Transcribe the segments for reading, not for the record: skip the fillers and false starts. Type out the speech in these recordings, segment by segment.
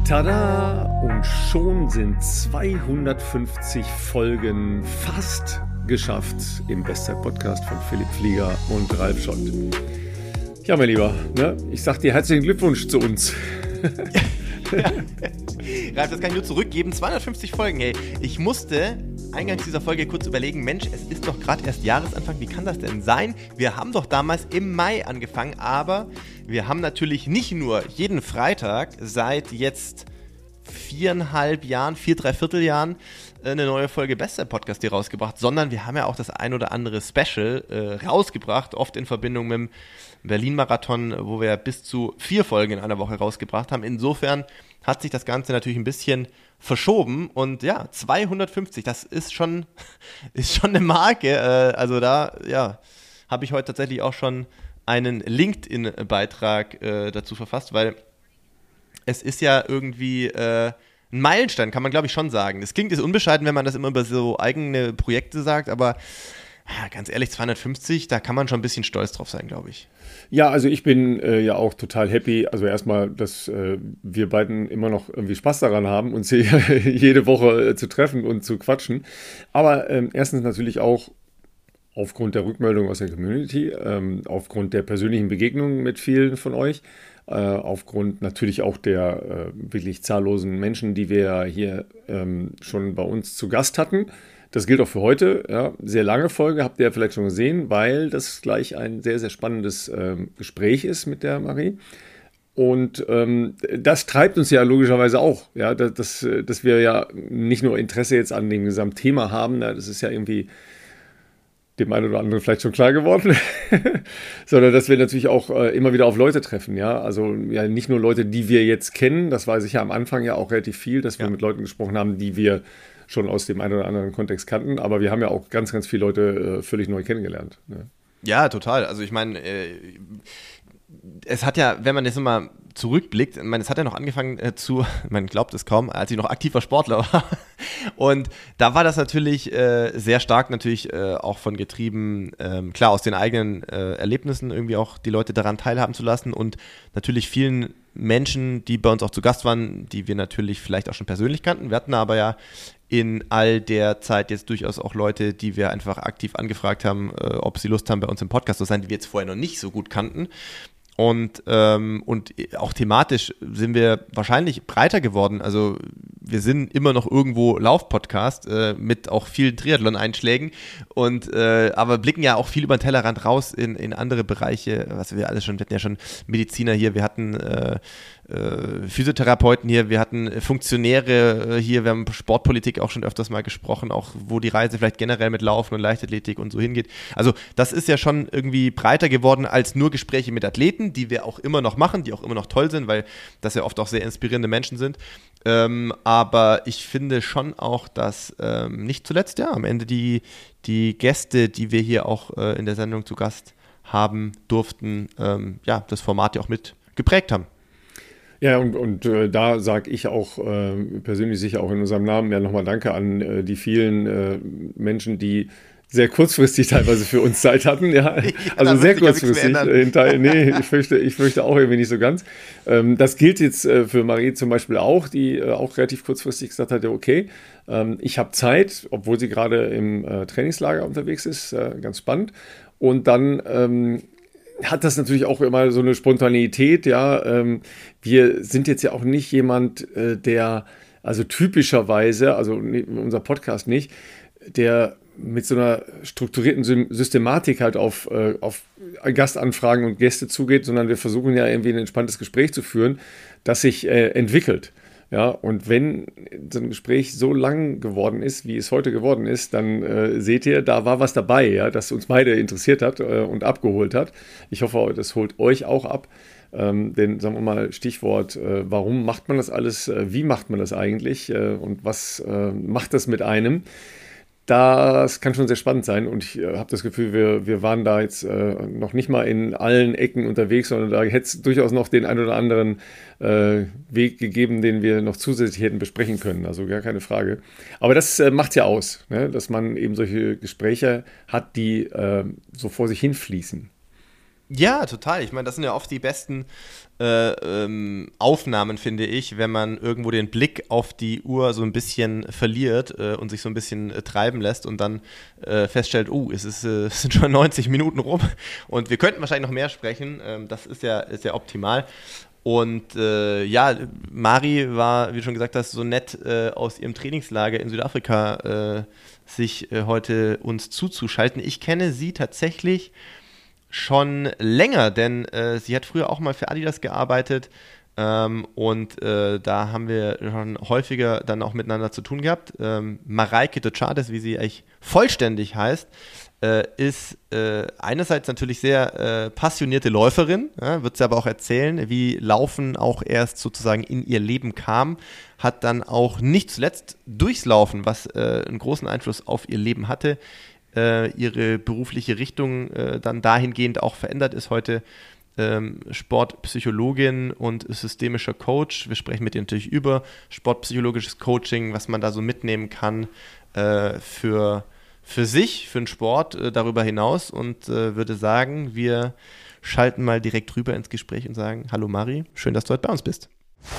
Tada! Und schon sind 250 Folgen fast geschafft im Bestzeit-Podcast von Philipp Flieger und Ralf Schott. Ja, mein Lieber, ne? Ich sag dir herzlichen Glückwunsch zu uns. Ja. Ralf, das kann ich nur zurückgeben. 250 Folgen, hey. Ich musste eingangs dieser Folge kurz überlegen, Mensch, es ist doch gerade erst Jahresanfang, wie kann das denn sein? Wir haben doch damals im Mai angefangen, aber wir haben natürlich nicht nur jeden Freitag seit jetzt 4,5 Jahren, 3/4 Jahren eine neue Folge Bestzeit-Podcast hier rausgebracht, sondern wir haben ja auch das ein oder andere Special rausgebracht, oft in Verbindung mit dem Berlin-Marathon, wo wir bis zu 4 Folgen in einer Woche rausgebracht haben. Insofern hat sich das Ganze natürlich ein bisschen verschoben und ja, 250, das ist schon eine Marke. Also da, ja, habe ich heute tatsächlich auch schon einen LinkedIn-Beitrag dazu verfasst, weil es ist ja irgendwie ein Meilenstein, kann man glaube ich schon sagen. Das klingt jetzt unbescheiden, wenn man das immer über so eigene Projekte sagt, aber ja, ganz ehrlich, 250, da kann man schon ein bisschen stolz drauf sein, glaube ich. Ja, also ich bin ja auch total happy. Also erstmal, dass wir beiden immer noch irgendwie Spaß daran haben, uns hier jede Woche zu treffen und zu quatschen. Aber erstens natürlich auch aufgrund der Rückmeldung aus der Community, aufgrund der persönlichen Begegnungen mit vielen von euch, aufgrund natürlich auch der wirklich zahllosen Menschen, die wir hier schon bei uns zu Gast hatten. Das gilt auch für heute. Ja. Sehr lange Folge, habt ihr ja vielleicht schon gesehen, weil das gleich ein sehr, sehr spannendes Gespräch ist mit der Marie. Und das treibt uns ja logischerweise auch, ja, dass wir ja nicht nur Interesse jetzt an dem Gesamtthema haben, das ist ja irgendwie dem einen oder anderen vielleicht schon klar geworden, sondern dass wir natürlich auch immer wieder auf Leute treffen, ja, also ja nicht nur Leute, die wir jetzt kennen, das war sicher am Anfang ja auch relativ viel, dass wir mit Leuten gesprochen haben, die wir schon aus dem einen oder anderen Kontext kannten, aber wir haben ja auch ganz, ganz viele Leute völlig neu kennengelernt. Ne? Ja, total, also ich meine, es hat ja, wenn man jetzt immer zurückblickt, ich meine, es hat ja noch angefangen man glaubt es kaum, als ich noch aktiver Sportler war. Und da war das natürlich sehr stark natürlich auch von getrieben, klar, aus den eigenen Erlebnissen irgendwie auch die Leute daran teilhaben zu lassen und natürlich vielen Menschen, die bei uns auch zu Gast waren, die wir natürlich vielleicht auch schon persönlich kannten. Wir hatten aber ja in all der Zeit jetzt durchaus auch Leute, die wir einfach aktiv angefragt haben, ob sie Lust haben, bei uns im Podcast zu sein, die wir jetzt vorher noch nicht so gut kannten. Und auch thematisch sind wir wahrscheinlich breiter geworden. Also wir sind immer noch irgendwo Lauf-Podcast mit auch vielen Triathlon-Einschlägen aber blicken ja auch viel über den Tellerrand raus in andere Bereiche, was wir alles schon, wir hatten ja schon Mediziner hier, wir hatten Physiotherapeuten hier, wir hatten Funktionäre hier, wir haben Sportpolitik auch schon öfters mal gesprochen, auch wo die Reise vielleicht generell mit Laufen und Leichtathletik und so hingeht. Also das ist ja schon irgendwie breiter geworden als nur Gespräche mit Athleten, die wir auch immer noch machen, die auch immer noch toll sind, weil das ja oft auch sehr inspirierende Menschen sind. Aber ich finde schon auch, dass nicht zuletzt ja am Ende die Gäste, die wir hier auch in der Sendung zu Gast haben durften, das Format ja auch mit geprägt haben. Ja, und da sage ich auch persönlich sicher auch in unserem Namen ja nochmal Danke an die vielen Menschen, die sehr kurzfristig teilweise für uns Zeit hatten, ja, also sehr kurzfristig. Nee, ich fürchte auch irgendwie nicht so ganz. Das gilt jetzt für Marie zum Beispiel auch, die auch relativ kurzfristig gesagt hat, ja, okay, ich habe Zeit, obwohl sie gerade im Trainingslager unterwegs ist, ganz spannend. Und dann hat das natürlich auch immer so eine Spontaneität, ja. Wir sind jetzt ja auch nicht jemand, der, also typischerweise, also unser Podcast nicht, der mit so einer strukturierten Systematik halt auf Gastanfragen und Gäste zugeht, sondern wir versuchen ja irgendwie ein entspanntes Gespräch zu führen, das sich entwickelt. Ja, und wenn so ein Gespräch so lang geworden ist, wie es heute geworden ist, dann seht ihr, da war was dabei, ja, das uns beide interessiert hat und abgeholt hat. Ich hoffe, das holt euch auch ab. Denn, sagen wir mal, Stichwort, warum macht man das alles, wie macht man das eigentlich und was macht das mit einem? Das kann schon sehr spannend sein und ich habe das Gefühl, wir waren da jetzt noch nicht mal in allen Ecken unterwegs, sondern da hätte es durchaus noch den ein oder anderen Weg gegeben, den wir noch zusätzlich hätten besprechen können, also gar keine Frage. Aber das macht es ja aus, ne? Dass man eben solche Gespräche hat, die so vor sich hin fließen. Ja, total. Ich meine, das sind ja oft die besten Aufnahmen, finde ich, wenn man irgendwo den Blick auf die Uhr so ein bisschen verliert und sich so ein bisschen treiben lässt und dann feststellt, es sind schon 90 Minuten rum und wir könnten wahrscheinlich noch mehr sprechen. Das ist ja optimal. Und Mari war, wie du schon gesagt hast, so nett aus ihrem Trainingslager in Südafrika sich heute uns zuzuschalten. Ich kenne sie tatsächlich schon länger, denn sie hat früher auch mal für Adidas gearbeitet und da haben wir schon häufiger dann auch miteinander zu tun gehabt. Mareike de Chades, wie sie eigentlich vollständig heißt, ist einerseits natürlich sehr passionierte Läuferin, wird sie aber auch erzählen, wie Laufen auch erst sozusagen in ihr Leben kam, hat dann auch nicht zuletzt durchs Laufen, was einen großen Einfluss auf ihr Leben hatte, ihre berufliche Richtung dann dahingehend auch verändert ist, heute Sportpsychologin und systemischer Coach. Wir sprechen mit ihr natürlich über sportpsychologisches Coaching, was man da so mitnehmen kann für sich, für den Sport darüber hinaus und würde sagen, wir schalten mal direkt rüber ins Gespräch und sagen, hallo Mari, schön, dass du heute bei uns bist.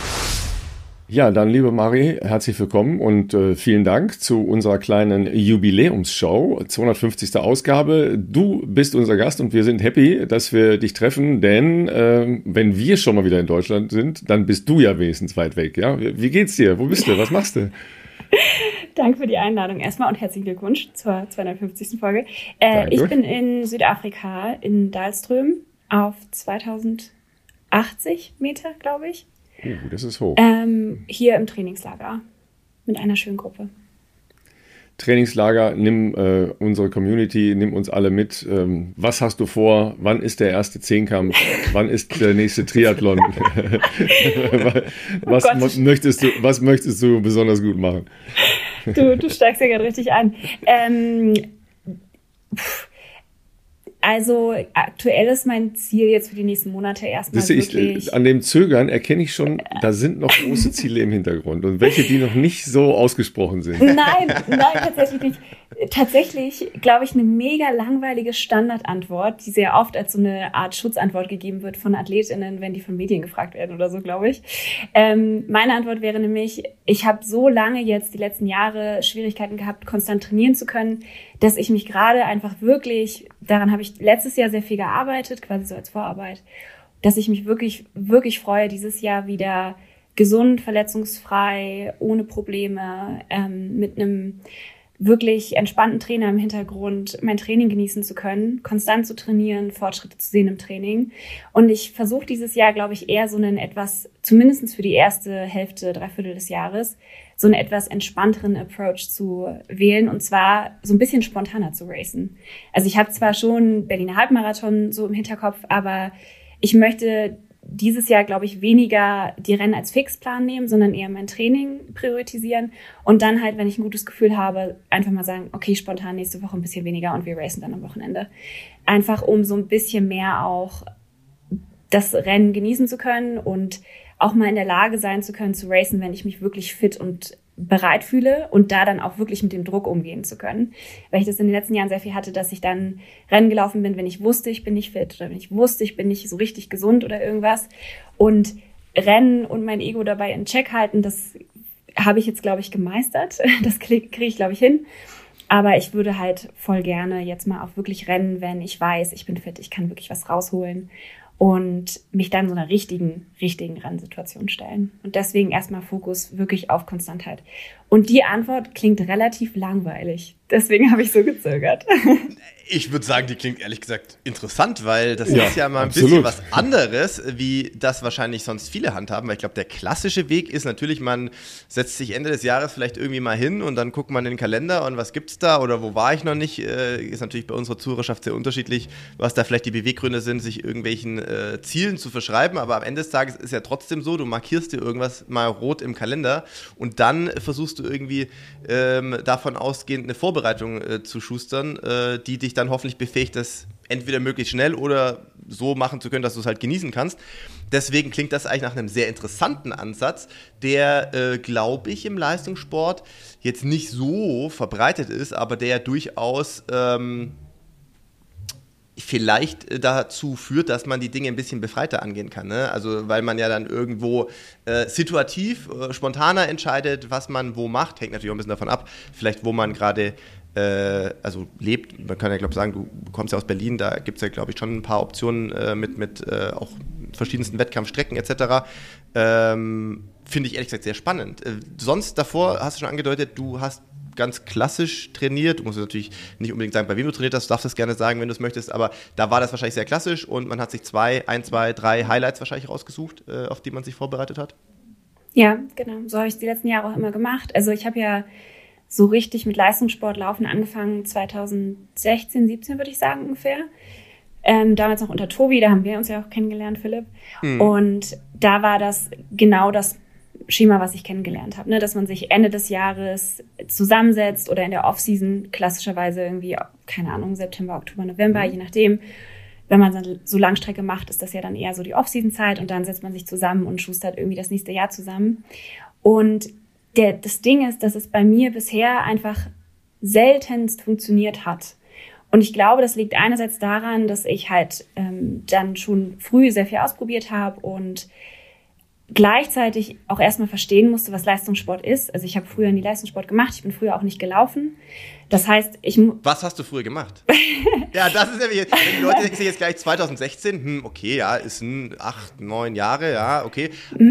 Ja, dann liebe Mari, herzlich willkommen und vielen Dank zu unserer kleinen Jubiläumsshow, 250. Ausgabe. Du bist unser Gast und wir sind happy, dass wir dich treffen, denn wenn wir schon mal wieder in Deutschland sind, dann bist du ja wenigstens weit weg. Ja? Wie geht's dir? Wo bist du? Was machst du? Danke für die Einladung erstmal und herzlichen Glückwunsch zur 250. Folge. Ich bin in Südafrika, in Dahlström, auf 2080 Meter, glaube ich. Das ist hoch. Hier im Trainingslager mit einer schönen Gruppe. Trainingslager, nimm unsere Community, nimm uns alle mit. Was hast du vor? Wann ist der erste Zehnkampf? Wann ist der nächste Triathlon? Was möchtest du besonders gut machen? Du steigst ja gerade richtig an. Also aktuell ist mein Ziel jetzt für die nächsten Monate erstmal wirklich... An dem Zögern erkenne ich schon, da sind noch große Ziele im Hintergrund und welche, die noch nicht so ausgesprochen sind. Nein, tatsächlich nicht. Tatsächlich, glaube ich, eine mega langweilige Standardantwort, die sehr oft als so eine Art Schutzantwort gegeben wird von AthletInnen, wenn die von Medien gefragt werden oder so, glaube ich. Meine Antwort wäre nämlich, ich habe so lange jetzt die letzten Jahre Schwierigkeiten gehabt, konstant trainieren zu können, dass ich mich gerade einfach wirklich, daran habe ich letztes Jahr sehr viel gearbeitet, quasi so als Vorarbeit, dass ich mich wirklich, wirklich freue, dieses Jahr wieder gesund, verletzungsfrei, ohne Probleme, mit einem wirklich entspannten Trainer im Hintergrund mein Training genießen zu können, konstant zu trainieren, Fortschritte zu sehen im Training. Und ich versuche dieses Jahr, glaube ich, eher so einen etwas, zumindest für die erste Hälfte, Dreiviertel des Jahres, so einen etwas entspannteren Approach zu wählen und zwar so ein bisschen spontaner zu racen. Also ich habe zwar schon Berliner Halbmarathon so im Hinterkopf, aber ich möchte dieses Jahr, glaube ich, weniger die Rennen als Fixplan nehmen, sondern eher mein Training priorisieren und dann halt, wenn ich ein gutes Gefühl habe, einfach mal sagen, okay, spontan nächste Woche ein bisschen weniger und wir racen dann am Wochenende. Einfach um so ein bisschen mehr auch das Rennen genießen zu können und auch mal in der Lage sein zu können, zu racen, wenn ich mich wirklich fit und bereit fühle und da dann auch wirklich mit dem Druck umgehen zu können. Weil ich das in den letzten Jahren sehr viel hatte, dass ich dann Rennen gelaufen bin, wenn ich wusste, ich bin nicht fit oder wenn ich wusste, ich bin nicht so richtig gesund oder irgendwas. Und Rennen und mein Ego dabei in Check halten, das habe ich jetzt, glaube ich, gemeistert. Das kriege ich, glaube ich, hin. Aber ich würde halt voll gerne jetzt mal auch wirklich rennen, wenn ich weiß, ich bin fit, ich kann wirklich was rausholen und mich dann so einer richtigen Rennsituation stellen. Und deswegen erstmal Fokus wirklich auf Konstantheit. Und die Antwort klingt relativ langweilig. Deswegen habe ich so gezögert. Ich würde sagen, die klingt ehrlich gesagt interessant, weil das ist ja mal ein bisschen was anderes, wie das wahrscheinlich sonst viele handhaben. Weil ich glaube, der klassische Weg ist natürlich, man setzt sich Ende des Jahres vielleicht irgendwie mal hin und dann guckt man in den Kalender und was gibt's da oder wo war ich noch nicht. Ist natürlich bei unserer Zuhörerschaft sehr unterschiedlich, was da vielleicht die Beweggründe sind, sich irgendwelchen Zielen zu verschreiben. Aber am Ende des Tages ist ja trotzdem so, du markierst dir irgendwas mal rot im Kalender und dann versuchst du irgendwie davon ausgehend eine Vorbereitung zu schustern, die dich dann hoffentlich befähigt, das entweder möglichst schnell oder so machen zu können, dass du es halt genießen kannst. Deswegen klingt das eigentlich nach einem sehr interessanten Ansatz, der, glaube ich, im Leistungssport jetzt nicht so verbreitet ist, aber der durchaus vielleicht dazu führt, dass man die Dinge ein bisschen befreiter angehen kann. Ne? Also weil man ja dann irgendwo situativ, spontaner entscheidet, was man wo macht. Hängt natürlich auch ein bisschen davon ab, vielleicht wo man gerade lebt. Man kann ja, glaube ich, sagen, du kommst ja aus Berlin, da gibt es ja, glaube ich, schon ein paar Optionen mit auch verschiedensten Wettkampfstrecken etc. Finde ich ehrlich gesagt sehr spannend. Sonst davor hast du schon angedeutet, du hast ganz klassisch trainiert. Du musst natürlich nicht unbedingt sagen, bei wem du trainiert hast, du darfst das gerne sagen, wenn du es möchtest, aber da war das wahrscheinlich sehr klassisch und man hat sich 2, 3 Highlights wahrscheinlich rausgesucht, auf die man sich vorbereitet hat. Ja, genau. So habe ich es die letzten Jahre auch immer gemacht. Also ich habe ja so richtig mit Leistungssport laufen angefangen 2016, 17 würde ich sagen ungefähr. Damals noch unter Tobi, da haben wir uns ja auch kennengelernt, Philipp. Und da war das genau das Schema, was ich kennengelernt habe, ne? Dass man sich Ende des Jahres zusammensetzt oder in der Off-Season klassischerweise irgendwie, keine Ahnung, September, Oktober, November, je nachdem. Wenn man dann so Langstrecke macht, ist das ja dann eher so die Off-Season-Zeit und dann setzt man sich zusammen und schustert irgendwie das nächste Jahr zusammen. Und das Ding ist, dass es bei mir bisher einfach seltenst funktioniert hat. Und ich glaube, das liegt einerseits daran, dass ich halt dann schon früh sehr viel ausprobiert habe und gleichzeitig auch erstmal verstehen musste, was Leistungssport ist. Also ich habe früher nie Leistungssport gemacht, ich bin früher auch nicht gelaufen. Das heißt, Was hast du früher gemacht? Ja, das ist ja, wenn die Leute denken sich jetzt gleich 2016, okay, ja, ist 8, 9 Jahre, ja, okay.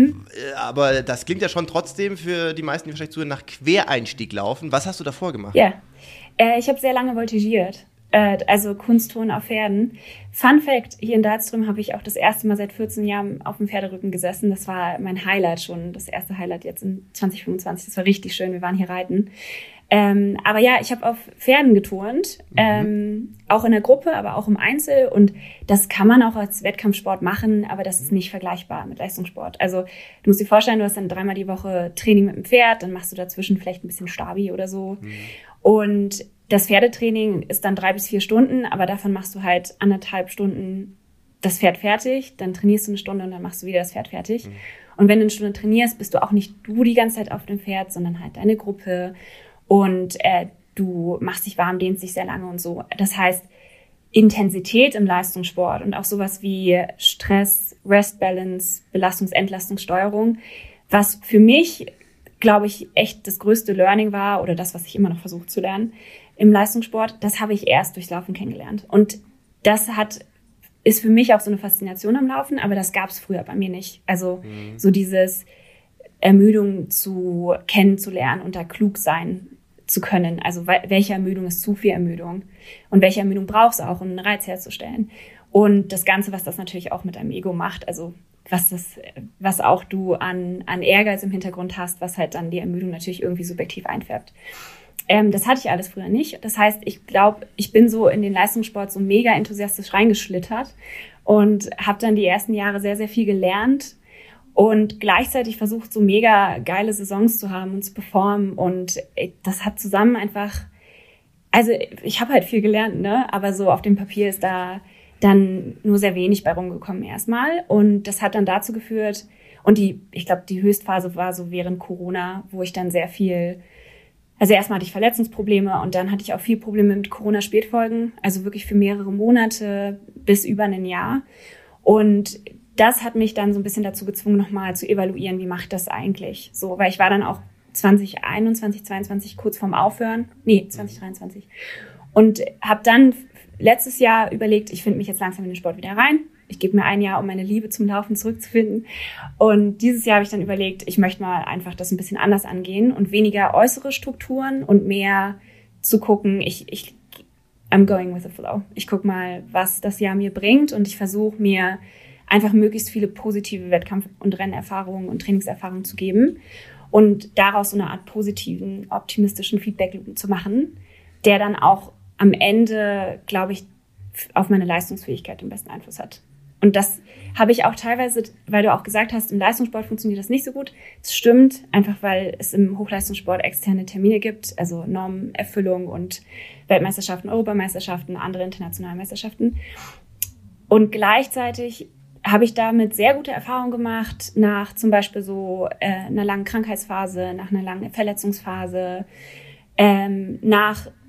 Aber das klingt ja schon trotzdem für die meisten, die wahrscheinlich zuhören, nach Quereinstieg laufen. Was hast du davor gemacht? Ja, ich habe sehr lange voltigiert. Also Kunstturnen auf Pferden. Fun Fact, hier in Dalström habe ich auch das erste Mal seit 14 Jahren auf dem Pferderücken gesessen. Das war mein Highlight schon, das erste Highlight jetzt in 2025. Das war richtig schön, wir waren hier reiten. Aber ja, ich habe auf Pferden geturnt, auch in der Gruppe, aber auch im Einzel. Und das kann man auch als Wettkampfsport machen, aber das ist nicht vergleichbar mit Leistungssport. Also du musst dir vorstellen, du hast dann 3-mal die Woche Training mit dem Pferd, dann machst du dazwischen vielleicht ein bisschen Stabi oder so. Und das Pferdetraining ist dann 3 bis 4 Stunden, aber davon machst du halt 1,5 Stunden das Pferd fertig, dann trainierst du 1 Stunde und dann machst du wieder das Pferd fertig. Und wenn du 1 Stunde trainierst, bist du auch nicht du die ganze Zeit auf dem Pferd, sondern halt deine Gruppe und du machst dich warm, dehnst dich sehr lange und so. Das heißt, Intensität im Leistungssport und auch sowas wie Stress, Rest Balance, Belastungs-Entlastungssteuerung, was für mich, glaube ich, echt das größte Learning war oder das, was ich immer noch versuche zu lernen im Leistungssport, das habe ich erst durchs Laufen kennengelernt. Und das ist für mich auch so eine Faszination am Laufen, aber das gab es früher bei mir nicht. Also so dieses Ermüdung kennenzulernen und da klug sein zu können. Also welche Ermüdung ist zu viel Ermüdung und welche Ermüdung brauchst du auch, um einen Reiz herzustellen. Und das Ganze, was das natürlich auch mit deinem Ego macht, also was auch du an Ehrgeiz im Hintergrund hast, was halt dann die Ermüdung natürlich irgendwie subjektiv einfärbt. Das hatte ich alles früher nicht. Das heißt, ich glaube, ich bin so in den Leistungssport so mega enthusiastisch reingeschlittert und habe dann die ersten Jahre sehr, sehr viel gelernt und gleichzeitig versucht, so mega geile Saisons zu haben und zu performen. Und das hat zusammen einfach, also ich habe halt viel gelernt, ne? Aber so auf dem Papier ist da dann nur sehr wenig bei rumgekommen erstmal. Und das hat dann dazu geführt, und ich glaube, die Höchstphase war so während Corona, wo ich dann sehr viel, also erstmal hatte ich Verletzungsprobleme und dann hatte ich auch viel Probleme mit Corona-Spätfolgen, also wirklich für mehrere Monate bis über ein Jahr. Und das hat mich dann so ein bisschen dazu gezwungen, nochmal zu evaluieren, wie mache ich das eigentlich? So, weil ich war dann auch 2021, 2022 kurz vorm Aufhören, 2023. Und habe dann letztes Jahr überlegt, ich finde mich jetzt langsam in den Sport wieder rein. Ich gebe mir 1 Jahr, um meine Liebe zum Laufen zurückzufinden. Und dieses Jahr habe ich dann überlegt, ich möchte mal einfach das ein bisschen anders angehen und weniger äußere Strukturen und mehr zu gucken, I'm going with the flow. Ich gucke mal, was das Jahr mir bringt und ich versuche mir einfach möglichst viele positive Wettkampf- und Rennerfahrungen und Trainingserfahrungen zu geben und daraus so eine Art positiven, optimistischen Feedback-Loop zu machen, der dann auch am Ende, glaube ich, auf meine Leistungsfähigkeit den besten Einfluss hat. Und das habe ich auch teilweise, weil du auch gesagt hast, im Leistungssport funktioniert das nicht so gut. Das stimmt, einfach weil es im Hochleistungssport externe Termine gibt, also Normerfüllung und Weltmeisterschaften, Europameisterschaften, andere internationale Meisterschaften. Und gleichzeitig habe ich damit sehr gute Erfahrungen gemacht nach zum Beispiel so einer langen Krankheitsphase, nach einer langen Verletzungsphase, nach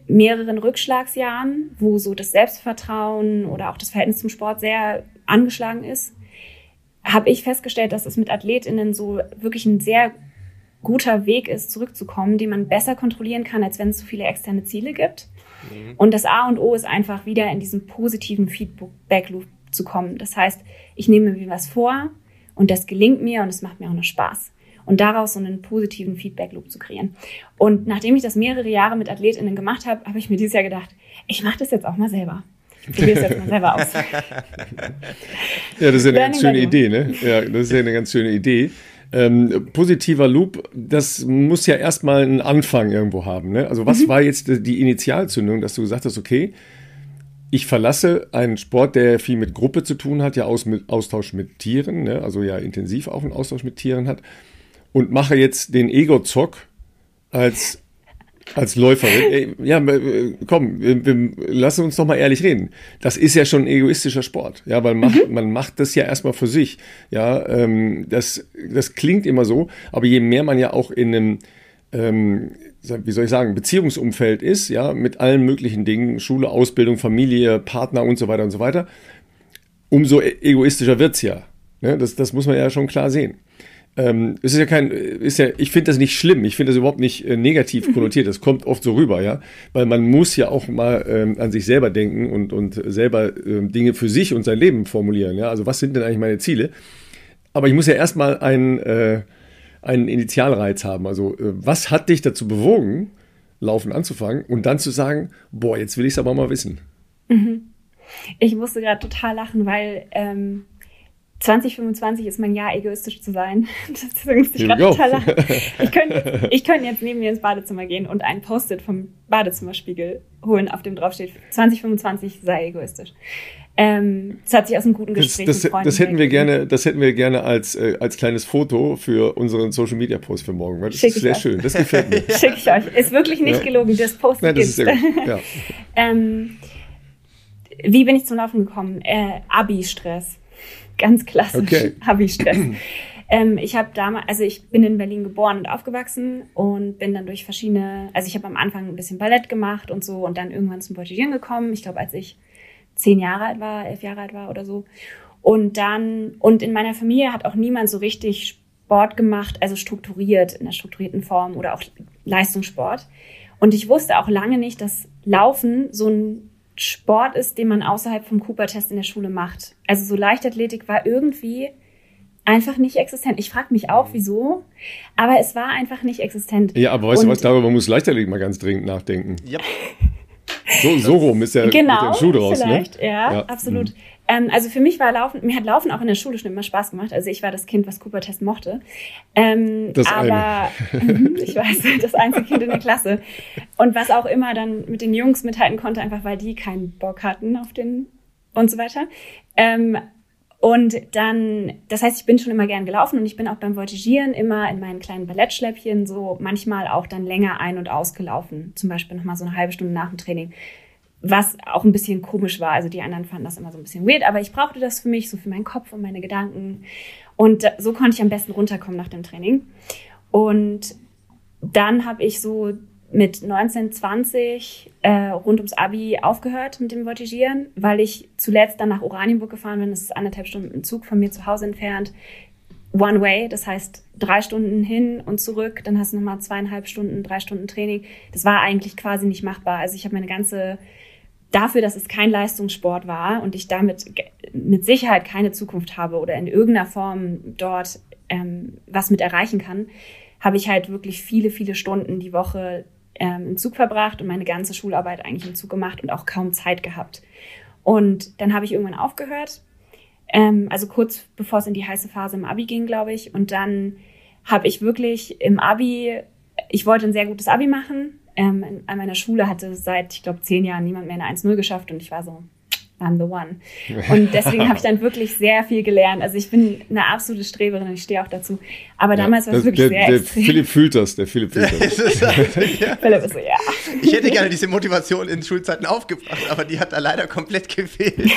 mehreren Rückschlagsjahren, wo so das Selbstvertrauen oder auch das Verhältnis zum Sport sehr angeschlagen ist, habe ich festgestellt, dass es mit AthletInnen so wirklich ein sehr guter Weg ist, zurückzukommen, den man besser kontrollieren kann, als wenn es so viele externe Ziele gibt. Und das A und O ist einfach wieder in diesen positiven Feedback-Loop zu kommen. Das heißt, ich nehme mir was vor und das gelingt mir und es macht mir auch noch Spaß. Und daraus so einen positiven Feedback-Loop zu kreieren. Und nachdem ich das mehrere Jahre mit AthletInnen gemacht habe, habe ich mir dieses Jahr gedacht, ich mache das jetzt auch mal selber. Ich probiere es jetzt mal selber aus. Ja, das ist ja eine ganz schöne Idee, ne? Ja, das ist ja eine ganz schöne Idee. Positiver Loop, das muss ja erstmal einen Anfang irgendwo haben, ne? Also was war jetzt die Initialzündung, dass du gesagt hast, okay, ich verlasse einen Sport, der viel mit Gruppe zu tun hat, ja Austausch mit Tieren, ne? Also ja intensiv auch einen Austausch mit Tieren hat, und mache jetzt den Ego-Zock als Läuferin. Ey, ja, komm, lass uns doch mal ehrlich reden. Das ist ja schon ein egoistischer Sport, ja, weil man macht das ja erstmal für sich. Ja, das klingt immer so, aber je mehr man ja auch in einem, wie soll ich sagen, Beziehungsumfeld ist, ja, mit allen möglichen Dingen, Schule, Ausbildung, Familie, Partner und so weiter, umso egoistischer wird's ja. Ne? Das muss man ja schon klar sehen. Es ist ja, ich finde das nicht schlimm, ich finde das überhaupt nicht negativ konnotiert, das kommt oft so rüber, ja, weil man muss ja auch mal an sich selber denken und selber Dinge für sich und sein Leben formulieren, ja, also was sind denn eigentlich meine Ziele? Aber ich muss ja erstmal einen Initialreiz haben, also was hat dich dazu bewogen, Laufen anzufangen und dann zu sagen, boah, jetzt will ich es aber mal wissen. Ich musste gerade total lachen, weil 2025 ist mein Jahr, egoistisch zu sein. Deswegen musste ich gerade total lachen. Ich könnte jetzt neben mir ins Badezimmer gehen und ein Post-it vom Badezimmerspiegel holen, auf dem drauf steht, 2025 sei egoistisch. Das hat sich aus einem guten Gespräch mit Freunden das hätten wir gerne als kleines Foto für unseren Social-Media-Post für morgen. Weil das ist sehr schön, das gefällt mir. Schicke ich euch. Ist wirklich nicht gelogen, das Post-it Nein, das ist sehr gut. Ja. Wie bin ich zum Laufen gekommen? Abi-Stress. Ganz klassisch, okay. Abi-Stress. Ich bin in Berlin geboren und aufgewachsen und bin dann durch verschiedene, also ich habe am Anfang ein bisschen Ballett gemacht und so und dann irgendwann zum Voltigieren gekommen. Ich glaube, als ich 11 Jahre alt war oder so. Und in meiner Familie hat auch niemand so richtig Sport gemacht, also strukturiert, in einer strukturierten Form oder auch Leistungssport. Und ich wusste auch lange nicht, dass Laufen so ein Sport ist, den man außerhalb vom Cooper-Test in der Schule macht. Also so Leichtathletik war irgendwie einfach nicht existent. Ich frage mich auch, wieso, aber es war einfach nicht existent. Ja, aber weißt du was, darüber muss Leichtathletik mal ganz dringend nachdenken. Ja. So rum ist ja genau, mit dem Schuh draus, vielleicht, ne? Ja, absolut. Also für mich mir hat Laufen auch in der Schule schon immer Spaß gemacht. Also ich war das Kind, was Cooper-Test mochte. Eine. Ich weiß, das einzige Kind in der Klasse. Und was auch immer dann mit den Jungs mithalten konnte, einfach weil die keinen Bock hatten auf den und so weiter. Und dann, das heißt, ich bin schon immer gern gelaufen und ich bin auch beim Voltigieren immer in meinen kleinen Ballettschläppchen so manchmal auch dann länger ein- und ausgelaufen. Zum Beispiel nochmal so eine halbe Stunde nach dem Training. Was auch ein bisschen komisch war. Also die anderen fanden das immer so ein bisschen weird, aber ich brauchte das für mich, so für meinen Kopf und meine Gedanken. Und so konnte ich am besten runterkommen nach dem Training. Und dann habe ich so mit 19, 20 rund ums Abi aufgehört mit dem Voltigieren, weil ich zuletzt dann nach Oranienburg gefahren bin. Das ist 1,5 Stunden im Zug von mir zu Hause entfernt. One way, das heißt 3 Stunden hin und zurück. Dann hast du nochmal 2,5 Stunden, 3 Stunden Training. Das war eigentlich quasi nicht machbar. Also ich habe dafür, dass es kein Leistungssport war und ich damit mit Sicherheit keine Zukunft habe oder in irgendeiner Form dort was mit erreichen kann, habe ich halt wirklich viele, viele Stunden die Woche im Zug verbracht und meine ganze Schularbeit eigentlich im Zug gemacht und auch kaum Zeit gehabt. Und dann habe ich irgendwann aufgehört, also kurz bevor es in die heiße Phase im Abi ging, glaube ich. Und dann habe ich wirklich im Abi, ich wollte ein sehr gutes Abi machen. An meiner Schule hatte seit, ich glaube, 10 Jahren niemand mehr eine 1,0 geschafft und ich war so, I'm the one. Und deswegen habe ich dann wirklich sehr viel gelernt. Also ich bin eine absolute Streberin und ich stehe auch dazu. Aber damals war es wirklich sehr extrem. Philipp fühlt das. Philipp ist so, ja. Ich hätte gerne diese Motivation in Schulzeiten aufgebracht, aber die hat da leider komplett gefehlt.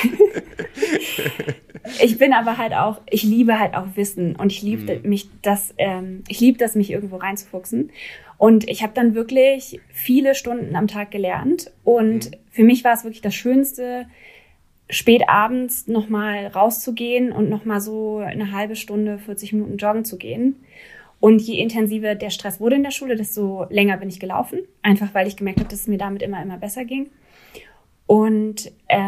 Ich bin aber halt auch, ich liebe halt auch Wissen und ich liebe das, mich irgendwo reinzufuchsen. Und ich habe dann wirklich viele Stunden am Tag gelernt. Und für mich war es wirklich das Schönste, spät abends nochmal rauszugehen und nochmal so eine halbe Stunde, 40 Minuten joggen zu gehen. Und je intensiver der Stress wurde in der Schule, desto länger bin ich gelaufen. Einfach weil ich gemerkt habe, dass es mir damit immer besser ging. Und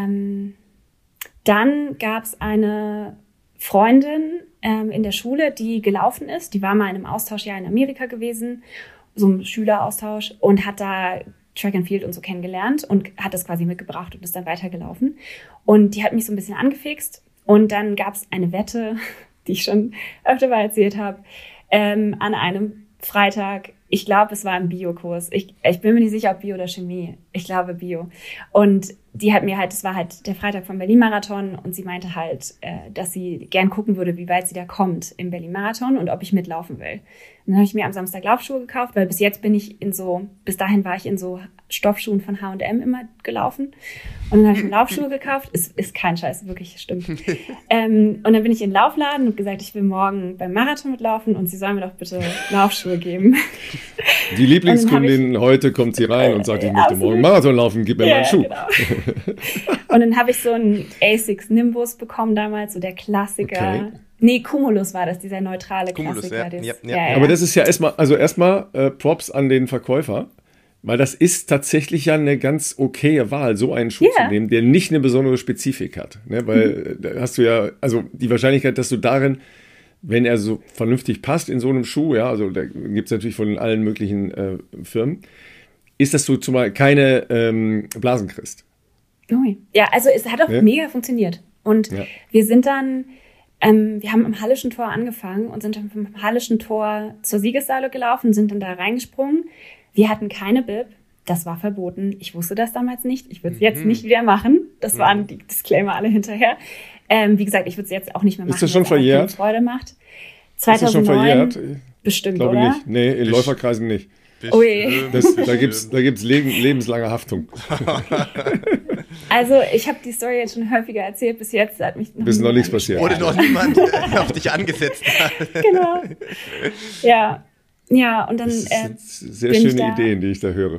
dann gab es eine Freundin in der Schule, die gelaufen ist. Die war mal in einem Austauschjahr in Amerika gewesen, so ein Schüleraustausch, und hat da Track and Field und so kennengelernt und hat das quasi mitgebracht und ist dann weitergelaufen. Und die hat mich so ein bisschen angefixt. Und dann gab es eine Wette, die ich schon öfter mal erzählt habe, an einem Freitag. Ich glaube, es war ein Biokurs. Ich bin mir nicht sicher, ob Bio oder Chemie. Ich glaube Bio. Und die hat mir halt, das war halt der Freitag vom Berlin-Marathon, und sie meinte halt, dass sie gern gucken würde, wie weit sie da kommt im Berlin-Marathon und ob ich mitlaufen will. Und dann habe ich mir am Samstag Laufschuhe gekauft, weil bis dahin war ich in so Stoffschuhen von H&M immer gelaufen. Und dann habe ich mir Laufschuhe gekauft. Ist kein Scheiß, wirklich, stimmt. Und dann bin ich in den Laufladen und gesagt, ich will morgen beim Marathon mitlaufen und sie sollen mir doch bitte Laufschuhe geben. Die Lieblingskundin, heute kommt sie rein und sagt, ich möchte morgen Marathon laufen, gib mir mal einen Schuh. Genau. Und dann habe ich so einen Asics Nimbus bekommen damals, so der Klassiker. Okay. Nee, Cumulus war das, dieser neutrale Cumulus, Klassiker. Ja. Aber das ist ja erstmal Props an den Verkäufer, weil das ist tatsächlich ja eine ganz okaye Wahl, so einen Schuh zu nehmen, der nicht eine besondere Spezifik hat. Ne? Weil da hast du ja, also die Wahrscheinlichkeit, dass du darin, wenn er so vernünftig passt in so einem Schuh, ja, also da gibt es natürlich von allen möglichen Firmen, ist, dass du zumal keine Blasen kriegst. Ja, also es hat auch mega funktioniert. Und wir sind dann, wir haben am Hallischen Tor angefangen und sind dann vom Hallischen Tor zur Siegessäule gelaufen, sind dann da reingesprungen. Wir hatten keine Bib, das war verboten. Ich wusste das damals nicht. Ich würde es jetzt nicht wieder machen. Das waren die Disclaimer alle hinterher. Wie gesagt, ich würde es jetzt auch nicht mehr machen. Ist das schon verjährt? Freude macht. 2009, ist das schon verjährt? Bestimmt, glaube oder? Nicht. Nee, in Läuferkreisen nicht. Da gibt's lebenslange Haftung. Also ich habe die Story jetzt schon häufiger erzählt, bis jetzt hat mich noch nichts passiert. Wurde noch niemand auf dich angesetzt. Genau. Ja, und dann das sind sehr schöne Ideen, die ich da höre.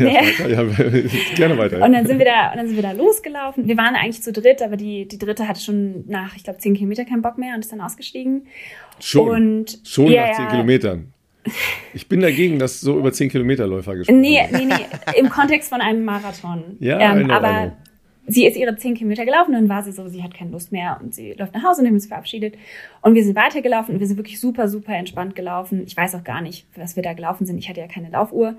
Gerne weiter. Und dann sind wir da losgelaufen. Wir waren eigentlich zu dritt, aber die dritte hatte schon nach, ich glaube, 10 Kilometer keinen Bock mehr und ist dann ausgestiegen. Schon nach 10 Kilometern. Ich bin dagegen, dass so über 10 Kilometer Läufer gesprochen werden. Nee, im Kontext von einem Marathon. Ja, aber sie ist ihre 10 Kilometer gelaufen und dann war sie so, sie hat keine Lust mehr und sie läuft nach Hause und haben uns verabschiedet. Und wir sind weitergelaufen und wir sind wirklich super, super entspannt gelaufen. Ich weiß auch gar nicht, was wir da gelaufen sind. Ich hatte ja keine Laufuhr.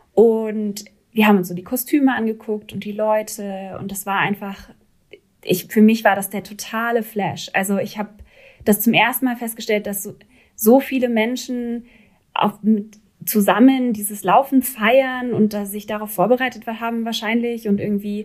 Und wir haben uns so die Kostüme angeguckt und die Leute und das war einfach, für mich war das der totale Flash. Also ich habe das zum ersten Mal festgestellt, dass so viele Menschen auch zusammen dieses Laufen feiern und sich darauf vorbereitet haben wahrscheinlich und irgendwie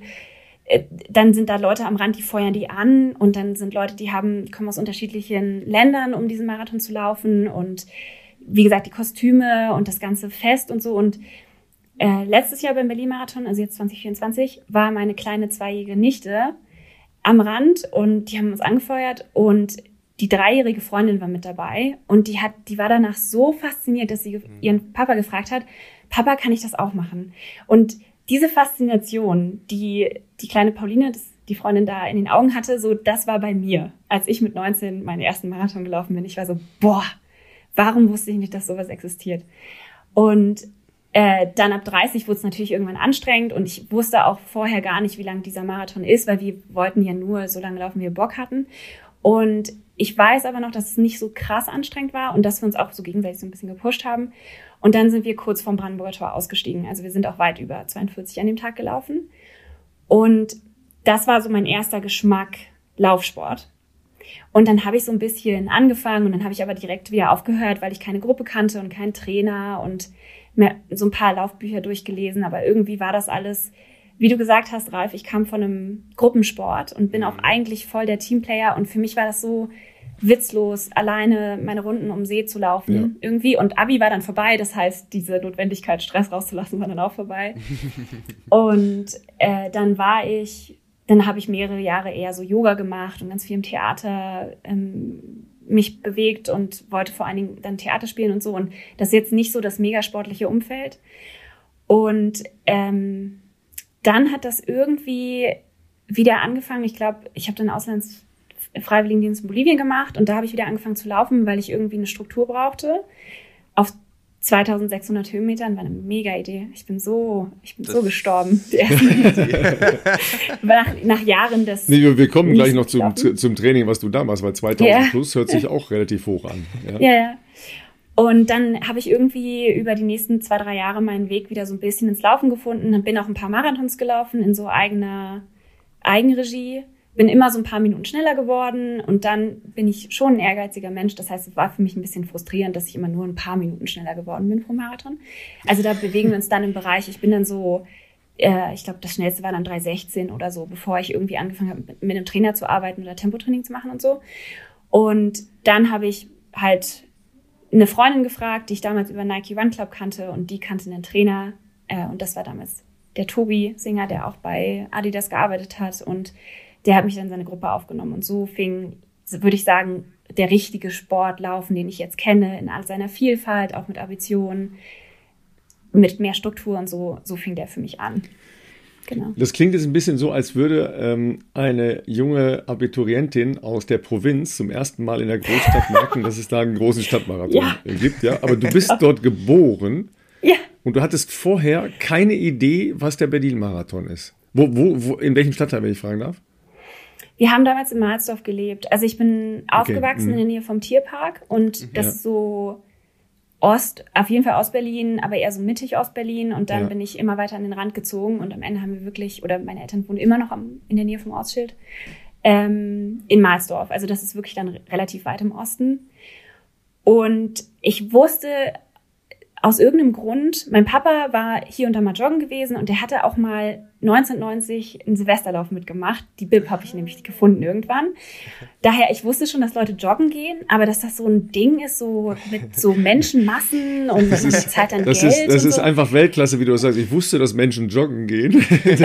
dann sind da Leute am Rand, die feuern die an und dann sind Leute, die kommen aus unterschiedlichen Ländern, um diesen Marathon zu laufen und wie gesagt, die Kostüme und das ganze Fest und so und letztes Jahr beim Berlin-Marathon, also jetzt 2024, war meine kleine 2-jährige Nichte am Rand und die haben uns angefeuert und die 3-jährige Freundin war mit dabei und die war danach so fasziniert, dass sie ihren Papa gefragt hat, Papa, kann ich das auch machen? Und diese Faszination, die kleine Pauline, die Freundin da in den Augen hatte, so das war bei mir, als ich mit 19 meinen ersten Marathon gelaufen bin. Ich war so, warum wusste ich nicht, dass sowas existiert? Und dann ab 30 wurde es natürlich irgendwann anstrengend und ich wusste auch vorher gar nicht, wie lang dieser Marathon ist, weil wir wollten ja nur so lange laufen, wie wir Bock hatten. Und ich weiß aber noch, dass es nicht so krass anstrengend war und dass wir uns auch so gegenseitig so ein bisschen gepusht haben. Und dann sind wir kurz vom Brandenburger Tor ausgestiegen. Also wir sind auch weit über 42 an dem Tag gelaufen. Und das war so mein erster Geschmack Laufsport. Und dann habe ich so ein bisschen angefangen und dann habe ich aber direkt wieder aufgehört, weil ich keine Gruppe kannte und keinen Trainer und mir so ein paar Laufbücher durchgelesen. Aber irgendwie war das alles wie du gesagt hast, Ralf, ich kam von einem Gruppensport und bin auch eigentlich voll der Teamplayer. Und für mich war das so witzlos, alleine meine Runden um den See zu laufen irgendwie. Und Abi war dann vorbei. Das heißt, diese Notwendigkeit, Stress rauszulassen, war dann auch vorbei. Und dann habe ich mehrere Jahre eher so Yoga gemacht und ganz viel im Theater mich bewegt und wollte vor allen Dingen dann Theater spielen und so. Und das ist jetzt nicht so das mega sportliche Umfeld. Und dann hat das irgendwie wieder angefangen. Ich glaube, ich habe dann Auslandsfreiwilligendienst in Bolivien gemacht und da habe ich wieder angefangen zu laufen, weil ich irgendwie eine Struktur brauchte. Auf 2600 Höhenmetern war eine mega Idee. Ich bin so gestorben. nach Jahren des... Nee, wir kommen gleich noch zum Training, was du da machst, weil 2000 plus hört sich auch relativ hoch an. Ja. Und dann habe ich irgendwie über die nächsten 2-3 Jahre meinen Weg wieder so ein bisschen ins Laufen gefunden. Bin auch ein paar Marathons gelaufen in so Eigenregie. Bin immer so ein paar Minuten schneller geworden und dann bin ich schon ein ehrgeiziger Mensch. Das heißt, es war für mich ein bisschen frustrierend, dass ich immer nur ein paar Minuten schneller geworden bin pro Marathon. Also da bewegen wir uns dann im Bereich, ich bin dann so, ich glaube, das schnellste war dann 3:16 oder so, bevor ich irgendwie angefangen habe, mit einem Trainer zu arbeiten oder Tempotraining zu machen und so. Und dann habe ich halt eine Freundin gefragt, die ich damals über Nike Run Club kannte und die kannte einen Trainer und das war damals der Tobi Singer, der auch bei Adidas gearbeitet hat und der hat mich dann in seine Gruppe aufgenommen und so fing, würde ich sagen, der richtige Sportlaufen, den ich jetzt kenne, in all seiner Vielfalt, auch mit Ambitionen, mit mehr Struktur und so fing der für mich an. Genau. Das klingt jetzt ein bisschen so, als würde eine junge Abiturientin aus der Provinz zum ersten Mal in der Großstadt merken, dass es da einen großen Stadtmarathon gibt. Ja? Aber du bist dort geboren und du hattest vorher keine Idee, was der Berlin-Marathon ist. Wo, in welchem Stadtteil, wenn ich fragen darf? Wir haben damals in Mahlsdorf gelebt. Also ich bin aufgewachsen in der Nähe vom Tierpark und das ist so auf jeden Fall Ostberlin, aber eher so mittig Ostberlin und dann bin ich immer weiter an den Rand gezogen und am Ende haben wir wirklich, oder meine Eltern wohnen immer noch in der Nähe vom Ortsschild, in Mahlsdorf. Also das ist wirklich dann relativ weit im Osten. Und ich wusste aus irgendeinem Grund, mein Papa war hier und da mal joggen gewesen und der hatte auch mal 1990 einen Silvesterlauf mitgemacht. Die Bib habe ich nämlich gefunden irgendwann. Daher, ich wusste schon, dass Leute joggen gehen, aber dass das so ein Ding ist, so mit so Menschenmassen und man zahlt dann Geld. Das ist einfach Weltklasse, wie du sagst. Ich wusste, dass Menschen joggen gehen.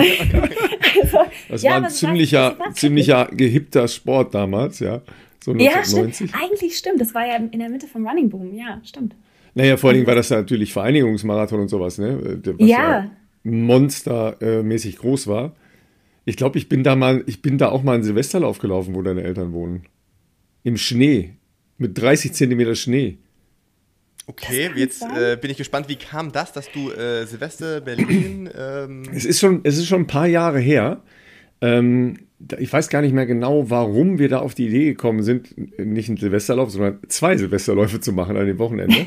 Das war ein ziemlicher gehippter Sport damals, ja. So 1990. Stimmt. Eigentlich stimmt. Das war ja in der Mitte vom Running Boom. Ja, stimmt. Naja, vor allen Dingen war das natürlich Vereinigungsmarathon und sowas, ne? Was ja monstermäßig groß war. Ich glaube, ich bin da auch mal einen Silvesterlauf gelaufen, wo deine Eltern wohnen. Im Schnee. Mit 30 Zentimeter Schnee. Okay, jetzt bin ich gespannt, wie kam das, dass du Silvester, Berlin... Es ist schon ein paar Jahre her. Ich weiß gar nicht mehr genau, warum wir da auf die Idee gekommen sind, nicht einen Silvesterlauf, sondern 2 Silvesterläufe zu machen an dem Wochenende.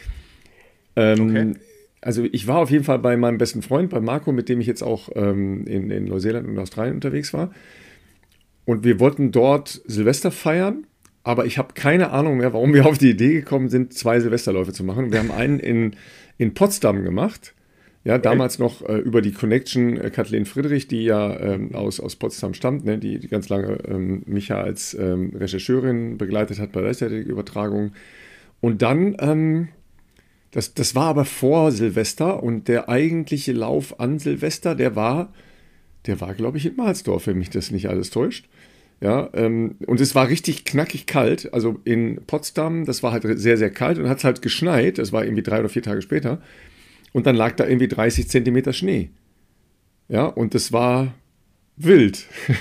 Okay. Also ich war auf jeden Fall bei meinem besten Freund, bei Marco, mit dem ich jetzt auch in Neuseeland und Australien unterwegs war. Und wir wollten dort Silvester feiern, aber ich habe keine Ahnung mehr, warum wir auf die Idee gekommen sind, 2 Silvesterläufe zu machen. Wir haben einen in Potsdam gemacht. Ja, damals noch über die Connection Kathleen Friedrich, die ja aus Potsdam stammt, ne, die ganz lange mich ja als Rechercheurin begleitet hat bei Leichtathletikübertragung. Und dann, das war aber vor Silvester und der eigentliche Lauf an Silvester, der war, glaube ich, in Mahlsdorf, wenn mich das nicht alles täuscht. Ja, und es war richtig knackig kalt. Also in Potsdam, das war halt sehr, sehr kalt und hat es halt geschneit. Das war irgendwie 3 oder 4 Tage später. Und dann lag da irgendwie 30 Zentimeter Schnee. Ja, und das war wild.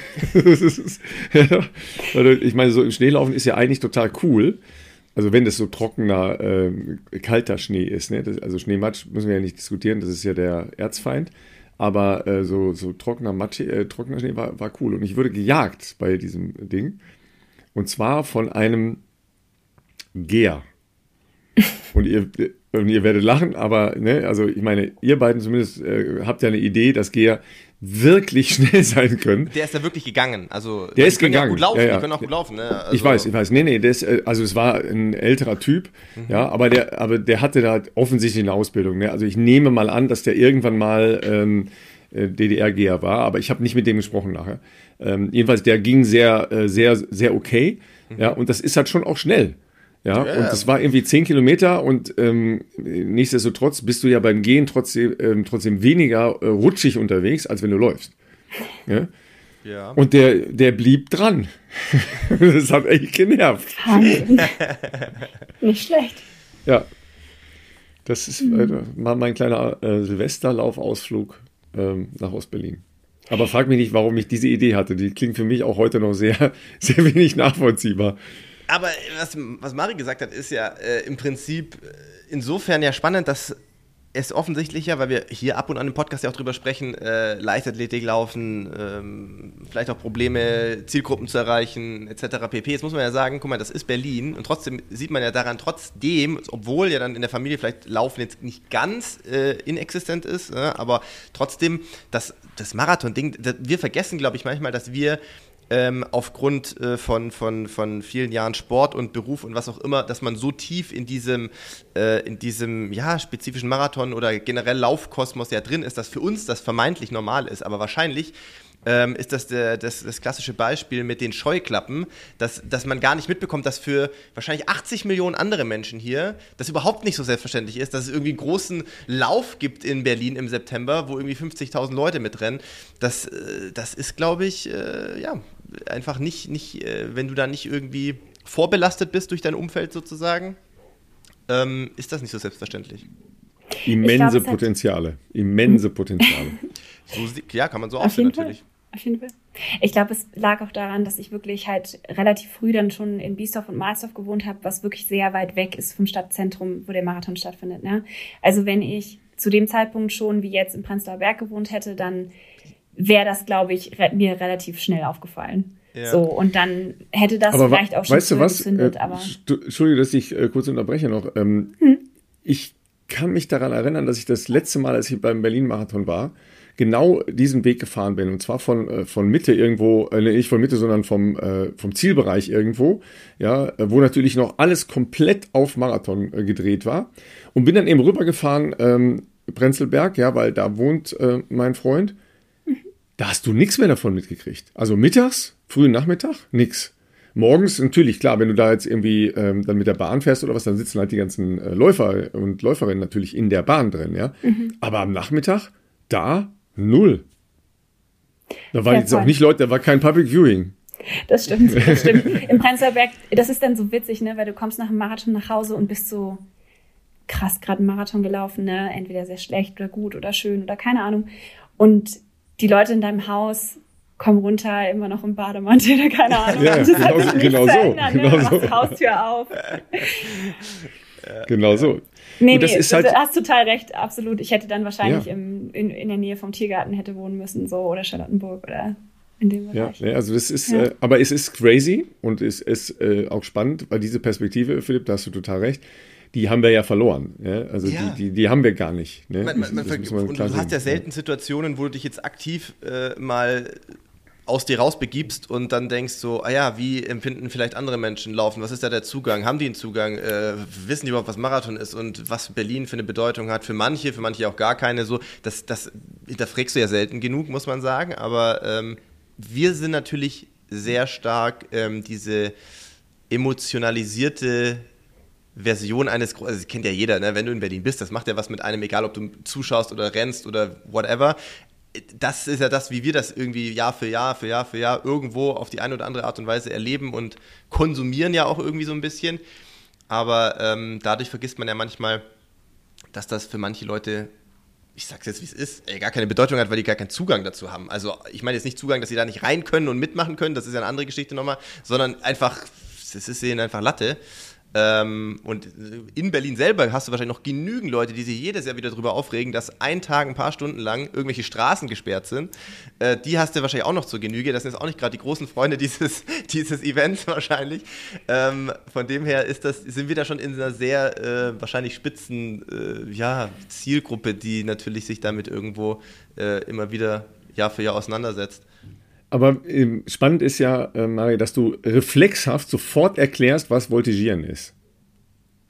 Also ich meine, so im Schneelaufen ist ja eigentlich total cool. Also wenn das so trockener, kalter Schnee ist. Ne? Also Schneematsch müssen wir ja nicht diskutieren, das ist ja der Erzfeind. Aber so trockener Schnee war cool. Und ich wurde gejagt bei diesem Ding. Und zwar von einem Geher. Und ihr werdet lachen, aber ne, also ich meine, ihr beiden zumindest habt ja eine Idee, dass Geher wirklich schnell sein können. Der ist ja wirklich gegangen. Also der ist gegangen. Ja gut laufen, ja. Die können auch gut laufen. Ne? Also ich weiß. Nee, also es war ein älterer Typ, ja, aber der hatte da offensichtlich eine Ausbildung. Ne? Also ich nehme mal an, dass der irgendwann mal DDR-Geher war, aber ich habe nicht mit dem gesprochen nachher. Jedenfalls, der ging sehr, sehr, sehr okay. Ja, und das ist halt schon auch schnell. Ja, und das war irgendwie 10 Kilometer und nichtsdestotrotz bist du ja beim Gehen trotzdem weniger rutschig unterwegs, als wenn du läufst. Ja? Ja. Und der blieb dran. Das hat echt genervt. Nicht schlecht. Ja. Das ist mal mein kleiner Silvesterlaufausflug nach Ostberlin. Aber frag mich nicht, warum ich diese Idee hatte. Die klingt für mich auch heute noch sehr, sehr wenig nachvollziehbar. Aber was Mari gesagt hat, ist ja im Prinzip insofern ja spannend, dass es offensichtlich ja, weil wir hier ab und an im Podcast ja auch drüber sprechen, Leichtathletik laufen, vielleicht auch Probleme, Zielgruppen zu erreichen, etc. pp. Jetzt muss man ja sagen, guck mal, das ist Berlin und trotzdem sieht man ja daran, obwohl ja dann in der Familie vielleicht Laufen jetzt nicht ganz inexistent ist, aber trotzdem, das Marathon-Ding, wir vergessen, glaube ich, manchmal, dass wir aufgrund von vielen Jahren Sport und Beruf und was auch immer, dass man so tief in diesem spezifischen Marathon oder generell Laufkosmos ja drin ist, dass für uns das vermeintlich normal ist, aber wahrscheinlich ist das klassische Beispiel mit den Scheuklappen, dass man gar nicht mitbekommt, dass für wahrscheinlich 80 Millionen andere Menschen hier das überhaupt nicht so selbstverständlich ist, dass es irgendwie einen großen Lauf gibt in Berlin im September, wo irgendwie 50.000 Leute mitrennen. Das ist, glaube ich, einfach nicht wenn du da nicht irgendwie vorbelastet bist durch dein Umfeld sozusagen, ist das nicht so selbstverständlich. Immense Potenziale. Ja, kann man so aussehen natürlich. Auf jeden Fall. Ich glaube, es lag auch daran, dass ich wirklich halt relativ früh dann schon in Biesdorf und Mahlsdorf gewohnt habe, was wirklich sehr weit weg ist vom Stadtzentrum, wo der Marathon stattfindet. Ne? Also wenn ich zu dem Zeitpunkt schon wie jetzt im Prenzlauer Berg gewohnt hätte, dann wäre das, glaube ich, mir relativ schnell aufgefallen. Ja. So, und dann hätte das aber vielleicht auch schon gezündet. Entschuldige, dass ich kurz unterbreche noch. Ich kann mich daran erinnern, dass ich das letzte Mal, als ich beim Berlin-Marathon war, genau diesen Weg gefahren bin. Und zwar von Mitte irgendwo, nicht von Mitte, sondern vom Zielbereich irgendwo, ja, wo natürlich noch alles komplett auf Marathon gedreht war. Und bin dann eben rübergefahren, Prenzlberg, ja, weil da wohnt mein Freund. Da hast du nichts mehr davon mitgekriegt. Also mittags, frühen Nachmittag, nix. Morgens, natürlich, klar, wenn du da jetzt irgendwie dann mit der Bahn fährst oder was, dann sitzen halt die ganzen Läufer und Läuferinnen natürlich in der Bahn drin, ja. Aber am Nachmittag, da, null. Da waren jetzt auch nicht Leute, da war kein Public Viewing. Das stimmt. Im Prenzlauer Berg, das ist dann so witzig, ne, weil du kommst nach dem Marathon nach Hause und bist so krass gerade einen Marathon gelaufen, ne, entweder sehr schlecht oder gut oder schön oder keine Ahnung. Und die Leute in deinem Haus kommen runter, immer noch im Bademantel oder keine Ahnung. Ja, genau so. Machst die Haustür auf. Genau so. Nee, das ist halt, du hast total recht, absolut. Ich hätte dann wahrscheinlich in der Nähe vom Tiergarten hätte wohnen müssen, so, oder Charlottenburg oder in dem Bereich. Ja, also das ist, aber es ist crazy und es ist auch spannend, weil diese Perspektive, Philipp, da hast du total recht, die haben wir ja verloren. Ja? Also die haben wir gar nicht. Ne? Und du hast ja selten Situationen, wo du dich jetzt aktiv mal aus dir rausbegibst und dann denkst so, wie empfinden vielleicht andere Menschen Laufen? Was ist da der Zugang? Haben die einen Zugang? Wissen die überhaupt, was Marathon ist und was Berlin für eine Bedeutung hat? Für manche auch gar keine. So, das hinterfragst du ja selten genug, muss man sagen. Aber wir sind natürlich sehr stark diese emotionalisierte Version eines, also das kennt ja jeder, ne? Wenn du in Berlin bist, das macht ja was mit einem, egal ob du zuschaust oder rennst oder whatever. Das ist ja das, wie wir das irgendwie Jahr für Jahr irgendwo auf die eine oder andere Art und Weise erleben und konsumieren ja auch irgendwie so ein bisschen. Aber dadurch vergisst man ja manchmal, dass das für manche Leute, ich sag's jetzt wie es ist, gar keine Bedeutung hat, weil die gar keinen Zugang dazu haben. Also ich meine jetzt nicht Zugang, dass sie da nicht rein können und mitmachen können, das ist ja eine andere Geschichte nochmal, sondern einfach, es ist denen einfach Latte. Und in Berlin selber hast du wahrscheinlich noch genügend Leute, die sich jedes Jahr wieder darüber aufregen, dass ein Tag, ein paar Stunden lang irgendwelche Straßen gesperrt sind. Die hast du wahrscheinlich auch noch zur Genüge. Das sind jetzt auch nicht gerade die großen Freunde dieses Events wahrscheinlich. Von dem her sind wir da schon in einer sehr wahrscheinlich spitzen Zielgruppe, die natürlich sich damit irgendwo immer wieder Jahr für Jahr auseinandersetzt. Aber spannend ist ja, Mari, dass du reflexhaft sofort erklärst, was Voltigieren ist.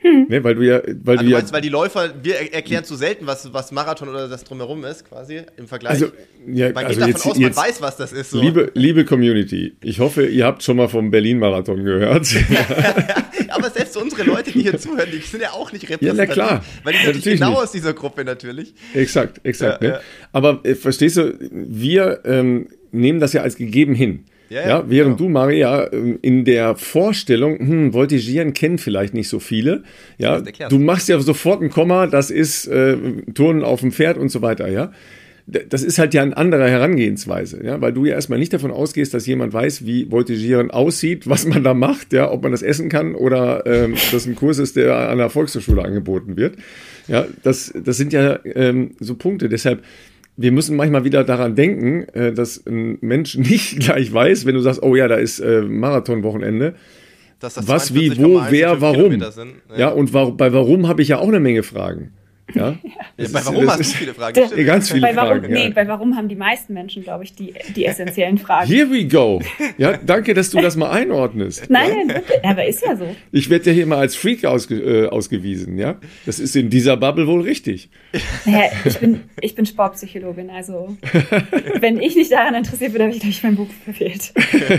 Ne, weil du ja, du meinst, weil die Läufer, wir erklären zu selten, was Marathon oder das drumherum ist, quasi, im Vergleich. Also, ja, man also geht jetzt, davon aus, man weiß, was das ist. So. Liebe Community, ich hoffe, ihr habt schon mal vom Berlin-Marathon gehört. Aber selbst unsere Leute, die hier zuhören, die sind ja auch nicht repräsentativ. Ja, na klar. Weil die sind genau aus dieser Gruppe natürlich. Exakt. Ja, ne? ja. Aber verstehst du, wir nehmen das ja als gegeben hin. Ja, während du, Maria, in der Vorstellung, Voltigieren kennen vielleicht nicht so viele. Ja, du machst ja sofort ein Komma, das ist Turnen auf dem Pferd und so weiter, ja. Das ist halt ja eine andere Herangehensweise, ja, weil du ja erstmal nicht davon ausgehst, dass jemand weiß, wie Voltigieren aussieht, was man da macht, ja, ob man das essen kann oder das ein Kurs ist, der an der Volkshochschule angeboten wird. Ja, das sind ja so Punkte. Deshalb, wir müssen manchmal wieder daran denken, dass ein Mensch nicht gleich weiß, wenn du sagst, oh ja, da ist Marathonwochenende, was, wie, wo, wer, warum. Ja, und bei warum habe ich ja auch eine Menge Fragen. Ja? Bei warum hast du viele Fragen? Ganz viele Fragen. Bei warum haben die meisten Menschen, glaube ich, die essentiellen Fragen. Here we go. Ja, danke, dass du das mal einordnest. Nein, aber ist ja so. Ich werde ja hier mal als Freak ausgewiesen, ja. Das ist in dieser Bubble wohl richtig. Naja, ich bin Sportpsychologin, also wenn ich nicht daran interessiert bin, habe ich, glaube ich, mein Buch verfehlt.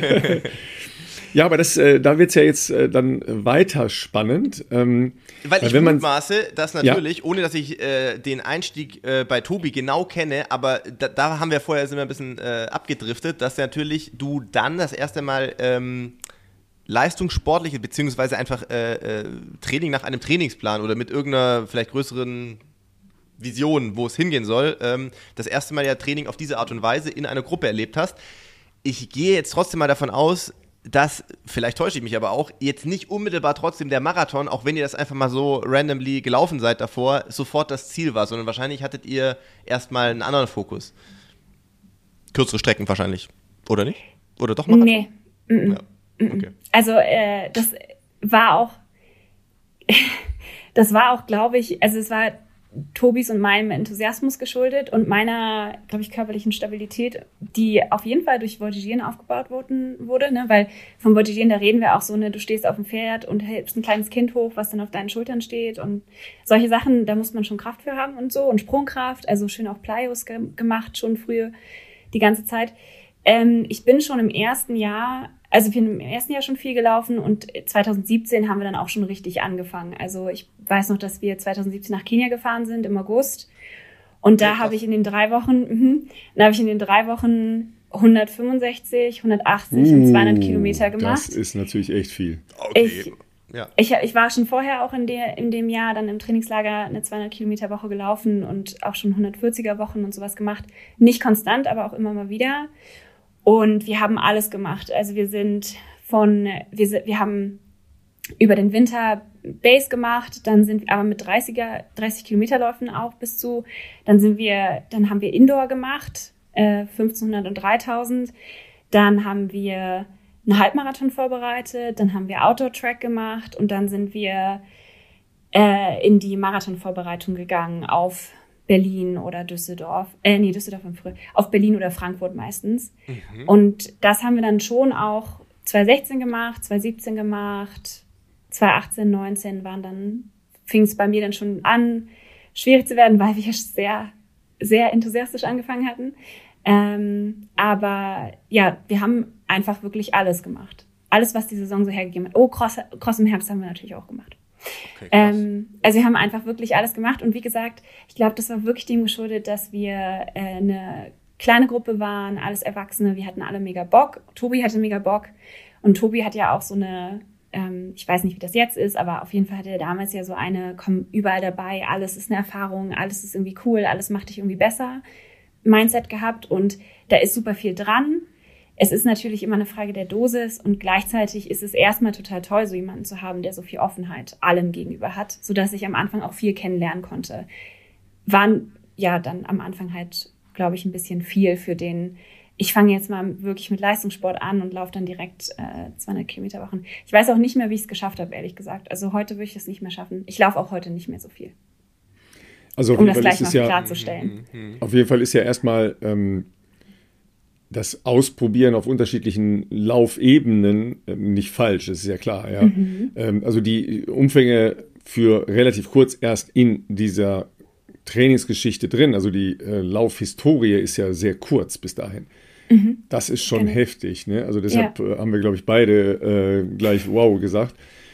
Ja, aber da wird es ja jetzt dann weiter spannend. Weil ich mutmaße, dass natürlich, ohne dass ich den Einstieg bei Tobi genau kenne, aber da haben wir vorher sind wir ein bisschen abgedriftet, dass natürlich du dann das erste Mal leistungssportliche, beziehungsweise einfach Training nach einem Trainingsplan oder mit irgendeiner vielleicht größeren Vision, wo es hingehen soll, das erste Mal ja Training auf diese Art und Weise in einer Gruppe erlebt hast. Ich gehe jetzt trotzdem mal davon aus, dass, vielleicht täusche ich mich aber auch, jetzt nicht unmittelbar trotzdem der Marathon, auch wenn ihr das einfach mal so randomly gelaufen seid davor, sofort das Ziel war, sondern wahrscheinlich hattet ihr erstmal einen anderen Fokus. Kürzere Strecken wahrscheinlich, oder nicht? Oder doch Marathon? Nee. Ja. Okay. Also das war auch, glaube ich, also es war Tobis und meinem Enthusiasmus geschuldet und meiner, glaube ich, körperlichen Stabilität, die auf jeden Fall durch Voltigieren aufgebaut wurde, ne? Weil vom Voltigieren, da reden wir auch so, ne, du stehst auf dem Pferd und hältst ein kleines Kind hoch, was dann auf deinen Schultern steht und solche Sachen, da muss man schon Kraft für haben und so und Sprungkraft, also schön auch Plyos gemacht, schon früher, die ganze Zeit. Ich bin schon im ersten Jahr schon viel gelaufen und 2017 haben wir dann auch schon richtig angefangen. Also ich weiß noch, dass wir 2017 nach Kenia gefahren sind im August und da habe ich in den 3 Wochen, 165, 180 und 200 Kilometer gemacht. Das ist natürlich echt viel. Okay. Ich war schon vorher auch in dem Jahr dann im Trainingslager eine 200 Kilometer Woche gelaufen und auch schon 140er Wochen und sowas gemacht. Nicht konstant, aber auch immer mal wieder. Und wir haben alles gemacht. Also wir haben über den Winter Base gemacht, dann sind wir aber mit 30 Kilometerläufen auch dann haben wir Indoor gemacht, 1500 und 3000. Dann haben wir einen Halbmarathon vorbereitet, dann haben wir Outdoor-Track gemacht und dann sind wir in die Marathonvorbereitung gegangen auf Berlin oder Düsseldorf, Düsseldorf und früher, auf Berlin oder Frankfurt meistens. Mhm. Und das haben wir dann schon auch 2016 gemacht, 2017 gemacht, 2018, 2019 fing es bei mir dann schon an, schwierig zu werden, weil wir sehr, sehr enthusiastisch angefangen hatten. Aber ja, wir haben einfach wirklich alles gemacht. Alles, was die Saison so hergegeben hat. Oh, Cross im Herbst haben wir natürlich auch gemacht. Okay, also wir haben einfach wirklich alles gemacht und wie gesagt, ich glaube, das war wirklich dem geschuldet, dass wir eine kleine Gruppe waren, alles Erwachsene, wir hatten alle mega Bock. Tobi hatte mega Bock und Tobi hat ja auch so eine, ich weiß nicht, wie das jetzt ist, aber auf jeden Fall hatte er damals ja so eine, komm, überall dabei, alles ist eine Erfahrung, alles ist irgendwie cool, alles macht dich irgendwie besser, Mindset gehabt und da ist super viel dran. Es ist natürlich immer eine Frage der Dosis und gleichzeitig ist es erstmal total toll, so jemanden zu haben, der so viel Offenheit allem gegenüber hat, sodass ich am Anfang auch viel kennenlernen konnte. Waren ja dann am Anfang halt, glaube ich, ein bisschen viel für den, ich fange jetzt mal wirklich mit Leistungssport an und laufe dann direkt 200 Kilometer Wochen. Ich weiß auch nicht mehr, wie ich es geschafft habe, ehrlich gesagt. Also heute würde ich das nicht mehr schaffen. Ich laufe auch heute nicht mehr so viel. Also um das gleich mal klarzustellen. Auf jeden Fall ist ja erstmal das Ausprobieren auf unterschiedlichen Laufebenen nicht falsch, das ist ja klar. Ja. Also die Umfänge für relativ kurz erst in dieser Trainingsgeschichte drin. Also die Laufhistorie ist ja sehr kurz bis dahin. Das ist schon heftig. Ne? Also deshalb haben wir, glaube ich, beide gleich wow gesagt.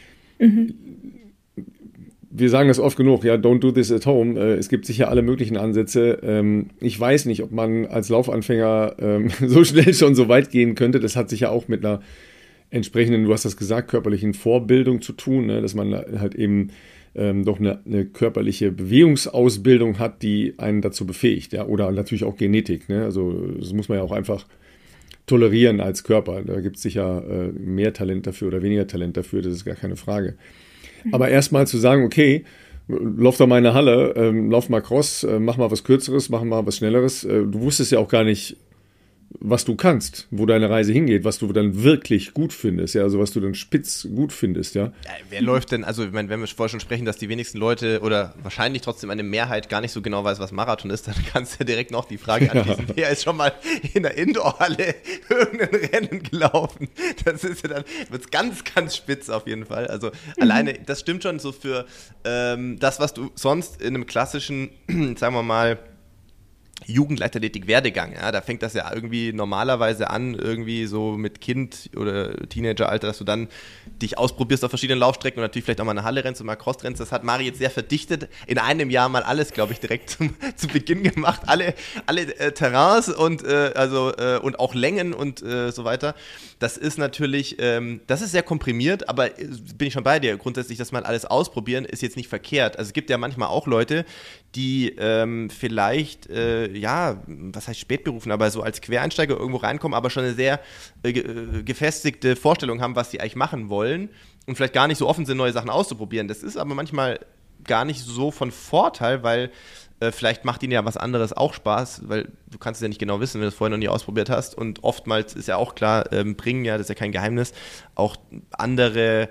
Wir sagen das oft genug, ja, don't do this at home. Es gibt sicher alle möglichen Ansätze. Ich weiß nicht, ob man als Laufanfänger so schnell schon so weit gehen könnte. Das hat sicher auch mit einer entsprechenden, du hast das gesagt, körperlichen Vorbildung zu tun, ne? Dass man halt eben doch eine körperliche Bewegungsausbildung hat, die einen dazu befähigt. Ja? Oder natürlich auch Genetik. Ne? Also das muss man ja auch einfach tolerieren als Körper. Da gibt es sicher mehr Talent dafür oder weniger Talent dafür, das ist gar keine Frage. Aber erstmal zu sagen, okay, lauf doch mal in der Halle, lauf mal Cross, mach mal was Kürzeres, mach mal was Schnelleres. Du wusstest ja auch gar nicht, was du kannst, wo deine Reise hingeht, was du dann wirklich gut findest, ja, also was du dann spitz gut findest, ja. Wer läuft denn, also ich meine, wenn wir vorher schon sprechen, dass die wenigsten Leute oder wahrscheinlich trotzdem eine Mehrheit gar nicht so genau weiß, was Marathon ist, dann kannst du ja direkt noch die Frage anschließen, wer ist schon mal in der Indoor-Halle irgendein Rennen gelaufen? Das ist ja dann, wird's ganz, ganz spitz auf jeden Fall, also alleine, das stimmt schon so für das, was du sonst in einem klassischen, sagen wir mal, Jugendleichtathletik-Werdegang, ja, da fängt das ja irgendwie normalerweise an, irgendwie so mit Kind oder Teenageralter, dass du dann dich ausprobierst auf verschiedenen Laufstrecken und natürlich vielleicht auch mal eine Halle rennst und mal Cross rennst. Das hat Mari jetzt sehr verdichtet, in einem Jahr mal alles, glaube ich, direkt zu Beginn gemacht, alle Terrains und und auch Längen und so weiter. Das ist natürlich, das ist sehr komprimiert, aber bin ich schon bei dir, grundsätzlich, dass mal alles ausprobieren, ist jetzt nicht verkehrt. Also es gibt ja manchmal auch Leute, die vielleicht, was heißt spätberufen, aber so als Quereinsteiger irgendwo reinkommen, aber schon eine sehr gefestigte Vorstellung haben, was sie eigentlich machen wollen und vielleicht gar nicht so offen sind, neue Sachen auszuprobieren. Das ist aber manchmal gar nicht so von Vorteil, weil vielleicht macht ihnen ja was anderes auch Spaß, weil du kannst es ja nicht genau wissen, wenn du es vorher noch nie ausprobiert hast und oftmals ist ja auch klar, bringen ja, das ist ja kein Geheimnis, auch andere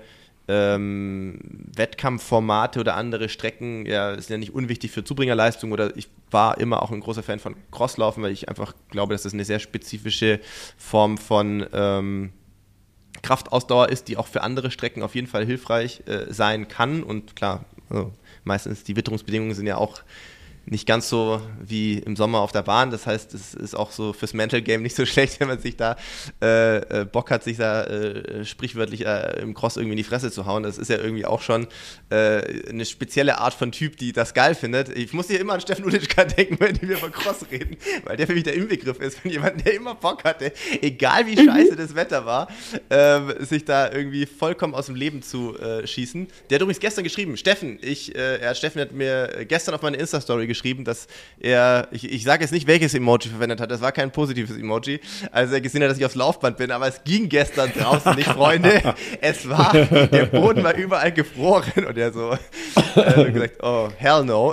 Wettkampfformate oder andere Strecken sind ja nicht unwichtig für Zubringerleistung oder ich war immer auch ein großer Fan von Crosslaufen, weil ich einfach glaube, dass das eine sehr spezifische Form von Kraftausdauer ist, die auch für andere Strecken auf jeden Fall hilfreich sein kann und klar, also meistens die Witterungsbedingungen sind ja auch nicht ganz so wie im Sommer auf der Bahn. Das heißt, es ist auch so fürs Mental Game nicht so schlecht, wenn man sich da Bock hat, sich da sprichwörtlich im Cross irgendwie in die Fresse zu hauen. Das ist ja irgendwie auch schon eine spezielle Art von Typ, die das geil findet. Ich muss hier immer an Steffen Uditschka denken, wenn wir über Cross reden, weil der für mich der Inbegriff ist von jemandem, der immer Bock hatte, egal wie scheiße das Wetter war, sich da irgendwie vollkommen aus dem Leben zu schießen. Der hat übrigens gestern geschrieben, Steffen hat mir gestern auf meine Insta-Story geschrieben, dass er, ich sage jetzt nicht, welches Emoji verwendet hat, das war kein positives Emoji, als er gesehen hat, dass ich aufs Laufband bin, aber es ging gestern draußen nicht, Freunde, der Boden war überall gefroren und er so gesagt, oh, hell no.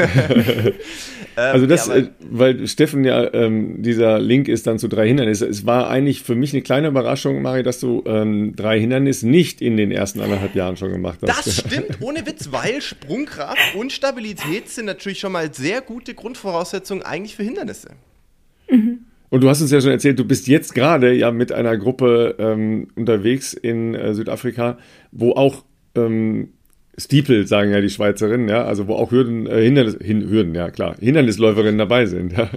Also das, weil Steffen ja, dieser Link ist dann zu 3 Hindernissen. Es war eigentlich für mich eine kleine Überraschung, Mari, dass du 3 Hindernisse nicht in den ersten 1,5 Jahren schon gemacht hast. Das stimmt, ohne Witz, weil Sprungkraft und Stabilität sind natürlich schon mal sehr gute Grundvoraussetzungen eigentlich für Hindernisse. Und du hast uns ja schon erzählt, du bist jetzt gerade ja mit einer Gruppe unterwegs in Südafrika, wo auch Steeple, sagen ja die Schweizerinnen, ja, also wo auch Hindernisläuferinnen dabei sind. Ja,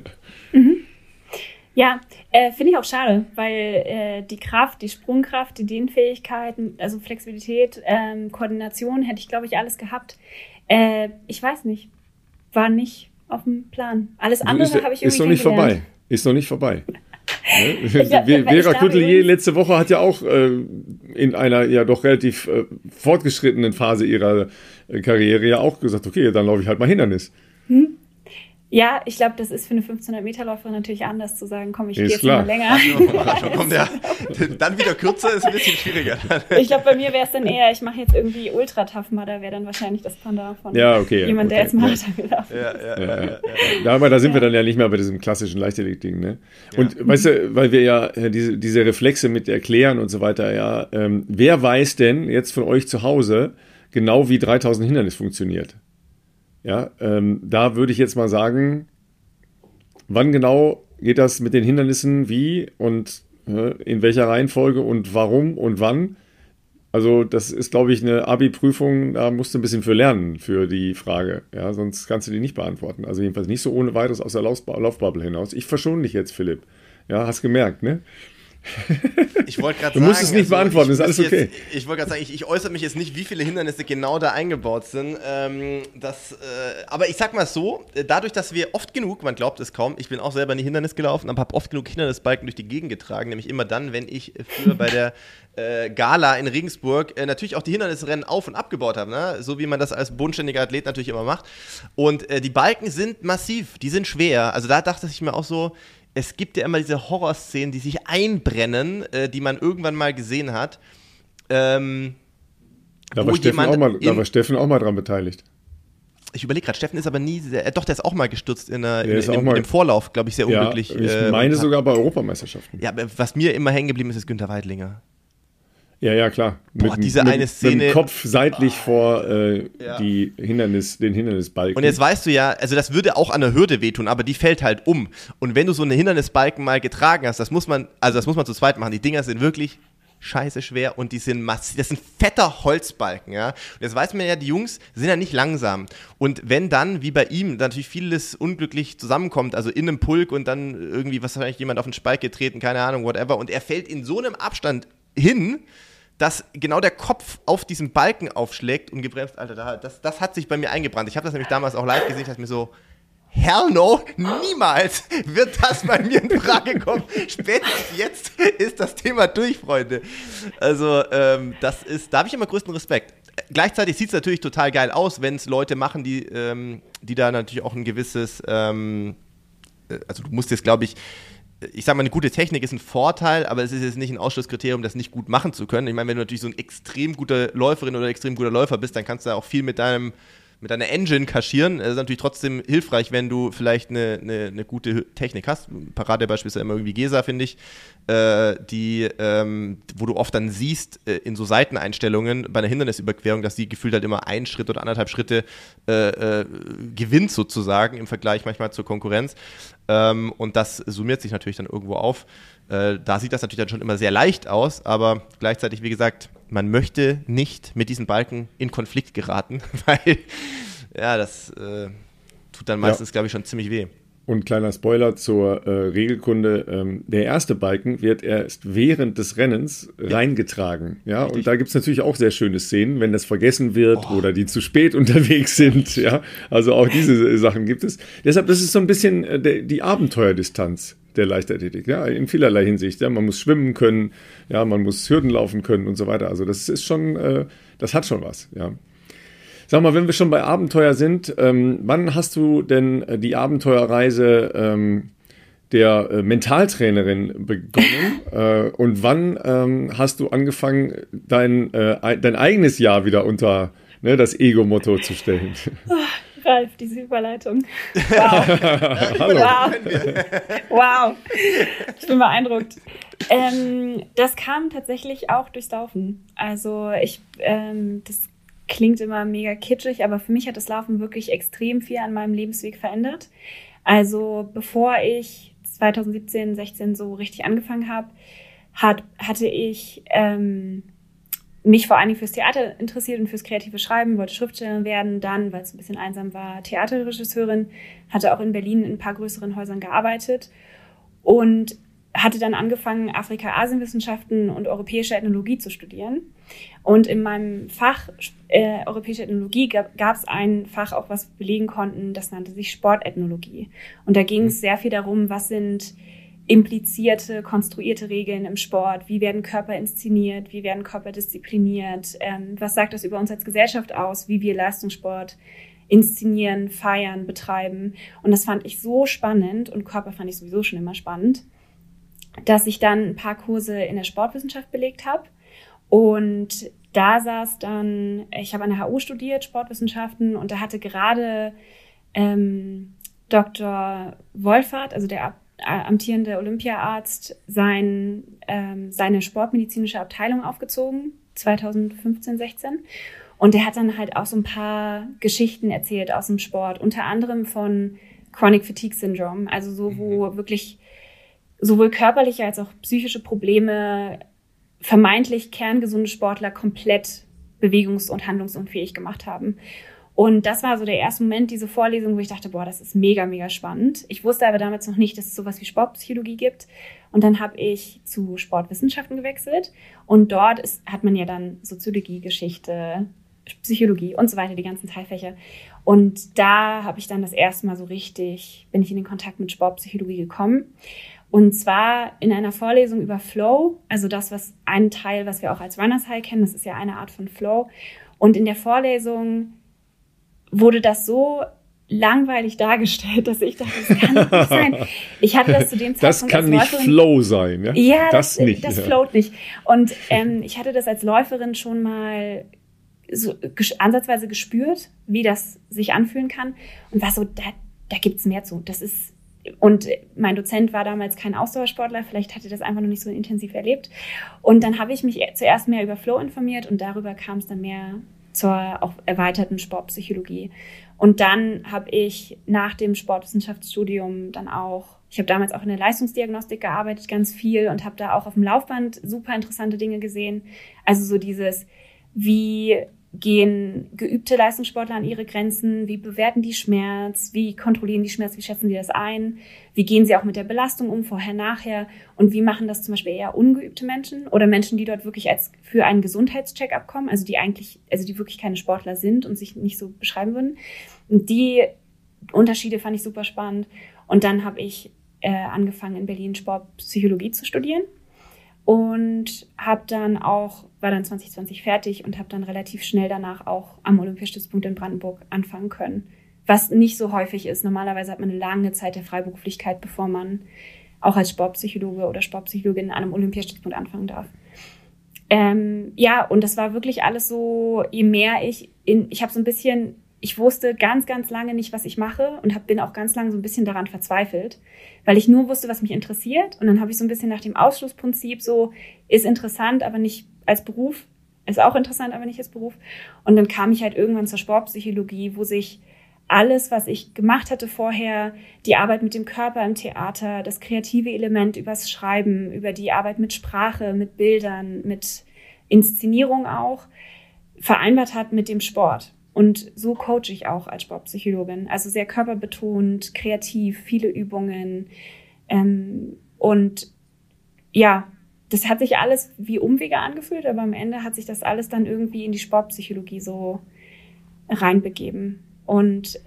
ja, finde ich auch schade, weil die Kraft, die Sprungkraft, die Dehnfähigkeiten, also Flexibilität, Koordination hätte ich, glaube ich, alles gehabt. Ich weiß nicht, war nicht auf dem Plan. Alles andere habe ich irgendwie kennengelernt. Ist noch nicht vorbei. Vera Coutelier letzte Woche hat ja auch in einer ja doch relativ fortgeschrittenen Phase ihrer Karriere ja auch gesagt, okay, dann laufe ich halt mal Hindernis. Ja, ich glaube, das ist für eine 1500-Meter-Läuferin natürlich anders zu sagen, komm, ich gehe jetzt mal länger. Dann wieder kürzer ist ein bisschen schwieriger. Ich glaube, bei mir wäre es dann eher, ich mache jetzt irgendwie Ultra-Tough Mudder, wäre dann wahrscheinlich das Pendant von jemand, der jetzt Marathon gelaufen ist. Aber da sind wir dann ja nicht mehr bei diesem klassischen Leichtathletik-Ding, ne? Und weißt du, weil wir ja diese Reflexe mit erklären und so weiter, ja, wer weiß denn jetzt von euch zu Hause genau, wie 3000 Hindernis funktioniert? Ja, da würde ich jetzt mal sagen, wann genau geht das mit den Hindernissen, wie und in welcher Reihenfolge und warum und wann? Also das ist, glaube ich, eine Abi-Prüfung, da musst du ein bisschen für lernen, für die Frage. Ja, sonst kannst du die nicht beantworten. Also jedenfalls nicht so ohne weiteres aus der Laufbubble hinaus. Ich verschone dich jetzt, Philipp. Ja, hast gemerkt, ne? Ich wollte gerade sagen, du musst es nicht beantworten, ist alles okay. Ich wollte gerade sagen, ich äußere mich jetzt nicht, wie viele Hindernisse genau da eingebaut sind. Aber ich sag mal so, dadurch, dass wir oft genug, man glaubt es kaum, ich bin auch selber nie Hindernis gelaufen, aber habe oft genug Hindernisbalken durch die Gegend getragen, nämlich immer dann, wenn ich früher bei der Gala in Regensburg natürlich auch die Hindernisrennen auf- und abgebaut habe, ne? So wie man das als bodenständiger Athlet natürlich immer macht. Und die Balken sind massiv, die sind schwer. Also da dachte ich mir auch so, es gibt ja immer diese Horrorszenen, die sich einbrennen, die man irgendwann mal gesehen hat. Da war Steffen auch mal dran beteiligt. Ich überlege gerade, Steffen ist aber nie, der ist auch mal gestürzt in dem Vorlauf, glaube ich, sehr unglücklich. Ja, ich meine sogar bei Europameisterschaften. Ja, aber was mir immer hängen geblieben ist Günther Weidlinger. Ja, klar. Diese eine Szene. Mit dem Kopf seitlich vor den Hindernisbalken. Und jetzt weißt du ja, also das würde auch an der Hürde wehtun, aber die fällt halt um. Und wenn du so eine Hindernisbalken mal getragen hast, das muss man zu zweit machen. Die Dinger sind wirklich scheiße schwer und die sind massiv. Das sind fetter Holzbalken, ja. Und jetzt weiß man ja, die Jungs sind ja nicht langsam. Und wenn dann, wie bei ihm, natürlich vieles unglücklich zusammenkommt, also in einem Pulk und dann irgendwie wahrscheinlich jemand auf den Spike getreten, keine Ahnung, whatever, und er fällt in so einem Abstand hin, dass genau der Kopf auf diesen Balken aufschlägt und gebremst, Alter, das hat sich bei mir eingebrannt. Ich habe das nämlich damals auch live gesehen, ich dachte mir so, hell no, niemals wird das bei mir in Frage kommen. Spätestens jetzt ist das Thema durch, Freunde. Also da habe ich immer größten Respekt. Gleichzeitig sieht es natürlich total geil aus, wenn es Leute machen, die da natürlich auch ein gewisses, also du musst jetzt, glaube ich sag mal, eine gute Technik ist ein Vorteil, aber es ist jetzt nicht ein Ausschlusskriterium, das nicht gut machen zu können. Ich meine, wenn du natürlich so ein extrem guter Läuferin oder extrem guter Läufer bist, dann kannst du auch viel mit deiner Engine kaschieren. Es ist natürlich trotzdem hilfreich, wenn du vielleicht eine gute Technik hast. Paradebeispiel ist ja immer irgendwie Gesa, finde ich, wo du oft dann siehst, in so Seiteneinstellungen bei einer Hindernisüberquerung, dass die gefühlt halt immer 1 Schritt oder 1,5 Schritte gewinnt sozusagen im Vergleich manchmal zur Konkurrenz. Und das summiert sich natürlich dann irgendwo auf. Da sieht das natürlich dann schon immer sehr leicht aus, aber gleichzeitig, wie gesagt, man möchte nicht mit diesen Balken in Konflikt geraten, weil das tut dann meistens, glaube ich, schon ziemlich weh. Und kleiner Spoiler zur Regelkunde, der erste Balken wird erst während des Rennens reingetragen. Ja? Und da gibt es natürlich auch sehr schöne Szenen, wenn das vergessen wird oder die zu spät unterwegs sind. Ja? Also auch diese Sachen gibt es. Deshalb, das ist so ein bisschen die Abenteuerdistanz der Leichtathletik, ja, in vielerlei Hinsicht. Ja? Man muss schwimmen können, ja, man muss Hürden laufen können und so weiter. Also das ist schon, das hat schon was, ja. Sag mal, wenn wir schon bei Abenteuer sind, wann hast du denn die Abenteuerreise der Mentaltrainerin begonnen und wann hast du angefangen, dein eigenes Jahr wieder unter das Ego-Motto zu stellen? Ralf, diese Überleitung. Wow. Hallo. Wow. Ich bin beeindruckt. Das kam tatsächlich auch durchs Laufen. Also das klingt immer mega kitschig, aber für mich hat das Laufen wirklich extrem viel an meinem Lebensweg verändert. Also bevor ich 2017, 16 so richtig angefangen habe, hatte ich mich vor allen Dingen fürs Theater interessiert und fürs kreative Schreiben, wollte Schriftstellerin werden, dann, weil es ein bisschen einsam war, Theaterregisseurin, hatte auch in Berlin in ein paar größeren Häusern gearbeitet und hatte dann angefangen, Afrika-Asien-Wissenschaften und europäische Ethnologie zu studieren. Und in meinem Fach europäische Ethnologie gab es ein Fach, auch was wir belegen konnten, das nannte sich Sportethnologie. Und da ging es sehr viel darum, was sind implizierte, konstruierte Regeln im Sport, wie werden Körper inszeniert, wie werden Körper diszipliniert, was sagt das über uns als Gesellschaft aus, wie wir Leistungssport inszenieren, feiern, betreiben. Und das fand ich so spannend und Körper fand ich sowieso schon immer spannend, dass ich dann ein paar Kurse in der Sportwissenschaft belegt habe. Und da saß dann, ich habe an der HU studiert, Sportwissenschaften, und da hatte gerade Dr. Wohlfahrt, also der amtierende Olympiaarzt, seine sportmedizinische Abteilung aufgezogen, 2015, 16. Und der hat dann halt auch so ein paar Geschichten erzählt aus dem Sport, unter anderem von Chronic Fatigue Syndrome, also so, wo wirklich sowohl körperliche als auch psychische Probleme vermeintlich kerngesunde Sportler komplett bewegungs- und handlungsunfähig gemacht haben. Und das war so der erste Moment, diese Vorlesung, wo ich dachte, boah, das ist mega, mega spannend. Ich wusste aber damals noch nicht, dass es sowas wie Sportpsychologie gibt. Und dann habe ich zu Sportwissenschaften gewechselt. Und dort hat man ja dann Soziologie, Geschichte, Psychologie und so weiter, die ganzen Teilfächer. Und da habe ich dann das erste Mal bin ich in den Kontakt mit Sportpsychologie gekommen. Und zwar in einer Vorlesung über Flow, also ein Teil, was wir auch als Runners High kennen, das ist ja eine Art von Flow. Und in der Vorlesung wurde das so langweilig dargestellt, dass ich dachte, das kann nicht sein. Ich hatte das zu dem Zeitpunkt das kann nicht Flow sein, ja? Ja, das nicht. Das float nicht. Und ich hatte das als Läuferin schon mal so ansatzweise gespürt, wie das sich anfühlen kann und war so, da gibt's mehr zu. Und mein Dozent war damals kein Ausdauersportler, vielleicht hat er das einfach noch nicht so intensiv erlebt. Und dann habe ich mich zuerst mehr über Flow informiert und darüber kam es dann mehr zur auch erweiterten Sportpsychologie. Und dann habe ich nach dem Sportwissenschaftsstudium ich habe damals auch in der Leistungsdiagnostik gearbeitet, ganz viel, und habe da auch auf dem Laufband super interessante Dinge gesehen. Also so wie gehen geübte Leistungssportler an ihre Grenzen, wie bewerten die Schmerz, wie kontrollieren die Schmerz, wie schätzen sie das ein, wie gehen sie auch mit der Belastung um, vorher, nachher, und wie machen das zum Beispiel eher ungeübte Menschen oder Menschen, die dort wirklich für einen Gesundheitscheck-up kommen, also die wirklich keine Sportler sind und sich nicht so beschreiben würden. Und die Unterschiede fand ich super spannend. Und dann habe ich angefangen, in Berlin Sportpsychologie zu studieren. Und war dann 2020 fertig und habe dann relativ schnell danach auch am Olympiastützpunkt in Brandenburg anfangen können. Was nicht so häufig ist. Normalerweise hat man eine lange Zeit der Freiberuflichkeit, bevor man auch als Sportpsychologe oder Sportpsychologin an einem Olympiastützpunkt anfangen darf. Und das war wirklich alles so, je mehr ich wusste ganz, ganz lange nicht, was ich mache, und bin auch ganz lange so ein bisschen daran verzweifelt, weil ich nur wusste, was mich interessiert. Und dann habe ich so ein bisschen nach dem Ausschlussprinzip so, ist interessant, aber nicht als Beruf, ist auch interessant, aber nicht als Beruf. Und dann kam ich halt irgendwann zur Sportpsychologie, wo sich alles, was ich gemacht hatte vorher, die Arbeit mit dem Körper im Theater, das kreative Element übers Schreiben, über die Arbeit mit Sprache, mit Bildern, mit Inszenierung auch, vereinbart hat mit dem Sport. Und so coache ich auch als Sportpsychologin. Also sehr körperbetont, kreativ, viele Übungen. Und ja, das hat sich alles wie Umwege angefühlt, aber am Ende hat sich das alles dann irgendwie in die Sportpsychologie so reinbegeben. Und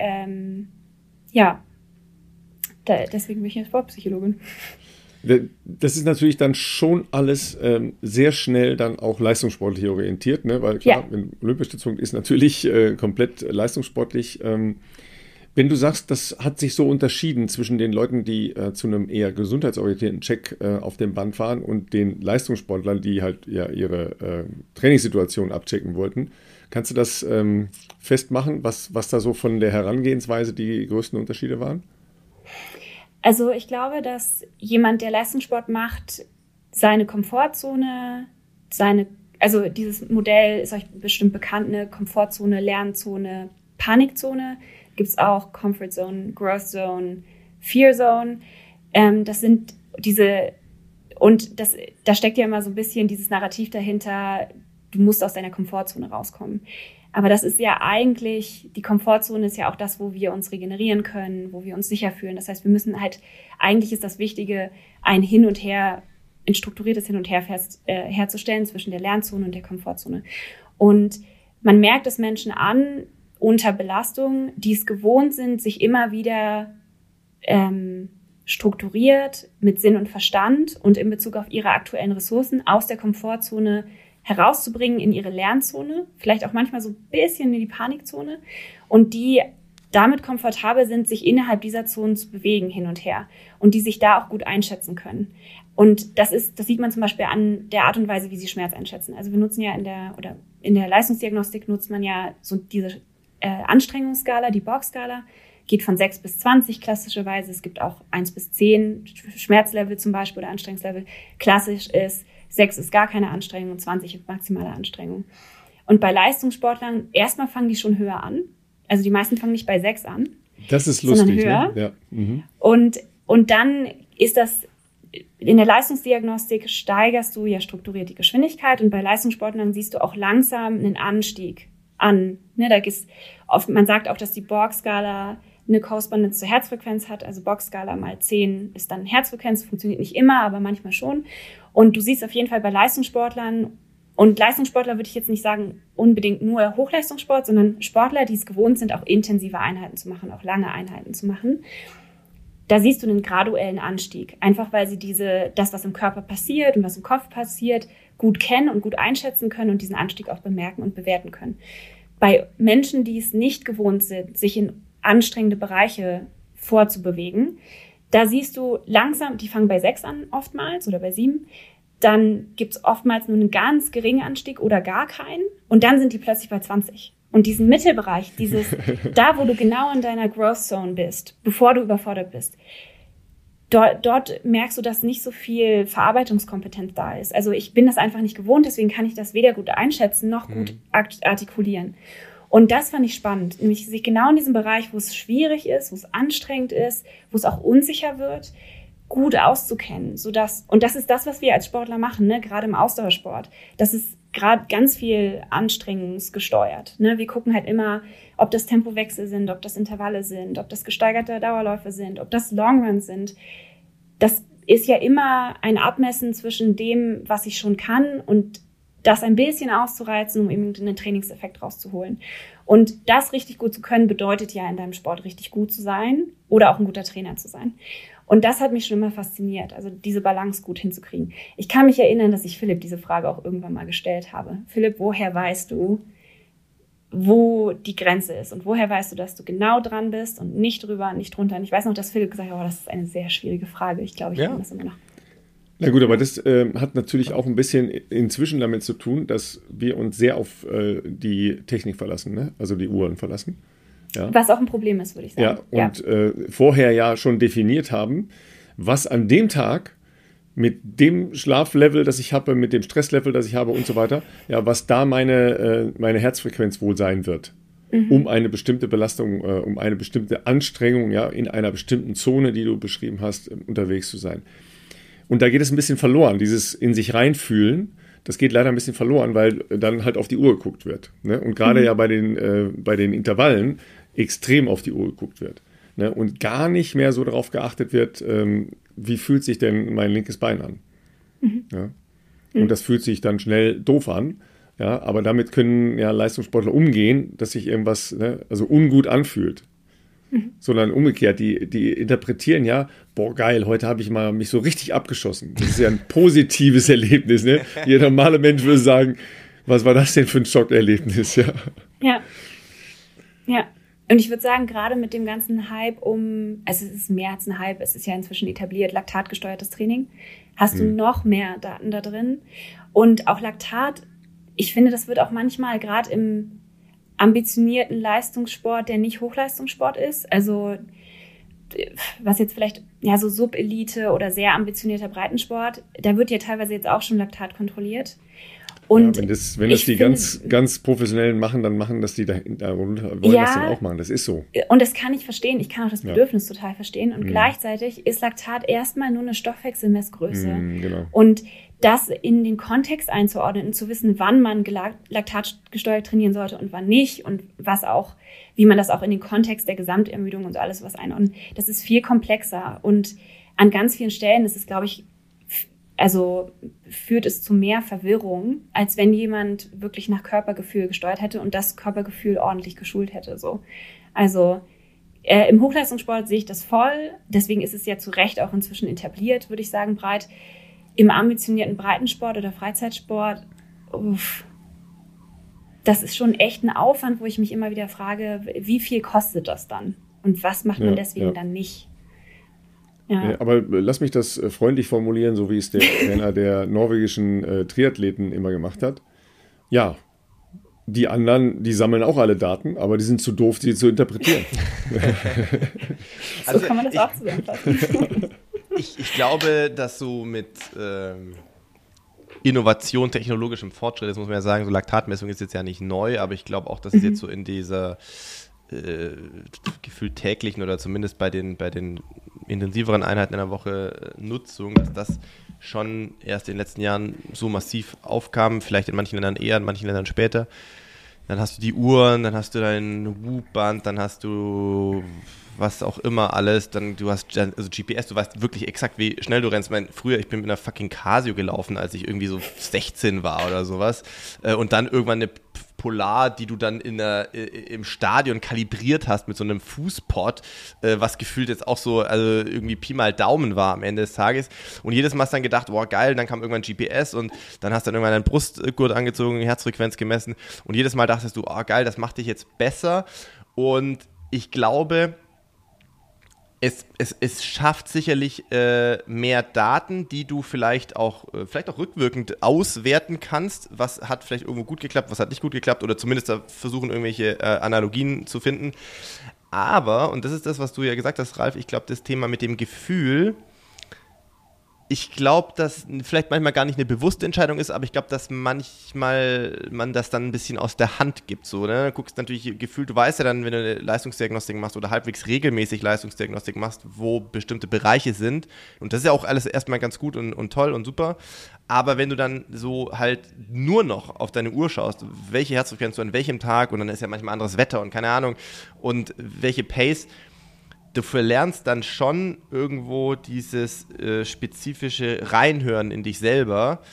deswegen bin ich eine Sportpsychologin. Das ist natürlich dann schon alles sehr schnell dann auch leistungssportlich orientiert, ne? Weil klar, ein Olympiastützpunkt ist natürlich komplett leistungssportlich. Wenn du sagst, das hat sich so unterschieden zwischen den Leuten, die zu einem eher gesundheitsorientierten Check auf dem Band fahren, und den Leistungssportlern, die halt ja ihre Trainingssituation abchecken wollten, kannst du das festmachen, was da so von der Herangehensweise die größten Unterschiede waren? Also ich glaube, dass jemand, der Leistungssport macht, seine Komfortzone, also dieses Modell ist euch bestimmt bekannt, eine Komfortzone, Lernzone, Panikzone, gibt es auch Comfort Zone, Growth Zone, Fear Zone. Das sind da steckt ja immer so ein bisschen dieses Narrativ dahinter, du musst aus deiner Komfortzone rauskommen. Aber das ist ja eigentlich, die Komfortzone ist ja auch das, wo wir uns regenerieren können, wo wir uns sicher fühlen. Das heißt, wir müssen eigentlich ist das Wichtige, ein strukturiertes Hin und Her herzustellen zwischen der Lernzone und der Komfortzone. Und man merkt es Menschen an, unter Belastung, die es gewohnt sind, sich immer wieder strukturiert mit Sinn und Verstand und in Bezug auf ihre aktuellen Ressourcen aus der Komfortzone herauszubringen in ihre Lernzone, vielleicht auch manchmal so ein bisschen in die Panikzone, und die damit komfortabel sind, sich innerhalb dieser Zonen zu bewegen hin und her und die sich da auch gut einschätzen können. Und das sieht man zum Beispiel an der Art und Weise, wie sie Schmerz einschätzen. Also wir nutzen ja in der Leistungsdiagnostik nutzt man ja so diese Anstrengungsskala, die Borg-Skala, geht von 6 bis 20 klassischerweise. Es gibt auch 1 bis 10 Schmerzlevel zum Beispiel oder Anstrengungslevel. Klassisch ist 6 ist gar keine Anstrengung, 20 ist maximale Anstrengung. Und bei Leistungssportlern, erstmal fangen die schon höher an. Also die meisten fangen nicht bei 6 an. Das ist lustig, höher. Ne? Ja. Mhm. Und dann ist das in der Leistungsdiagnostik steigerst du ja strukturiert die Geschwindigkeit und bei Leistungssportlern siehst du auch langsam einen Anstieg an. Ne, da ist oft, man sagt auch, dass die Borg-Skala eine Korrespondenz zur Herzfrequenz hat. Also Borg-Skala mal 10 ist dann Herzfrequenz, funktioniert nicht immer, aber manchmal schon. Und du siehst auf jeden Fall bei Leistungssportlern, und Leistungssportler würde ich jetzt nicht sagen unbedingt nur Hochleistungssport, sondern Sportler, die es gewohnt sind, auch intensive Einheiten zu machen, auch lange Einheiten zu machen. Da siehst du einen graduellen Anstieg. Einfach weil sie das, was im Körper passiert und was im Kopf passiert, gut kennen und gut einschätzen können und diesen Anstieg auch bemerken und bewerten können. Bei Menschen, die es nicht gewohnt sind, sich in anstrengende Bereiche vorzubewegen, da siehst du langsam, die fangen bei 6 an oftmals oder bei 7, dann gibt es oftmals nur einen ganz geringen Anstieg oder gar keinen und dann sind die plötzlich bei 20. Und diesen Mittelbereich, da wo du genau in deiner Growth Zone bist, bevor du überfordert bist, dort merkst du, dass nicht so viel Verarbeitungskompetenz da ist. Also ich bin das einfach nicht gewohnt, deswegen kann ich das weder gut einschätzen noch gut artikulieren. Und das fand ich spannend, nämlich sich genau in diesem Bereich, wo es schwierig ist, wo es anstrengend ist, wo es auch unsicher wird, gut auszukennen, und das ist das, was wir als Sportler machen, ne? Gerade im Ausdauersport. Das ist gerade ganz viel anstrengungsgesteuert. Ne? Wir gucken halt immer, ob das Tempowechsel sind, ob das Intervalle sind, ob das gesteigerte Dauerläufe sind, ob das Longruns sind. Das ist ja immer ein Abmessen zwischen dem, was ich schon kann und das ein bisschen auszureizen, um eben einen Trainingseffekt rauszuholen. Und das richtig gut zu können, bedeutet ja in deinem Sport richtig gut zu sein oder auch ein guter Trainer zu sein. Und das hat mich schon immer fasziniert, also diese Balance gut hinzukriegen. Ich kann mich erinnern, dass ich Philipp diese Frage auch irgendwann mal gestellt habe. Philipp, woher weißt du, wo die Grenze ist? Und woher weißt du, dass du genau dran bist und nicht drüber, nicht drunter? Und ich weiß noch, dass Philipp gesagt hat, das ist eine sehr schwierige Frage. Ich glaube, ich kann das immer noch. Na gut, aber das hat natürlich auch ein bisschen inzwischen damit zu tun, dass wir uns sehr auf die Technik verlassen, ne? Also die Uhren verlassen. Ja. Was auch ein Problem ist, würde ich sagen. Ja, und vorher ja schon definiert haben, was an dem Tag mit dem Schlaflevel, das ich habe, mit dem Stresslevel, das ich habe und so weiter, ja, was da meine Herzfrequenz wohl sein wird, um eine bestimmte Belastung, um eine bestimmte Anstrengung, ja, in einer bestimmten Zone, die du beschrieben hast, unterwegs zu sein. Und da geht es ein bisschen verloren, dieses in sich reinfühlen. Das geht leider ein bisschen verloren, weil dann halt auf die Uhr geguckt wird. Ne? Und gerade ja bei den Intervallen extrem auf die Uhr geguckt wird. Ne? Und gar nicht mehr so darauf geachtet wird, wie fühlt sich denn mein linkes Bein an. Ja? Und das fühlt sich dann schnell doof an. Ja? Aber damit können ja Leistungssportler umgehen, dass sich irgendwas also ungut anfühlt. Sondern umgekehrt, die interpretieren ja, boah geil, heute habe ich mal mich so richtig abgeschossen. Das ist ja ein positives Erlebnis. Ne? Jeder normale Mensch würde sagen, was war das denn für ein Schockerlebnis? Ja. Und ich würde sagen, gerade mit dem ganzen Hype also es ist mehr als ein Hype, es ist ja inzwischen etabliert, laktatgesteuertes Training, hast du noch mehr Daten da drin. Und auch Laktat, ich finde, das wird auch manchmal gerade im ambitionierten Leistungssport, der nicht Hochleistungssport ist, also was jetzt vielleicht so Subelite oder sehr ambitionierter Breitensport, da wird ja teilweise jetzt auch schon Laktat kontrolliert. Und ja, wenn das die ganz Professionellen machen, dann machen das die dahinter wollen das dann auch machen. Das ist so. Und das kann ich verstehen. Ich kann auch das Bedürfnis total verstehen. Und gleichzeitig ist Laktat erstmal nur eine Stoffwechselmessgröße. Genau. Und das in den Kontext einzuordnen und zu wissen, wann man laktatgesteuert trainieren sollte und wann nicht und wie man das auch in den Kontext der Gesamtermüdung und alles was einordnet, das ist viel komplexer. Und an ganz vielen Stellen ist es, glaube ich, führt es zu mehr Verwirrung, als wenn jemand wirklich nach Körpergefühl gesteuert hätte und das Körpergefühl ordentlich geschult hätte. So. Also im Hochleistungssport sehe ich das voll, deswegen ist es ja zu Recht auch inzwischen etabliert, würde ich sagen, breit. Im ambitionierten Breitensport oder Freizeitsport, das ist schon echt ein Aufwand, wo ich mich immer wieder frage, wie viel kostet das dann? Und was macht man deswegen dann nicht? Ja. Aber lass mich das freundlich formulieren, so wie es der Trainer der norwegischen Triathleten immer gemacht hat. Ja, die anderen, die sammeln auch alle Daten, aber die sind zu doof, sie zu interpretieren. So kann man das auch zusammenfassen. Ich glaube, dass so mit Innovation, technologischem Fortschritt, das muss man ja sagen, so Laktatmessung ist jetzt ja nicht neu, aber ich glaube auch, dass es jetzt so in dieser gefühlt täglichen oder zumindest bei den intensiveren Einheiten in der Woche Nutzung, dass das schon erst in den letzten Jahren so massiv aufkam, vielleicht in manchen Ländern eher, in manchen Ländern später. Dann hast du die Uhren, dann hast du dein Whoop-Band, dann hast du was auch immer alles, dann du hast also GPS, du weißt wirklich exakt, wie schnell du rennst. Früher, ich bin mit einer fucking Casio gelaufen, als ich irgendwie so 16 war oder sowas, und dann irgendwann eine Polar, die du dann im Stadion kalibriert hast mit so einem Fußpod, was gefühlt jetzt auch so, also irgendwie Pi mal Daumen war am Ende des Tages. Und jedes Mal hast du dann gedacht, boah geil, dann kam irgendwann GPS und dann hast du dann irgendwann deinen Brustgurt angezogen, Herzfrequenz gemessen und jedes Mal dachtest du, oh geil, das macht dich jetzt besser. Und ich glaube, es schafft sicherlich mehr Daten, die du vielleicht auch rückwirkend auswerten kannst. Was hat vielleicht irgendwo gut geklappt, was hat nicht gut geklappt oder zumindest da versuchen irgendwelche Analogien zu finden. Aber, und das ist das, was du ja gesagt hast, Ralf, ich glaube, das Thema mit dem Gefühl, ich glaube, dass vielleicht manchmal gar nicht eine bewusste Entscheidung ist, aber ich glaube, dass manchmal man das dann ein bisschen aus der Hand gibt. So, ne? Du guckst natürlich gefühlt, du weißt ja dann, wenn du eine Leistungsdiagnostik machst oder halbwegs regelmäßig Leistungsdiagnostik machst, wo bestimmte Bereiche sind. Und das ist ja auch alles erstmal ganz gut und toll und super. Aber wenn du dann so halt nur noch auf deine Uhr schaust, welche Herzfrequenz du an welchem Tag und dann ist ja manchmal anderes Wetter und keine Ahnung und welche Pace, du verlernst dann schon irgendwo dieses spezifische Reinhören in dich selber,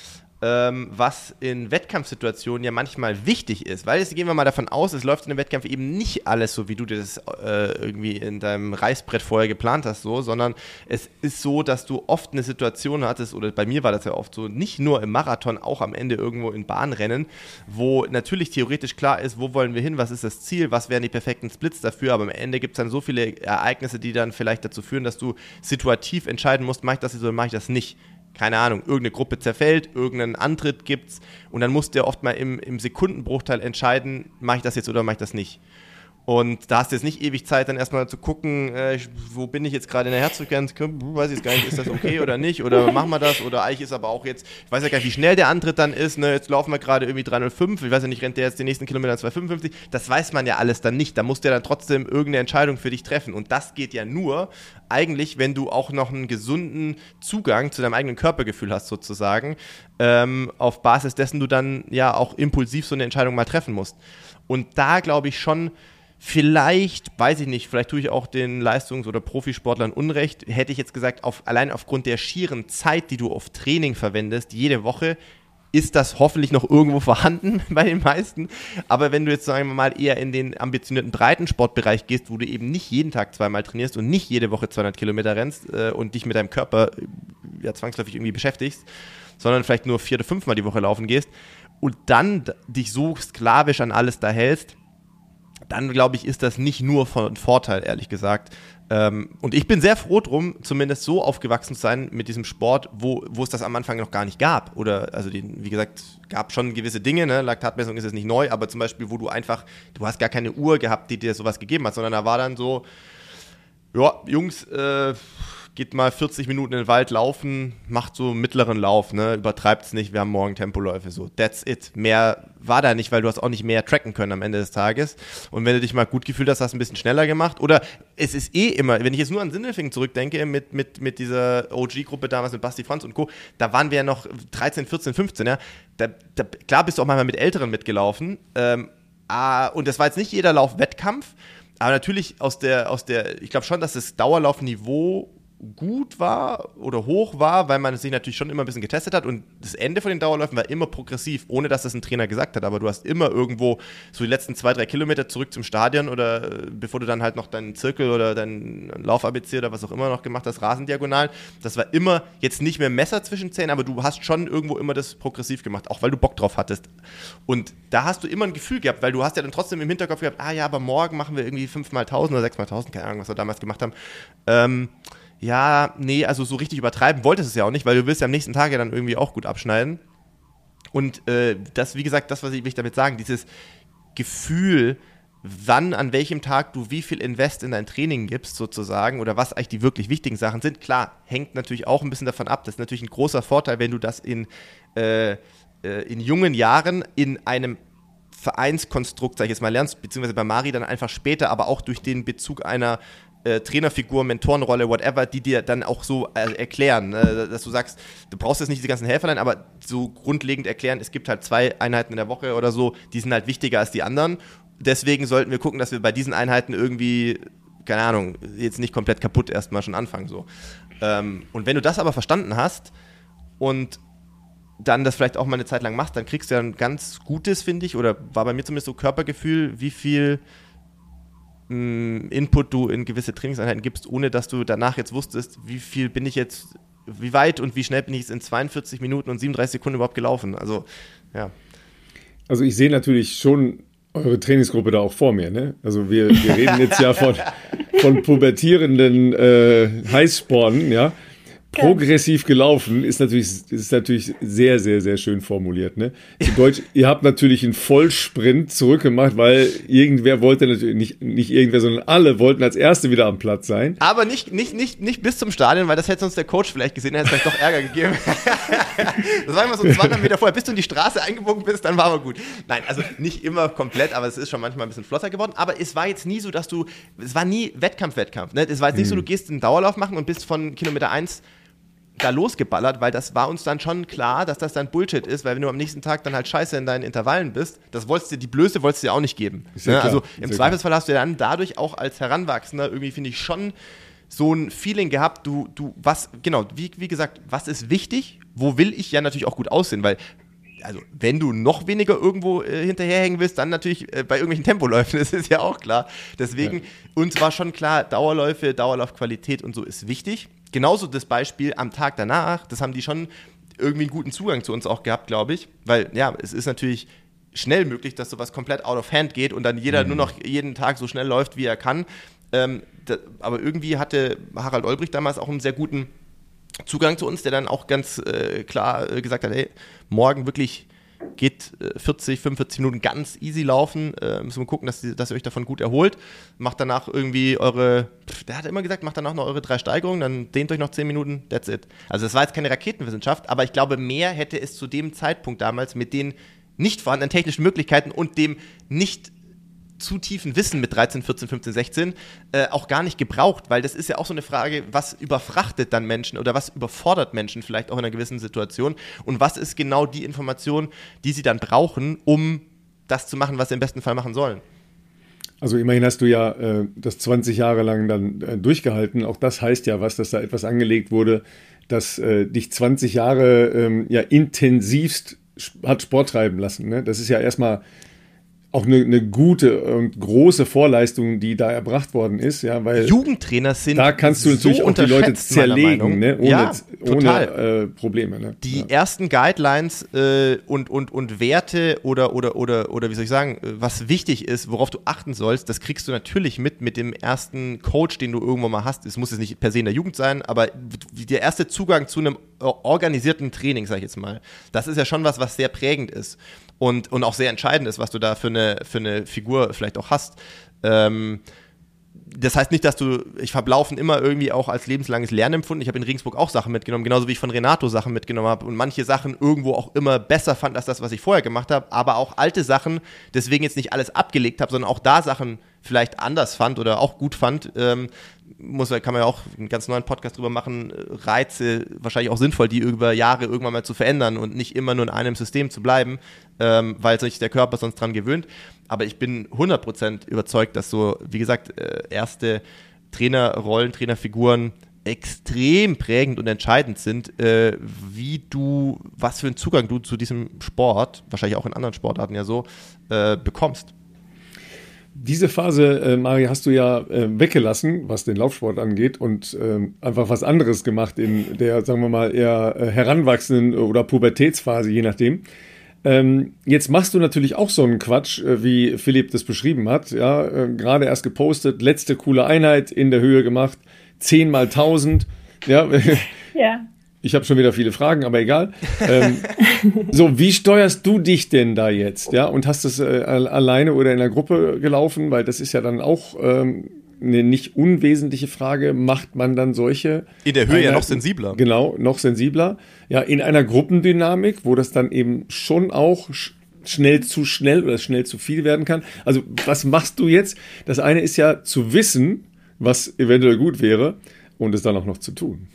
was in Wettkampfsituationen ja manchmal wichtig ist, weil jetzt gehen wir mal davon aus, es läuft in einem Wettkampf eben nicht alles so, wie du dir das irgendwie in deinem Reißbrett vorher geplant hast, so, sondern es ist so, dass du oft eine Situation hattest, oder bei mir war das ja oft so, nicht nur im Marathon, auch am Ende irgendwo in Bahnrennen, wo natürlich theoretisch klar ist, wo wollen wir hin, was ist das Ziel, was wären die perfekten Splits dafür, aber am Ende gibt es dann so viele Ereignisse, die dann vielleicht dazu führen, dass du situativ entscheiden musst, mache ich das oder mache ich das nicht. Keine Ahnung, irgendeine Gruppe zerfällt, irgendeinen Antritt gibt's und dann musst du ja oft mal im Sekundenbruchteil entscheiden, mache ich das jetzt oder mache ich das nicht. Und da hast du jetzt nicht ewig Zeit, dann erstmal zu gucken, wo bin ich jetzt gerade in der Herzfrequenz, weiß ich jetzt gar nicht, ist das okay oder nicht, oder machen wir das, oder eigentlich ist aber auch jetzt, ich weiß ja gar nicht, wie schnell der Antritt dann ist, ne? Jetzt laufen wir gerade irgendwie 305, ich weiß ja nicht, rennt der jetzt den nächsten Kilometer 255, das weiß man ja alles dann nicht, da musst du ja dann trotzdem irgendeine Entscheidung für dich treffen und das geht ja nur eigentlich, wenn du auch noch einen gesunden Zugang zu deinem eigenen Körpergefühl hast sozusagen, auf Basis dessen du dann ja auch impulsiv so eine Entscheidung mal treffen musst. Und da glaube ich schon, vielleicht, weiß ich nicht, vielleicht tue ich auch den Leistungs- oder Profisportlern Unrecht, hätte ich jetzt gesagt, allein aufgrund der schieren Zeit, die du auf Training verwendest, jede Woche, ist das hoffentlich noch irgendwo vorhanden bei den meisten. Aber wenn du jetzt, sagen wir mal, eher in den ambitionierten Breitensportbereich gehst, wo du eben nicht jeden Tag zweimal trainierst und nicht jede Woche 200 Kilometer rennst und dich mit deinem Körper ja zwangsläufig irgendwie beschäftigst, sondern vielleicht nur 4 oder 5 Mal die Woche laufen gehst und dann dich so sklavisch an alles da hältst, dann glaube ich, ist das nicht nur von Vorteil, ehrlich gesagt. Und ich bin sehr froh drum, zumindest so aufgewachsen zu sein mit diesem Sport, wo es das am Anfang noch gar nicht gab. Oder, also wie gesagt, gab schon gewisse Dinge, ne? Laktatmessung ist jetzt nicht neu, aber zum Beispiel, wo du hast gar keine Uhr gehabt, die dir sowas gegeben hat, sondern da war dann so, ja, Jungs, geht mal 40 Minuten in den Wald laufen, macht so einen mittleren Lauf, ne? Übertreibt's nicht, wir haben morgen Tempoläufe, so, that's it. Mehr war da nicht, weil du hast auch nicht mehr tracken können am Ende des Tages. Und wenn du dich mal gut gefühlt hast, hast du ein bisschen schneller gemacht. Oder es ist immer, wenn ich jetzt nur an Sindelfingen zurückdenke, mit dieser OG-Gruppe damals mit Basti Franz und Co., da waren wir ja noch 13, 14, 15, ja. Klar bist du auch manchmal mit Älteren mitgelaufen. Und das war jetzt nicht jeder Lauf Wettkampf, aber natürlich ich glaube schon, dass das Dauerlaufniveau gut war oder hoch war, weil man sich natürlich schon immer ein bisschen getestet hat und das Ende von den Dauerläufen war immer progressiv, ohne dass das ein Trainer gesagt hat, aber du hast immer irgendwo so die letzten 2-3 Kilometer zurück zum Stadion oder bevor du dann halt noch deinen Zirkel oder deinen Lauf-ABC oder was auch immer noch gemacht hast, Rasendiagonal, das war immer jetzt nicht mehr Messer zwischen Zähnen, aber du hast schon irgendwo immer das progressiv gemacht, auch weil du Bock drauf hattest und da hast du immer ein Gefühl gehabt, weil du hast ja dann trotzdem im Hinterkopf gehabt, ja, aber morgen machen wir irgendwie 5x1000 oder 6x1000, keine Ahnung, was wir damals gemacht haben, ja, nee, also so richtig übertreiben wolltest du es ja auch nicht, weil du willst ja am nächsten Tag ja dann irgendwie auch gut abschneiden. Und das, wie gesagt, das, was will ich damit sagen, dieses Gefühl, wann, an welchem Tag du wie viel Invest in dein Training gibst sozusagen oder was eigentlich die wirklich wichtigen Sachen sind, klar, hängt natürlich auch ein bisschen davon ab. Das ist natürlich ein großer Vorteil, wenn du das in jungen Jahren in einem Vereinskonstrukt, sag ich jetzt mal, lernst, beziehungsweise bei Mari dann einfach später, aber auch durch den Bezug einer Trainerfigur, Mentorenrolle, whatever, die dir dann auch so erklären, dass du sagst, du brauchst jetzt nicht diese ganzen Helferlein, aber so grundlegend erklären, es gibt halt 2 Einheiten in der Woche oder so, die sind halt wichtiger als die anderen. Deswegen sollten wir gucken, dass wir bei diesen Einheiten irgendwie, keine Ahnung, jetzt nicht komplett kaputt erstmal schon anfangen. So. Und wenn du das aber verstanden hast und dann das vielleicht auch mal eine Zeit lang machst, dann kriegst du ja ein ganz gutes, finde ich, oder war bei mir zumindest so Körpergefühl, wie viel Input du in gewisse Trainingseinheiten gibst, ohne dass du danach jetzt wusstest, wie weit und wie schnell bin ich jetzt in 42 Minuten und 37 Sekunden überhaupt gelaufen. Also, ja. Also ich sehe natürlich schon eure Trainingsgruppe da auch vor mir, ne? Also wir reden jetzt ja von pubertierenden Heißspornen, ja. Progressiv gelaufen ist natürlich sehr, sehr, sehr schön formuliert. Ne? Zu Deutsch, ihr habt natürlich einen Vollsprint zurückgemacht, weil irgendwer wollte natürlich, nicht irgendwer, sondern alle wollten als Erste wieder am Platz sein. Aber nicht bis zum Stadion, weil das hätte uns der Coach vielleicht gesehen, der hätte vielleicht doch Ärger gegeben. Das war immer so 200 Meter vorher, bis du in die Straße eingebogen bist, dann war aber gut. Nein, also nicht immer komplett, aber es ist schon manchmal ein bisschen flotter geworden. Aber es war jetzt nie so, es war nie Wettkampf. Ne? Es war jetzt nicht so, du gehst einen Dauerlauf machen und bist von Kilometer 1 da losgeballert, weil das war uns dann schon klar, dass das dann Bullshit ist, weil wenn du am nächsten Tag dann halt scheiße in deinen Intervallen bist, die Blöße wolltest du dir auch nicht geben. Ja, also im Zweifelsfall hast du dann dadurch auch als Heranwachsender irgendwie, finde ich, schon so ein Feeling gehabt, wie gesagt, was ist wichtig, wo will ich ja natürlich auch gut aussehen, weil also wenn du noch weniger irgendwo hinterherhängen willst, dann natürlich bei irgendwelchen Tempoläufen, das ist ja auch klar. Deswegen, uns war schon klar, Dauerläufe, Dauerlaufqualität und so ist wichtig. Genauso das Beispiel am Tag danach, das haben die schon irgendwie einen guten Zugang zu uns auch gehabt, glaube ich. Weil, ja, es ist natürlich schnell möglich, dass sowas komplett out of hand geht und dann jeder nur noch jeden Tag so schnell läuft, wie er kann. Aber irgendwie hatte Harald Olbrich damals auch einen sehr guten Zugang zu uns, der dann auch ganz klar gesagt hat, hey, morgen wirklich geht 40, 45 Minuten ganz easy laufen, müssen wir gucken, dass ihr euch davon gut erholt, macht danach irgendwie der hat immer gesagt, macht danach noch eure 3 Steigerungen, dann dehnt euch noch 10 Minuten, that's it. Also das war jetzt keine Raketenwissenschaft, aber ich glaube, mehr hätte es zu dem Zeitpunkt damals mit den nicht vorhandenen technischen Möglichkeiten und dem nicht zu tiefen Wissen mit 13, 14, 15, 16 auch gar nicht gebraucht, weil das ist ja auch so eine Frage, was überfrachtet dann Menschen oder was überfordert Menschen vielleicht auch in einer gewissen Situation und was ist genau die Information, die sie dann brauchen, um das zu machen, was sie im besten Fall machen sollen. Also immerhin hast du ja das 20 Jahre lang dann durchgehalten, auch das heißt ja was, dass da etwas angelegt wurde, das dich 20 Jahre intensivst hat Sport treiben lassen. Ne? Das ist ja erstmal auch eine gute und große Vorleistung, die da erbracht worden ist, ja, weil Jugendtrainer sind da kannst du natürlich so auch die Leute zerlegen, ne, ohne Probleme. Ne? Die ersten Guidelines und Werte oder wie soll ich sagen, was wichtig ist, worauf du achten sollst, das kriegst du natürlich mit dem ersten Coach, den du irgendwo mal hast. Es muss jetzt nicht per se in der Jugend sein, aber der erste Zugang zu einem organisierten Training, sag ich jetzt mal, das ist ja schon was sehr prägend ist. Und auch sehr entscheidend ist, was du da für eine Figur vielleicht auch hast. Das heißt nicht, dass ich habe Laufen immer irgendwie auch als lebenslanges Lernen empfunden. Ich habe in Regensburg auch Sachen mitgenommen, genauso wie ich von Renato Sachen mitgenommen habe und manche Sachen irgendwo auch immer besser fand als das, was ich vorher gemacht habe, aber auch alte Sachen, deswegen jetzt nicht alles abgelegt habe, sondern auch da Sachen vielleicht anders fand oder auch gut fand. Kann man ja auch einen ganz neuen Podcast drüber machen, Reize, wahrscheinlich auch sinnvoll, die über Jahre irgendwann mal zu verändern und nicht immer nur in einem System zu bleiben, weil sich der Körper sonst dran gewöhnt. Aber ich bin 100% überzeugt, dass so, wie gesagt, erste Trainerrollen, Trainerfiguren extrem prägend und entscheidend sind, was für einen Zugang du zu diesem Sport, wahrscheinlich auch in anderen Sportarten ja so, bekommst. Diese Phase, Mari, hast du ja weggelassen, was den Laufsport angeht und einfach was anderes gemacht in der, sagen wir mal, eher heranwachsenden oder Pubertätsphase, je nachdem. Jetzt machst du natürlich auch so einen Quatsch, wie Philipp das beschrieben hat. Ja, gerade erst gepostet, letzte coole Einheit in der Höhe gemacht, 10 mal 1000. Ja. Ja. Ich habe schon wieder viele Fragen, aber egal. So, wie steuerst du dich denn da jetzt? Ja, und hast es alleine oder in der Gruppe gelaufen? Weil das ist ja dann auch eine nicht unwesentliche Frage. Macht man dann solche? In der Höhe ja noch sensibler. Genau, noch sensibler. Ja, in einer Gruppendynamik, wo das dann eben schon auch schnell zu schnell oder schnell zu viel werden kann. Also, was machst du jetzt? Das eine ist ja zu wissen, was eventuell gut wäre und es dann auch noch zu tun.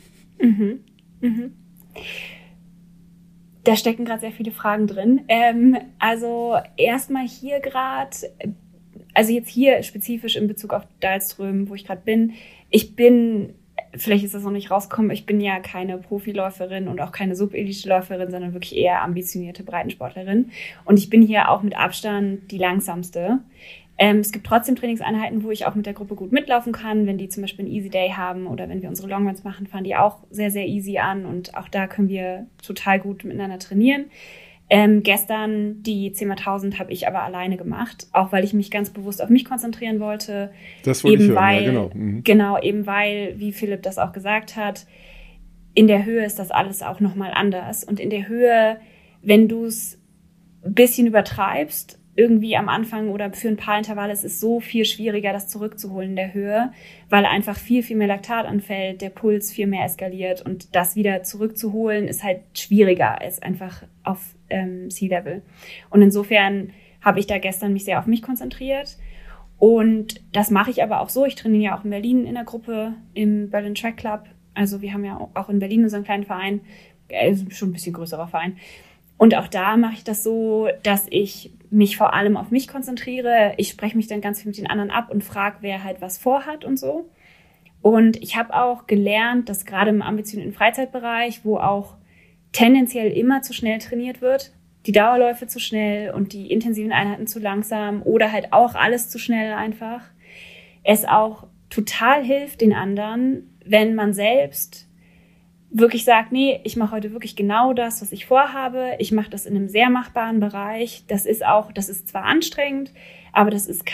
Da stecken gerade sehr viele Fragen drin. Also erstmal hier gerade, also jetzt hier spezifisch in Bezug auf Dahlström, wo ich gerade bin. Vielleicht ist das noch nicht rausgekommen, ich bin ja keine Profiläuferin und auch keine Subelite-Läuferin, sondern wirklich eher ambitionierte Breitensportlerin. Und ich bin hier auch mit Abstand die langsamste. Es gibt trotzdem Trainingseinheiten, wo ich auch mit der Gruppe gut mitlaufen kann. Wenn die zum Beispiel einen Easy Day haben oder wenn wir unsere Longruns machen, fahren die auch sehr, sehr easy an. Und auch da können wir total gut miteinander trainieren. Gestern die 10x1000 habe ich aber alleine gemacht, auch weil ich mich ganz bewusst auf mich konzentrieren wollte. Das wollte ich hören, ja, genau. Genau, eben weil, wie Philipp das auch gesagt hat, in der Höhe ist das alles auch nochmal anders. Und in der Höhe, wenn du es ein bisschen übertreibst, irgendwie am Anfang oder für ein paar Intervalle, es ist so viel schwieriger, das zurückzuholen in der Höhe, weil einfach viel, viel mehr Laktat anfällt, der Puls viel mehr eskaliert und das wieder zurückzuholen ist halt schwieriger als einfach auf Sea-Level. Und insofern habe ich da gestern mich sehr auf mich konzentriert und das mache ich aber auch so. Ich trainiere ja auch in Berlin in der Gruppe im Berlin Track Club. Also wir haben ja auch in Berlin unseren kleinen Verein, schon ein bisschen größerer Verein. Und auch da mache ich das so, dass ich mich vor allem auf mich konzentriere. Ich spreche mich dann ganz viel mit den anderen ab und frage, wer halt was vorhat und so. Und ich habe auch gelernt, dass gerade im ambitionierten Freizeitbereich, wo auch tendenziell immer zu schnell trainiert wird, die Dauerläufe zu schnell und die intensiven Einheiten zu langsam oder halt auch alles zu schnell einfach, es auch total hilft den anderen, wenn man selbst wirklich sagt, nee, ich mache heute wirklich genau das, was ich vorhabe. Ich mache das in einem sehr machbaren Bereich. Das ist zwar anstrengend, aber das ist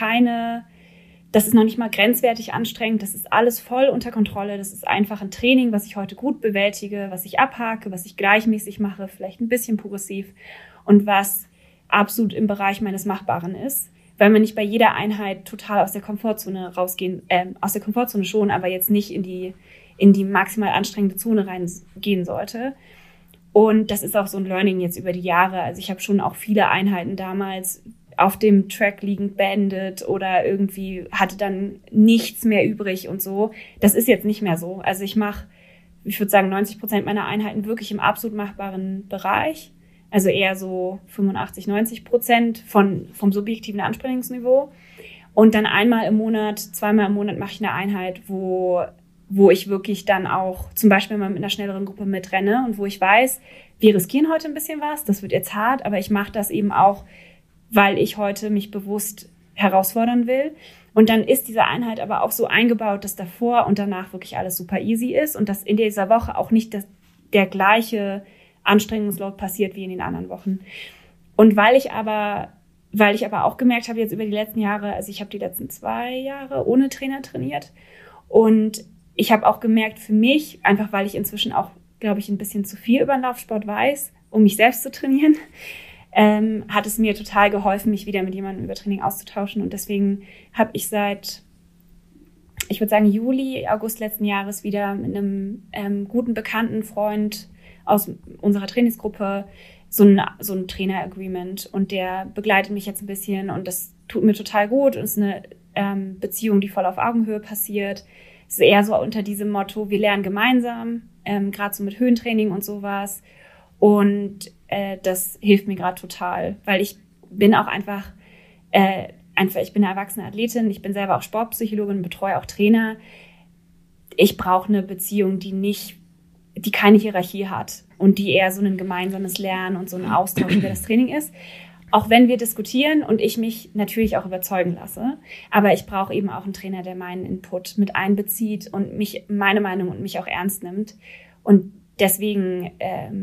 noch nicht mal grenzwertig anstrengend. Das ist alles voll unter Kontrolle. Das ist einfach ein Training, was ich heute gut bewältige, was ich abhake, was ich gleichmäßig mache, vielleicht ein bisschen progressiv und was absolut im Bereich meines Machbaren ist, weil man nicht bei jeder Einheit total aus der Komfortzone aus der Komfortzone schon, aber jetzt nicht in die maximal anstrengende Zone reingehen sollte. Und das ist auch so ein Learning jetzt über die Jahre. Also ich habe schon auch viele Einheiten damals auf dem Track liegend beendet oder irgendwie hatte dann nichts mehr übrig und so. Das ist jetzt nicht mehr so. Also ich mache, ich würde sagen, 90% meiner Einheiten wirklich im absolut machbaren Bereich. Also eher so 85-90% vom subjektiven Anstrengungsniveau. Und dann zweimal im Monat mache ich eine Einheit, wo ich wirklich dann auch zum Beispiel mal mit einer schnelleren Gruppe mitrenne und wo ich weiß, wir riskieren heute ein bisschen was, das wird jetzt hart, aber ich mache das eben auch, weil ich heute mich bewusst herausfordern will. Und dann ist diese Einheit aber auch so eingebaut, dass davor und danach wirklich alles super easy ist und dass in dieser Woche auch nicht der gleiche Anstrengungsload passiert wie in den anderen Wochen. Und weil ich aber auch gemerkt habe jetzt über die letzten Jahre, also ich habe die letzten 2 Jahre ohne Trainer trainiert und ich habe auch gemerkt für mich, einfach weil ich inzwischen auch, glaube ich, ein bisschen zu viel über den Laufsport weiß, um mich selbst zu trainieren, hat es mir total geholfen, mich wieder mit jemandem über Training auszutauschen. Und deswegen habe ich seit, ich würde sagen, Juli, August letzten Jahres wieder mit einem guten bekannten Freund aus unserer Trainingsgruppe so ein Trainer-Agreement. Und der begleitet mich jetzt ein bisschen und das tut mir total gut. Und es ist eine Beziehung, die voll auf Augenhöhe passiert. Es ist eher so unter diesem Motto, wir lernen gemeinsam, gerade so mit Höhentraining und sowas. Und das hilft mir gerade total, weil ich bin auch einfach, ich bin eine erwachsene Athletin, ich bin selber auch Sportpsychologin, betreue auch Trainer. Ich brauche eine Beziehung, die keine Hierarchie hat und die eher so ein gemeinsames Lernen und so ein Austausch über das Training ist. Auch wenn wir diskutieren und ich mich natürlich auch überzeugen lasse. Aber ich brauche eben auch einen Trainer, der meinen Input mit einbezieht und meine Meinung und mich auch ernst nimmt. Und deswegen,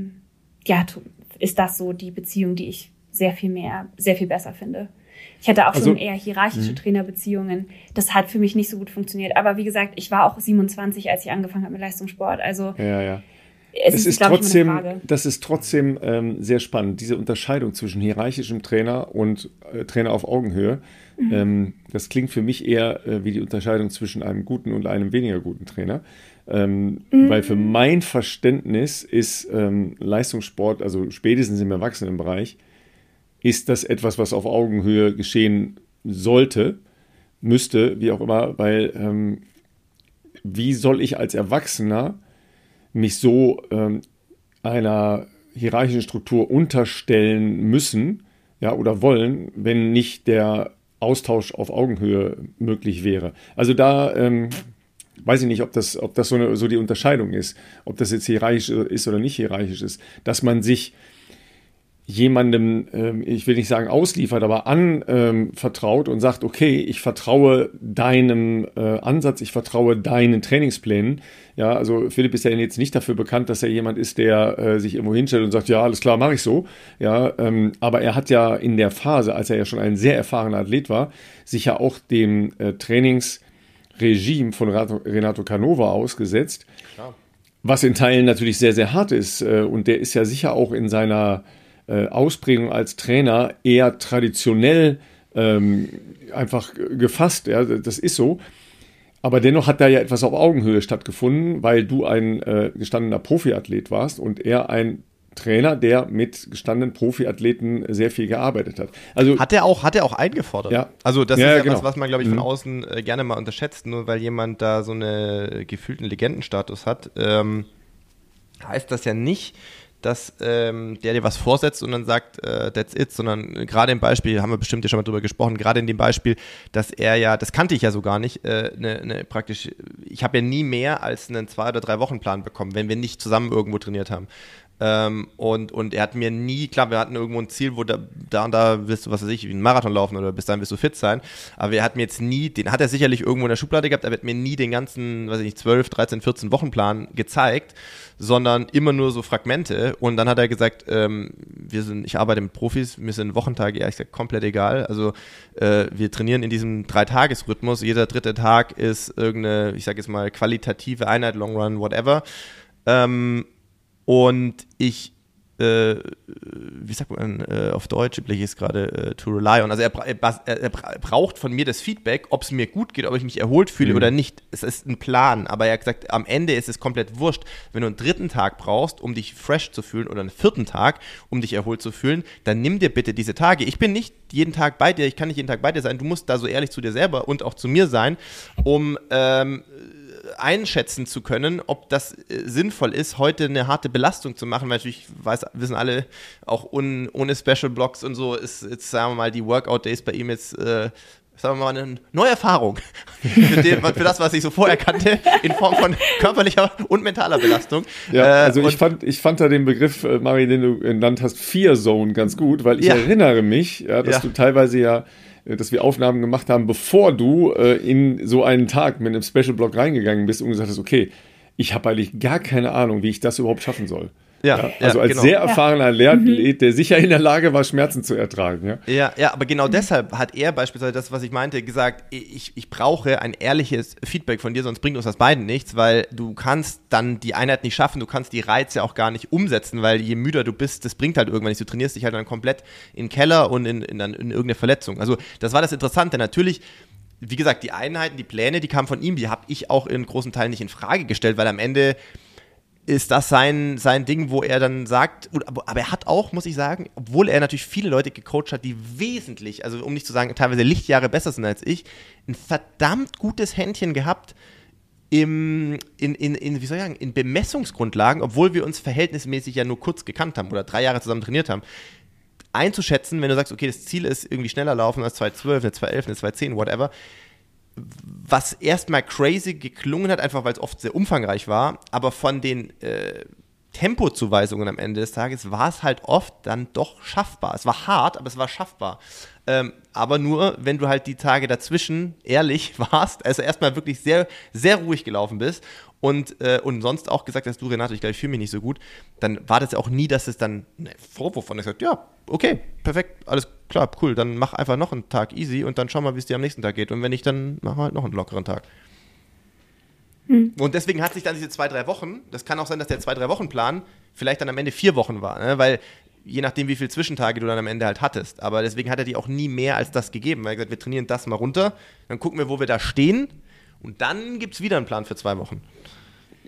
ist das so die Beziehung, die ich sehr viel besser finde. Ich hatte auch schon eher hierarchische Trainerbeziehungen. Das hat für mich nicht so gut funktioniert. Aber wie gesagt, ich war auch 27, als ich angefangen habe mit Leistungssport. Also ja. Es ist trotzdem, das ist trotzdem sehr spannend, diese Unterscheidung zwischen hierarchischem Trainer und Trainer auf Augenhöhe. Das klingt für mich eher wie die Unterscheidung zwischen einem guten und einem weniger guten Trainer. Weil für mein Verständnis ist Leistungssport, also spätestens im Erwachsenenbereich, ist das etwas, was auf Augenhöhe geschehen sollte, müsste, wie auch immer, weil wie soll ich als Erwachsener mich so einer hierarchischen Struktur unterstellen müssen, ja, oder wollen, wenn nicht der Austausch auf Augenhöhe möglich wäre. Also da weiß ich nicht, ob das so die Unterscheidung ist, ob das jetzt hierarchisch ist oder nicht hierarchisch ist, dass man sich jemandem, ich will nicht sagen ausliefert, aber anvertraut und sagt, okay, ich vertraue deinem Ansatz, ich vertraue deinen Trainingsplänen. Ja, also Philipp ist ja jetzt nicht dafür bekannt, dass er jemand ist, der sich irgendwo hinstellt und sagt, ja, alles klar, mache ich so. Ja, aber er hat ja in der Phase, als er ja schon ein sehr erfahrener Athlet war, sich ja auch dem Trainingsregime von Renato Canova ausgesetzt, klar. Was in Teilen natürlich sehr, sehr hart ist. Und der ist ja sicher auch in seiner Ausprägung als Trainer eher traditionell einfach gefasst. Ja, das ist so. Aber dennoch hat da ja etwas auf Augenhöhe stattgefunden, weil du ein gestandener Profiathlet warst und er ein Trainer, der mit gestandenen Profiathleten sehr viel gearbeitet hat. Also, hat er auch eingefordert. Ja. Also das ist ja genau. was man, glaube ich, von außen gerne mal unterschätzt, nur weil jemand da so einen gefühlten Legendenstatus hat, heißt das ja nicht, dass der dir was vorsetzt und dann sagt, that's it, sondern gerade im Beispiel, haben wir bestimmt ja schon mal drüber gesprochen, gerade in dem Beispiel, dass er ja, das kannte ich ja so gar nicht, praktisch, ich habe ja nie mehr als einen 2 oder 3 Wochenplan bekommen, wenn wir nicht zusammen irgendwo trainiert haben. Und er hat mir nie, klar, wir hatten irgendwo ein Ziel, wo da und da willst du, was weiß ich, einen Marathon laufen oder bis dahin willst du fit sein, aber er hat mir jetzt nie, den hat er sicherlich irgendwo in der Schublade gehabt, er hat mir nie den ganzen, weiß ich nicht, 12, 13, 14 Wochenplan gezeigt, sondern immer nur so Fragmente und dann hat er gesagt, ich arbeite mit Profis, mir sind Wochentage ehrlich gesagt komplett egal, also wir trainieren in diesem 3-Tages-Rhythmus, jeder 3. Tag ist irgendeine, ich sage jetzt mal, qualitative Einheit, Long Run, whatever, und ich, wie sagt man auf Deutsch, ich ist gerade to rely on, also er braucht von mir das Feedback, ob es mir gut geht, ob ich mich erholt fühle oder nicht. Es ist ein Plan, aber er hat gesagt, am Ende ist es komplett wurscht. Wenn du einen 3. Tag brauchst, um dich fresh zu fühlen oder einen 4. Tag, um dich erholt zu fühlen, dann nimm dir bitte diese Tage. Ich bin nicht jeden Tag bei dir, ich kann nicht jeden Tag bei dir sein, du musst da so ehrlich zu dir selber und auch zu mir sein, um einschätzen zu können, ob das sinnvoll ist, heute eine harte Belastung zu machen, weil natürlich wissen alle, auch ohne Special Blocks und so ist jetzt, sagen wir mal, die Workout Days bei ihm jetzt, sagen wir mal, eine neue Erfahrung für das, was ich so vorher kannte, in Form von körperlicher und mentaler Belastung. Ja, also ich fand da den Begriff, Mari, den du genannt hast, Fear Zone ganz gut, weil ich erinnere mich, dass du teilweise dass wir Aufnahmen gemacht haben, bevor du in so einen Tag mit einem Special Block reingegangen bist und gesagt hast, okay, ich habe eigentlich gar keine Ahnung, wie ich das überhaupt schaffen soll. Also als sehr erfahrener Athlet, der sicher in der Lage war, Schmerzen zu ertragen. Ja, aber genau deshalb hat er beispielsweise das, was ich meinte, gesagt, ich brauche ein ehrliches Feedback von dir, sonst bringt uns das beiden nichts, weil du kannst dann die Einheit nicht schaffen, du kannst die Reize auch gar nicht umsetzen, weil je müder du bist, das bringt halt irgendwann nichts. Du trainierst dich halt dann komplett in den Keller und in irgendeine Verletzung. Also das war das Interessante. Natürlich, wie gesagt, die Einheiten, die Pläne, die kamen von ihm, die habe ich auch in großen Teilen nicht in Frage gestellt, weil am Ende ist das sein Ding, wo er dann sagt, aber er hat auch, muss ich sagen, obwohl er natürlich viele Leute gecoacht hat, die wesentlich, also um nicht zu sagen, teilweise Lichtjahre besser sind als ich, ein verdammt gutes Händchen gehabt in Bemessungsgrundlagen, obwohl wir uns verhältnismäßig ja nur kurz gekannt haben oder 3 Jahre zusammen trainiert haben, einzuschätzen, wenn du sagst, okay, das Ziel ist irgendwie schneller laufen als 2,12, eine 2,11, eine 2,10, whatever, was erstmal crazy geklungen hat, einfach weil es oft sehr umfangreich war, aber von den Tempozuweisungen am Ende des Tages war es halt oft dann doch schaffbar. Es war hart, aber es war schaffbar. Aber nur, wenn du halt die Tage dazwischen ehrlich warst, also erstmal wirklich sehr, sehr ruhig gelaufen bist und sonst auch gesagt hast, du Renato, ich glaube, ich fühle mich nicht so gut, dann war das auch nie, dass es dann ein Vorwurf von dir sagt, ja, okay, perfekt, alles klar, cool, dann mach einfach noch einen Tag easy und dann schau mal, wie es dir am nächsten Tag geht. Und wenn nicht, dann machen wir halt noch einen lockeren Tag. Und deswegen hat sich dann diese 2-3 Wochen, das kann auch sein, dass der 2-3 Wochen Plan vielleicht dann am Ende 4 Wochen war, ne? Weil je nachdem, wie viele Zwischentage du dann am Ende halt hattest. Aber deswegen hat er dir auch nie mehr als das gegeben, weil er gesagt, wir trainieren das mal runter, dann gucken wir, wo wir da stehen und dann gibt es wieder einen Plan für 2 Wochen.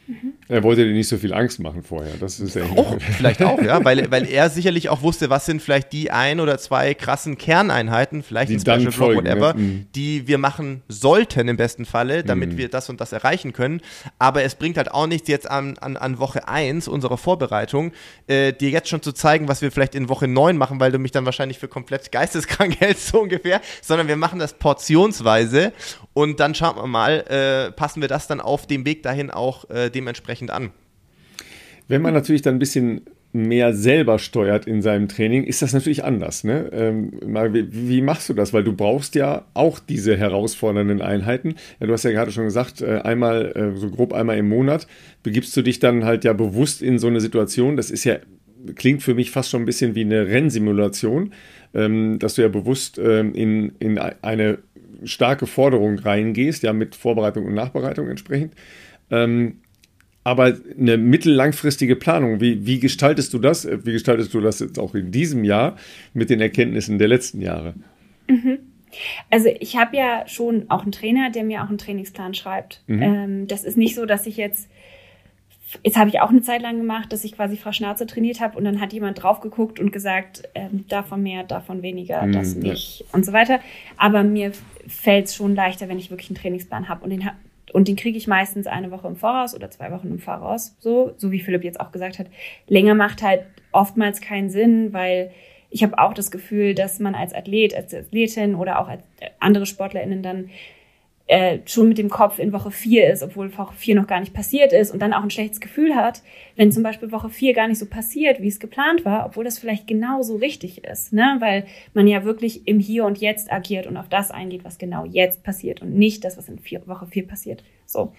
Er wollte dir nicht so viel Angst machen vorher. Das ist ja vielleicht auch, ja, weil er sicherlich auch wusste, was sind vielleicht die 1 oder 2 krassen Kerneinheiten, vielleicht ein Special Drop, whatever, die wir machen sollten im besten Falle, damit wir das und das erreichen können. Aber es bringt halt auch nichts jetzt an Woche 1 unserer Vorbereitung, dir jetzt schon zu zeigen, was wir vielleicht in Woche 9 machen, weil du mich dann wahrscheinlich für komplett geisteskrank hältst, so ungefähr, sondern wir machen das portionsweise und dann schauen wir mal, passen wir das dann auf dem Weg dahin auch dementsprechend an. Wenn man natürlich dann ein bisschen mehr selber steuert in seinem Training, ist das natürlich anders. Ne? Wie machst du das? Weil du brauchst ja auch diese herausfordernden Einheiten. Ja, du hast ja gerade schon gesagt, so grob einmal im Monat begibst du dich dann halt ja bewusst in so eine Situation. Das ist ja, klingt für mich fast schon ein bisschen wie eine Rennsimulation, dass du ja bewusst in eine starke Forderung reingehst, ja, mit Vorbereitung und Nachbereitung entsprechend. Aber eine mittellangfristige Planung, wie gestaltest du das? Wie gestaltest du das jetzt auch in diesem Jahr mit den Erkenntnissen der letzten Jahre? Also ich habe ja schon auch einen Trainer, der mir auch einen Trainingsplan schreibt. Das ist nicht so, dass ich jetzt habe ich auch eine Zeit lang gemacht, dass ich quasi Frau Schnauze trainiert habe und dann hat jemand drauf geguckt und gesagt, davon mehr, davon weniger, das nicht und so weiter. Aber mir fällt es schon leichter, wenn ich wirklich einen Trainingsplan habe und den kriege ich meistens eine Woche im Voraus oder 2 Wochen im Voraus, so wie Philipp jetzt auch gesagt hat. Länger macht halt oftmals keinen Sinn, weil ich habe auch das Gefühl, dass man als Athlet, als Athletin oder auch als andere SportlerInnen dann schon mit dem Kopf in Woche 4 ist, obwohl Woche 4 noch gar nicht passiert ist und dann auch ein schlechtes Gefühl hat, wenn zum Beispiel Woche 4 gar nicht so passiert, wie es geplant war, obwohl das vielleicht genauso richtig ist, ne? Weil man ja wirklich im Hier und Jetzt agiert und auf das eingeht, was genau jetzt passiert und nicht das, was in Woche 4 passiert. So.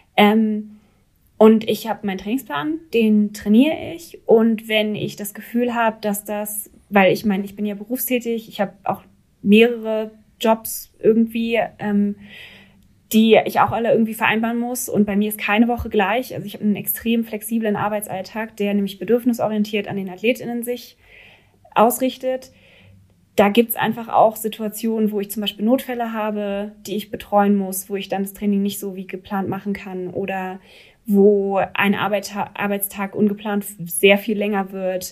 Und ich habe meinen Trainingsplan, den trainiere ich und wenn ich das Gefühl habe, dass das, weil ich meine, ich bin ja berufstätig, ich habe auch mehrere Jobs irgendwie, die ich auch alle irgendwie vereinbaren muss. Und bei mir ist keine Woche gleich. Also ich habe einen extrem flexiblen Arbeitsalltag, der nämlich bedürfnisorientiert an den AthletInnen sich ausrichtet. Da gibt's einfach auch Situationen, wo ich zum Beispiel Notfälle habe, die ich betreuen muss, wo ich dann das Training nicht so wie geplant machen kann oder wo ein Arbeitstag ungeplant sehr viel länger wird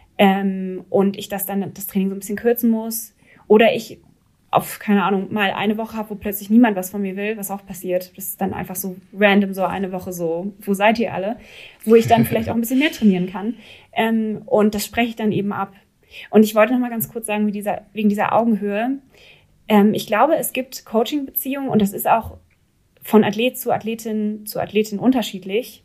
und ich das Training so ein bisschen kürzen muss. Oder ich keine Ahnung, mal eine Woche habe, wo plötzlich niemand was von mir will, was auch passiert. Das ist dann einfach so random, so eine Woche so, wo seid ihr alle? Wo ich dann vielleicht auch ein bisschen mehr trainieren kann. Und das spreche ich dann eben ab. Und ich wollte noch mal ganz kurz sagen, wegen dieser Augenhöhe. Ich glaube, es gibt Coaching-Beziehungen und das ist auch von Athlet zu Athletin unterschiedlich.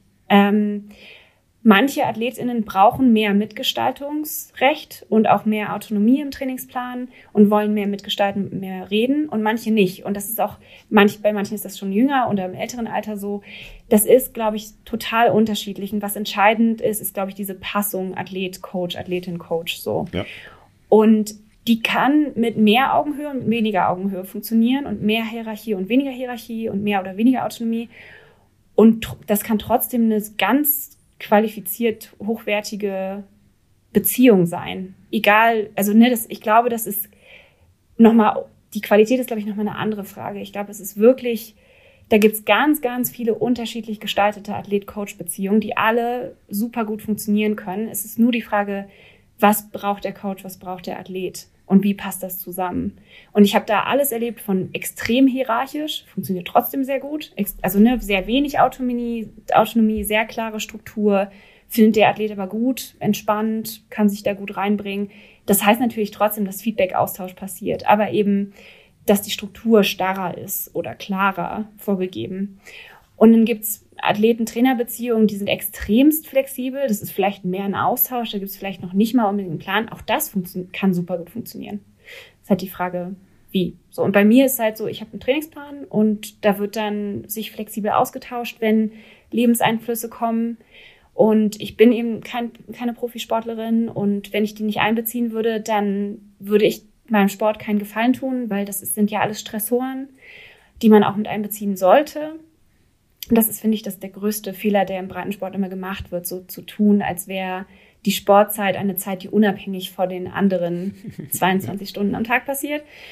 Manche AthletInnen brauchen mehr Mitgestaltungsrecht und auch mehr Autonomie im Trainingsplan und wollen mehr mitgestalten, mehr reden und manche nicht. Und das ist auch, bei manchen ist das schon jünger oder im älteren Alter so. Das ist, glaube ich, total unterschiedlich. Und was entscheidend ist, glaube ich, diese Passung Athlet-Coach, Athletin-Coach so. Ja. Und die kann mit mehr Augenhöhe und mit weniger Augenhöhe funktionieren und mehr Hierarchie und weniger Hierarchie und mehr oder weniger Autonomie. Und das kann trotzdem eine ganz qualifiziert hochwertige Beziehung sein. Egal, also ich glaube, das ist nochmal, die Qualität ist, glaube ich, nochmal eine andere Frage. Ich glaube, es ist wirklich, da gibt's ganz, ganz viele unterschiedlich gestaltete Athlet-Coach-Beziehungen, die alle super gut funktionieren können. Es ist nur die Frage, was braucht der Coach, was braucht der Athlet und wie passt das zusammen? Und ich habe da alles erlebt von extrem hierarchisch, funktioniert trotzdem sehr gut, also sehr wenig Autonomie, sehr klare Struktur, findet der Athlet aber gut, entspannt, kann sich da gut reinbringen. Das heißt natürlich trotzdem, dass Feedback-Austausch passiert, aber eben, dass die Struktur starrer ist oder klarer vorgegeben. Und dann gibt's Athleten-Trainer-Beziehungen, die sind extremst flexibel. Das ist vielleicht mehr ein Austausch, da gibt's vielleicht noch nicht mal unbedingt einen Plan. Auch das kann super gut funktionieren. Das ist halt die Frage, wie. So, und bei mir ist halt so, ich habe einen Trainingsplan und da wird dann sich flexibel ausgetauscht, wenn Lebenseinflüsse kommen. Und ich bin eben keine Profisportlerin und wenn ich die nicht einbeziehen würde, dann würde ich meinem Sport keinen Gefallen tun, weil sind ja alles Stressoren, die man auch mit einbeziehen sollte. Und das ist, finde ich, der größte Fehler, der im Breitensport immer gemacht wird, so zu tun, als wäre die Sportzeit eine Zeit, die unabhängig von den anderen 22 Stunden am Tag passiert.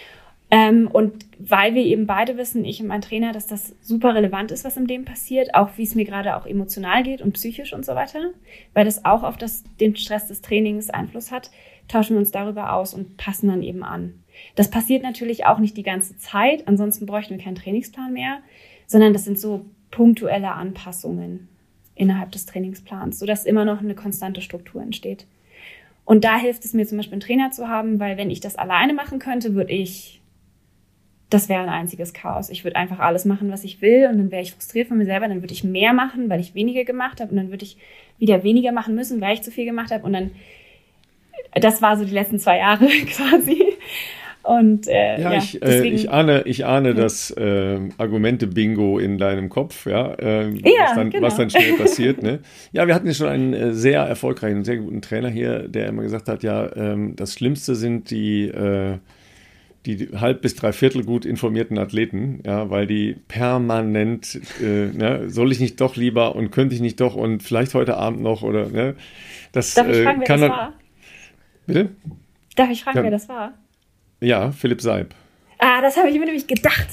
Und weil wir eben beide wissen, ich und mein Trainer, dass das super relevant ist, was im Leben passiert, auch wie es mir gerade auch emotional geht und psychisch und so weiter, weil das auch auf den Stress des Trainings Einfluss hat, tauschen wir uns darüber aus und passen dann eben an. Das passiert natürlich auch nicht die ganze Zeit, ansonsten bräuchten wir keinen Trainingsplan mehr, sondern das sind so punktuelle Anpassungen innerhalb des Trainingsplans, sodass immer noch eine konstante Struktur entsteht. Und da hilft es mir zum Beispiel, einen Trainer zu haben, weil wenn ich das alleine machen könnte, das wäre ein einziges Chaos. Ich würde einfach alles machen, was ich will und dann wäre ich frustriert von mir selber. Dann würde ich mehr machen, weil ich weniger gemacht habe und dann würde ich wieder weniger machen müssen, weil ich zu viel gemacht habe. Und dann, das war so die letzten 2 Jahre quasi. Und deswegen, ich ahne das Argumente-Bingo in deinem Kopf, was dann schnell passiert. Ne? Ja, wir hatten ja schon einen sehr erfolgreichen, sehr guten Trainer hier, der immer gesagt hat, das Schlimmste sind die halb bis dreiviertel gut informierten Athleten, ja, weil die permanent, soll ich nicht doch lieber und könnte ich nicht doch und vielleicht heute Abend noch oder, ne, das Darf ich fragen, wer das war? Bitte? Darf ich fragen, wer das war? Ja, Philipp Seib. Das habe ich mir nämlich gedacht.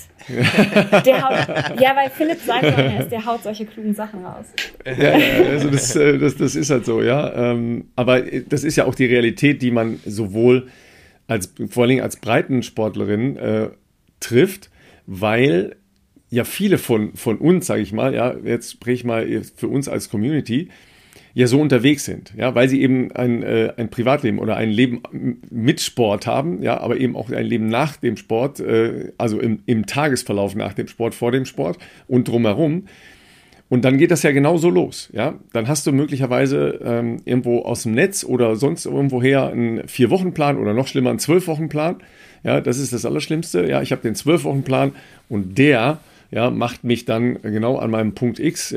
Weil Philipp Seib der haut solche klugen Sachen raus. Ja, also das ist halt so, ja. Aber das ist ja auch die Realität, die man sowohl vor allen Dingen als Breitensportlerin trifft, weil ja viele von uns, sage ich mal, ja, jetzt spreche ich mal für uns als Community, ja so unterwegs sind, ja, weil sie eben ein Privatleben oder ein Leben mit Sport haben, ja, aber eben auch ein Leben nach dem Sport, also im Tagesverlauf nach dem Sport, vor dem Sport und drumherum. Und dann geht das ja genauso los, ja. Dann hast du möglicherweise irgendwo aus dem Netz oder sonst irgendwoher einen 4-Wochen-Plan oder noch schlimmer einen 12-Wochen-Plan. Ja, das ist das Allerschlimmste. Ja, ich habe den 12-Wochen-Plan und der macht mich dann genau an meinem Punkt X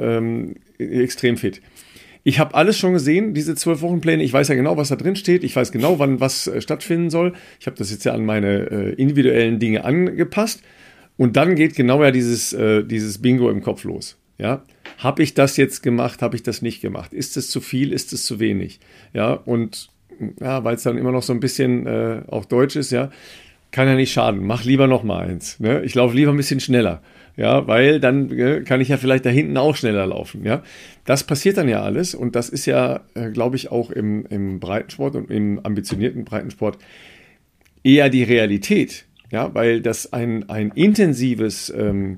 extrem fit. Ich habe alles schon gesehen, diese 12-Wochen-Pläne. Ich weiß ja genau, was da drin steht. Ich weiß genau, wann was stattfinden soll. Ich habe das jetzt ja an meine individuellen Dinge angepasst. Und dann geht genau dieses Bingo im Kopf los. Ja, habe ich das jetzt gemacht? Habe ich das nicht gemacht? Ist es zu viel? Ist es zu wenig? Ja, und weil es dann immer noch so ein bisschen auch deutsch ist, ja, kann ja nicht schaden. Mach lieber noch mal eins. Ne? Ich laufe lieber ein bisschen schneller. Ja, weil dann kann ich ja vielleicht da hinten auch schneller laufen. Ja, das passiert dann ja alles und das ist ja, glaube ich, auch im Breitensport und im ambitionierten Breitensport eher die Realität. Ja, weil das ein intensives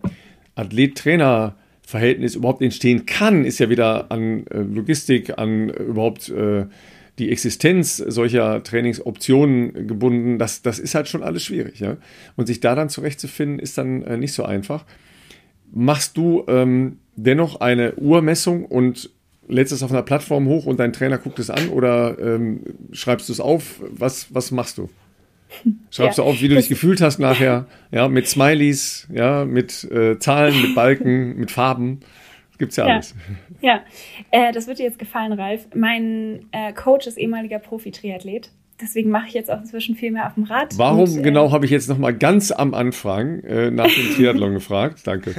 Athlet-Trainer-Verhältnis überhaupt entstehen kann, ist ja wieder an Logistik, an überhaupt die Existenz solcher Trainingsoptionen gebunden. Das ist halt schon alles schwierig. Ja? Und sich da dann zurechtzufinden, ist dann nicht so einfach. Machst du dennoch eine Uhrmessung und lädst es auf einer Plattform hoch und dein Trainer guckt es an oder schreibst du es auf? Was machst du? Schreibst du auf, wie du dich gefühlt hast nachher, ja, mit Smileys, ja, mit Zahlen, mit Balken, mit Farben. Das gibt's ja alles. Ja, das wird dir jetzt gefallen, Ralf. Mein Coach ist ehemaliger Profi-Triathlet. Deswegen mache ich jetzt auch inzwischen viel mehr auf dem Rad. Warum genau habe ich jetzt noch mal ganz am Anfang nach dem Triathlon gefragt? Danke.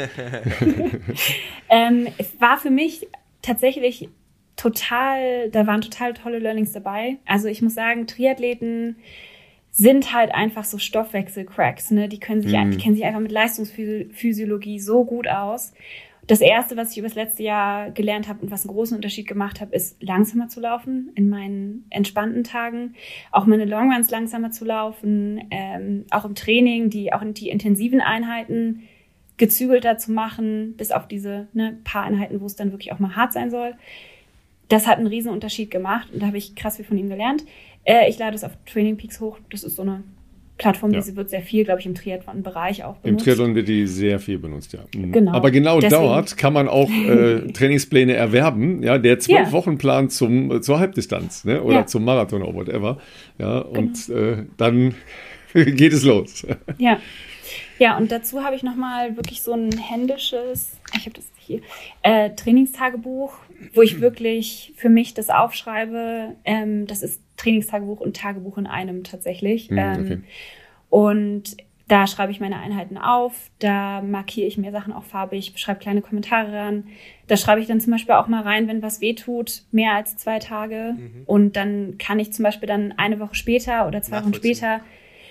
Es war für mich tatsächlich da waren total tolle Learnings dabei. Also ich muss sagen, Triathleten sind halt einfach so Stoffwechselcracks, ne? Die kennen sich einfach mit Leistungsphysiologie so gut aus. Das Erste, was ich über das letzte Jahr gelernt habe und was einen großen Unterschied gemacht habe, ist langsamer zu laufen in meinen entspannten Tagen, auch meine Longruns langsamer zu laufen, auch im Training, auch die intensiven Einheiten gezügelter zu machen, bis auf diese paar Einheiten, wo es dann wirklich auch mal hart sein soll. Das hat einen riesen Unterschied gemacht und da habe ich krass viel von ihm gelernt. Ich lade es auf Training Peaks hoch. Das ist so eine Plattform, die wird sehr viel, glaube ich, im Triathlon-Bereich auch benutzt. Im Triathlon wird die sehr viel benutzt, ja. Genau. Aber genau dort kann man auch Trainingspläne erwerben, ja, der 12-Wochen-Plan zur Halbdistanz, ne, oder zum Marathon oder whatever. Ja, und dann geht es los. Ja. Ja, und dazu habe ich nochmal wirklich so ein händisches, ich habe das hier, Trainingstagebuch, wo ich wirklich für mich das aufschreibe. Das ist Trainingstagebuch und Tagebuch in einem tatsächlich. Okay. Und da schreibe ich meine Einheiten auf, da markiere ich mir Sachen auch farbig, schreibe kleine Kommentare ran. Da schreibe ich dann zum Beispiel auch mal rein, wenn was wehtut, mehr als 2 Tage. Und dann kann ich zum Beispiel dann eine Woche später oder 2 Wochen später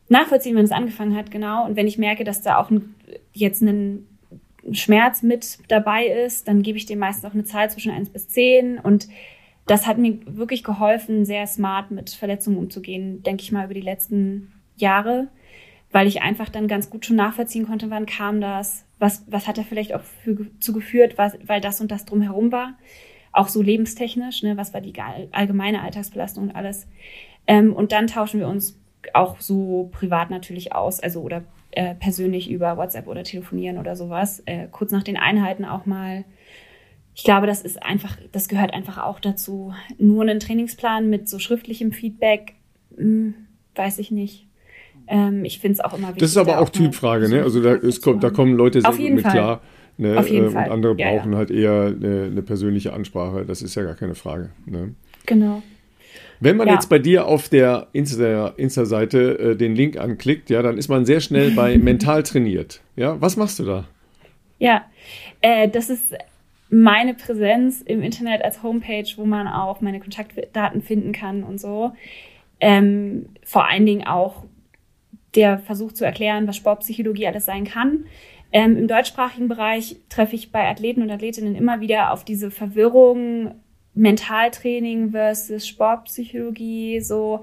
nachvollziehen, wenn es angefangen hat, genau. Und wenn ich merke, dass da auch jetzt ein Schmerz mit dabei ist, dann gebe ich dem meistens auch eine Zahl zwischen 1 bis 10. Und das hat mir wirklich geholfen, sehr smart mit Verletzungen umzugehen, denke ich mal, über die letzten Jahre, weil ich einfach dann ganz gut schon nachvollziehen konnte, wann kam das, was hat da vielleicht auch zu geführt, weil das und das drumherum war. Auch so lebenstechnisch, ne, was war die allgemeine Alltagsbelastung und alles. Und dann tauschen wir uns auch so privat natürlich aus, also oder persönlich über WhatsApp oder telefonieren oder sowas. Kurz nach den Einheiten auch mal. Ich glaube, das gehört einfach auch dazu. Nur einen Trainingsplan mit so schriftlichem Feedback, weiß ich nicht. Ich finde es auch immer wichtig. Das ist aber auch Typfrage, ne? Also da kommen Leute sehr gut mit klar. Ne? Auf jeden Fall. Und andere brauchen halt eher eine persönliche Ansprache. Das ist ja gar keine Frage. Ne? Genau. Wenn man jetzt bei dir auf der Insta-Seite den Link anklickt, ja, dann ist man sehr schnell bei Mental trainiert. Ja, was machst du da? Ja, das ist meine Präsenz im Internet als Homepage, wo man auch meine Kontaktdaten finden kann und so. Vor allen Dingen auch der Versuch zu erklären, was Sportpsychologie alles sein kann. Im deutschsprachigen Bereich treffe ich bei Athleten und Athletinnen immer wieder auf diese Verwirrung, Mentaltraining versus Sportpsychologie, so.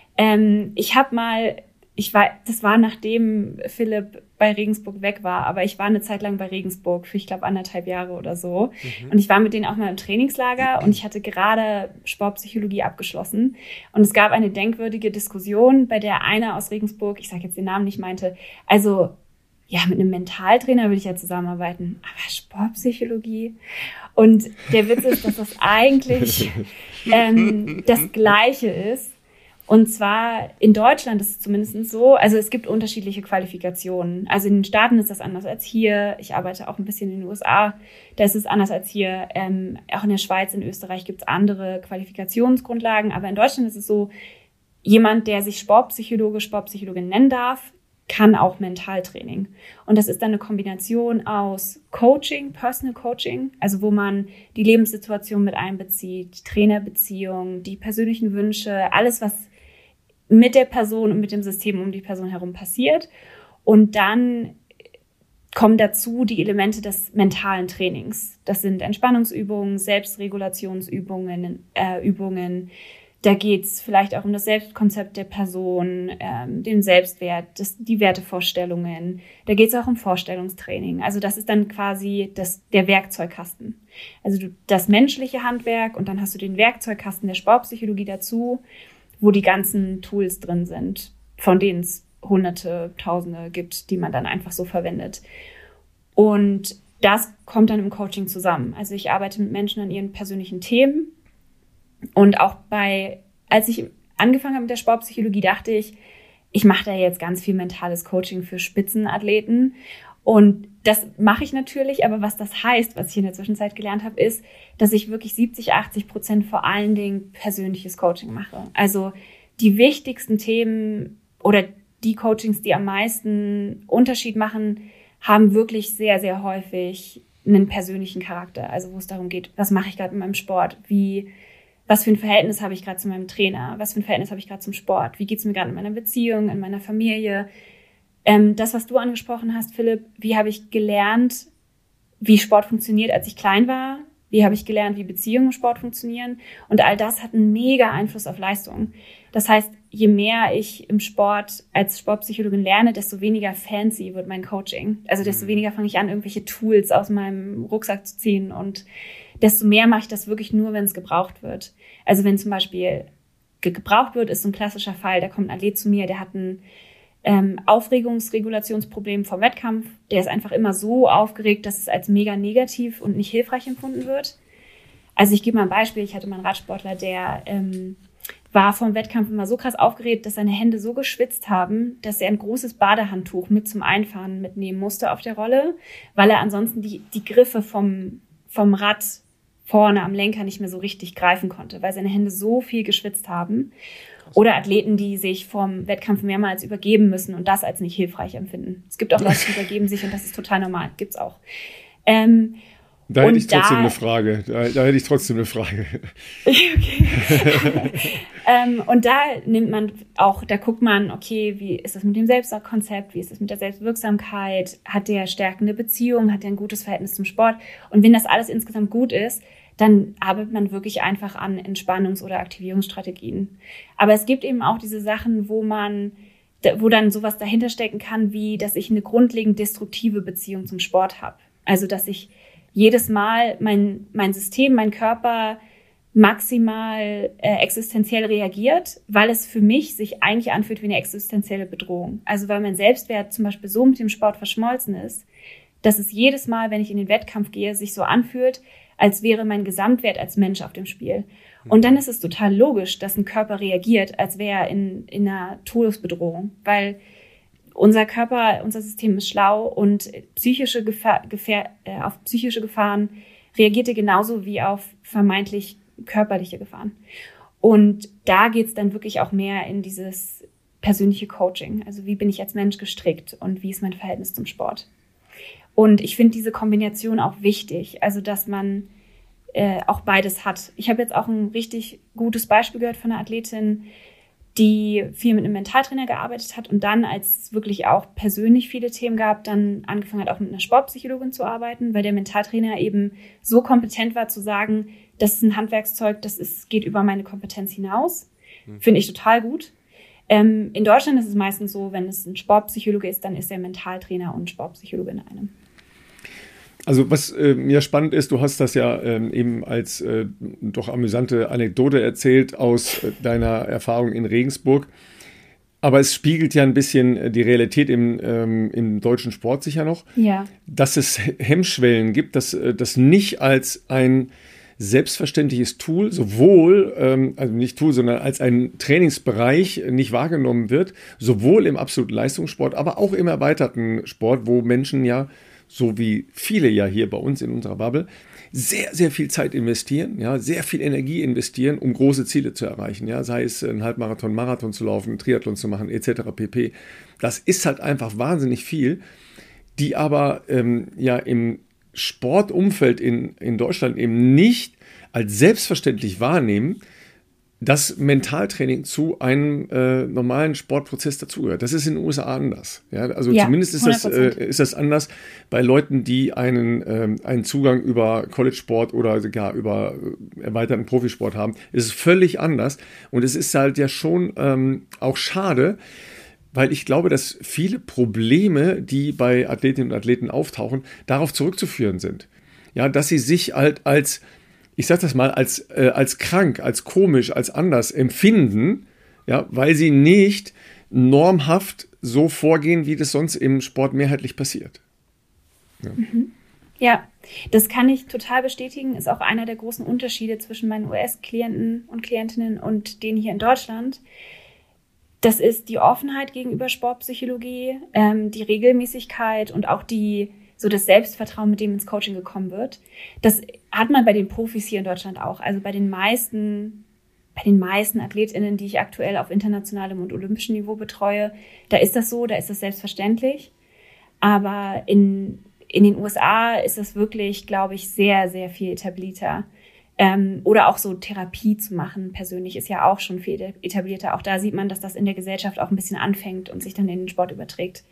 Das war nachdem Philipp bei Regensburg weg war, aber ich war eine Zeit lang bei Regensburg für, ich glaube, 1,5 Jahre oder so. Und ich war mit denen auch mal im Trainingslager und ich hatte gerade Sportpsychologie abgeschlossen. Und es gab eine denkwürdige Diskussion, bei der einer aus Regensburg, ich sage jetzt den Namen nicht, meinte, also ja, mit einem Mentaltrainer würde ich ja zusammenarbeiten, aber Sportpsychologie. Und der Witz ist, dass das eigentlich das Gleiche ist. Und zwar in Deutschland ist es zumindest so, also es gibt unterschiedliche Qualifikationen. Also in den Staaten ist das anders als hier. Ich arbeite auch ein bisschen in den USA, da ist es anders als hier. Auch in der Schweiz, in Österreich gibt es andere Qualifikationsgrundlagen. Aber in Deutschland ist es so, jemand, der sich Sportpsychologe, Sportpsychologin nennen darf, kann auch Mentaltraining. Und das ist dann eine Kombination aus Coaching, Personal Coaching, also wo man die Lebenssituation mit einbezieht, die Trainerbeziehung, die persönlichen Wünsche, alles, was mit der Person und mit dem System um die Person herum passiert. Und dann kommen dazu die Elemente des mentalen Trainings. Das sind Entspannungsübungen, Selbstregulationsübungen, Übungen. Da geht's vielleicht auch um das Selbstkonzept der Person, den Selbstwert, die Wertevorstellungen. Da geht's auch um Vorstellungstraining. Also das ist dann quasi der Werkzeugkasten. Also das menschliche Handwerk und dann hast du den Werkzeugkasten der Sportpsychologie dazu, wo die ganzen Tools drin sind, von denen es Hunderte, Tausende gibt, die man dann einfach so verwendet. Und das kommt dann im Coaching zusammen. Also ich arbeite mit Menschen an ihren persönlichen Themen. Und auch als ich angefangen habe mit der Sportpsychologie, dachte ich mache da jetzt ganz viel mentales Coaching für Spitzenathleten. Und das mache ich natürlich, aber was das heißt, was ich in der Zwischenzeit gelernt habe, ist, dass ich wirklich 70-80% vor allen Dingen persönliches Coaching mache. Also die wichtigsten Themen oder die Coachings, die am meisten Unterschied machen, haben wirklich sehr, sehr häufig einen persönlichen Charakter. Also wo es darum geht, was mache ich gerade in meinem Sport, was für ein Verhältnis habe ich gerade zu meinem Trainer, was für ein Verhältnis habe ich gerade zum Sport, wie geht es mir gerade in meiner Beziehung, in meiner Familie. Das, was du angesprochen hast, Philipp, wie habe ich gelernt, wie Sport funktioniert, als ich klein war, wie habe ich gelernt, wie Beziehungen im Sport funktionieren, und all das hat einen mega Einfluss auf Leistung. Das heißt, je mehr ich im Sport als Sportpsychologin lerne, desto weniger fancy wird mein Coaching. Also desto weniger fange ich an, irgendwelche Tools aus meinem Rucksack zu ziehen, und desto mehr mache ich das wirklich nur, wenn es gebraucht wird. Also wenn zum Beispiel gebraucht wird, ist so ein klassischer Fall, da kommt ein Athlet zu mir, der hat ein Aufregungsregulationsproblem vom Wettkampf. Der ist einfach immer so aufgeregt, dass es als mega negativ und nicht hilfreich empfunden wird. Also ich gebe mal ein Beispiel. Ich hatte mal einen Radsportler, der war vom Wettkampf immer so krass aufgeregt, dass seine Hände so geschwitzt haben, dass er ein großes Badehandtuch mit zum Einfahren mitnehmen musste auf der Rolle, weil er ansonsten die Griffe vom Rad vorne am Lenker nicht mehr so richtig greifen konnte, weil seine Hände so viel geschwitzt haben. Oder Athleten, die sich vom Wettkampf mehrmals übergeben müssen und das als nicht hilfreich empfinden. Es gibt auch Leute, die übergeben sich, und das ist total normal. Gibt's auch. Da hätte ich trotzdem eine Frage. Da hätte ich trotzdem eine Frage. Okay. Und da da guckt man, okay, wie ist das mit dem Selbstkonzept, wie ist das mit der Selbstwirksamkeit, hat der stärkende Beziehung, hat der ein gutes Verhältnis zum Sport? Und wenn das alles insgesamt gut ist, dann arbeitet man wirklich einfach an Entspannungs- oder Aktivierungsstrategien. Aber es gibt eben auch diese Sachen, wo dann sowas dahinter stecken kann, wie, dass ich eine grundlegend destruktive Beziehung zum Sport habe. Also, dass ich jedes Mal mein System, mein Körper maximal existenziell reagiert, weil es für mich sich eigentlich anfühlt wie eine existenzielle Bedrohung. Also weil mein Selbstwert zum Beispiel so mit dem Sport verschmolzen ist, dass es jedes Mal, wenn ich in den Wettkampf gehe, sich so anfühlt, als wäre mein Gesamtwert als Mensch auf dem Spiel. Und dann ist es total logisch, dass ein Körper reagiert, als wäre er in einer Todesbedrohung, weil unser Körper, unser System ist schlau und auf psychische Gefahren reagiert er genauso wie auf vermeintlich körperliche Gefahren. Und da geht's dann wirklich auch mehr in dieses persönliche Coaching. Also wie bin ich als Mensch gestrickt und wie ist mein Verhältnis zum Sport? Und ich finde diese Kombination auch wichtig, also dass man auch beides hat. Ich habe jetzt auch ein richtig gutes Beispiel gehört von einer Athletin, die viel mit einem Mentaltrainer gearbeitet hat und dann, als es wirklich auch persönlich viele Themen gab, dann angefangen hat, auch mit einer Sportpsychologin zu arbeiten, weil der Mentaltrainer eben so kompetent war zu sagen, das ist ein Handwerkszeug, geht über meine Kompetenz hinaus. Finde ich total gut. In Deutschland ist es meistens so, wenn es ein Sportpsychologe ist, dann ist er Mentaltrainer und Sportpsychologe in einem. Also was mir spannend ist, du hast das ja eben als doch amüsante Anekdote erzählt aus deiner Erfahrung in Regensburg. Aber es spiegelt ja ein bisschen die Realität im deutschen Sport sicher noch. Ja. Dass es Hemmschwellen gibt, dass das nicht als ein selbstverständliches Tool, also nicht Tool, sondern als ein Trainingsbereich nicht wahrgenommen wird, sowohl im absoluten Leistungssport, aber auch im erweiterten Sport, wo Menschen ja, so wie viele ja hier bei uns in unserer Bubble, sehr, sehr viel Zeit investieren, ja, sehr viel Energie investieren, um große Ziele zu erreichen, ja, sei es ein Halbmarathon, Marathon zu laufen, Triathlon zu machen, etc. pp. Das ist halt einfach wahnsinnig viel, die aber ja im Sportumfeld in Deutschland eben nicht als selbstverständlich wahrnehmen, dass Mentaltraining zu einem normalen Sportprozess dazugehört. Das ist in den USA anders. Ja, also ja, zumindest ist das anders bei Leuten, die einen Zugang über College-Sport oder sogar über erweiterten Profisport haben. Es ist völlig anders. Und es ist halt ja schon auch schade, weil ich glaube, dass viele Probleme, die bei Athletinnen und Athleten auftauchen, darauf zurückzuführen sind. Ja, dass sie sich halt als krank, als komisch, als anders empfinden, ja, weil sie nicht normhaft so vorgehen, wie das sonst im Sport mehrheitlich passiert. Ja. Ja, das kann ich total bestätigen. Ist auch einer der großen Unterschiede zwischen meinen US-Klienten und Klientinnen und denen hier in Deutschland. Das ist die Offenheit gegenüber Sportpsychologie, die Regelmäßigkeit und auch das Selbstvertrauen, mit dem ins Coaching gekommen wird. Das hat man bei den Profis hier in Deutschland auch. Also bei den meisten AthletInnen, die ich aktuell auf internationalem und olympischem Niveau betreue, da ist das so, da ist das selbstverständlich. Aber in den USA ist das wirklich, glaube ich, sehr, sehr viel etablierter. Oder auch so Therapie zu machen persönlich ist ja auch schon viel etablierter. Auch da sieht man, dass das in der Gesellschaft auch ein bisschen anfängt und sich dann in den Sport überträgt.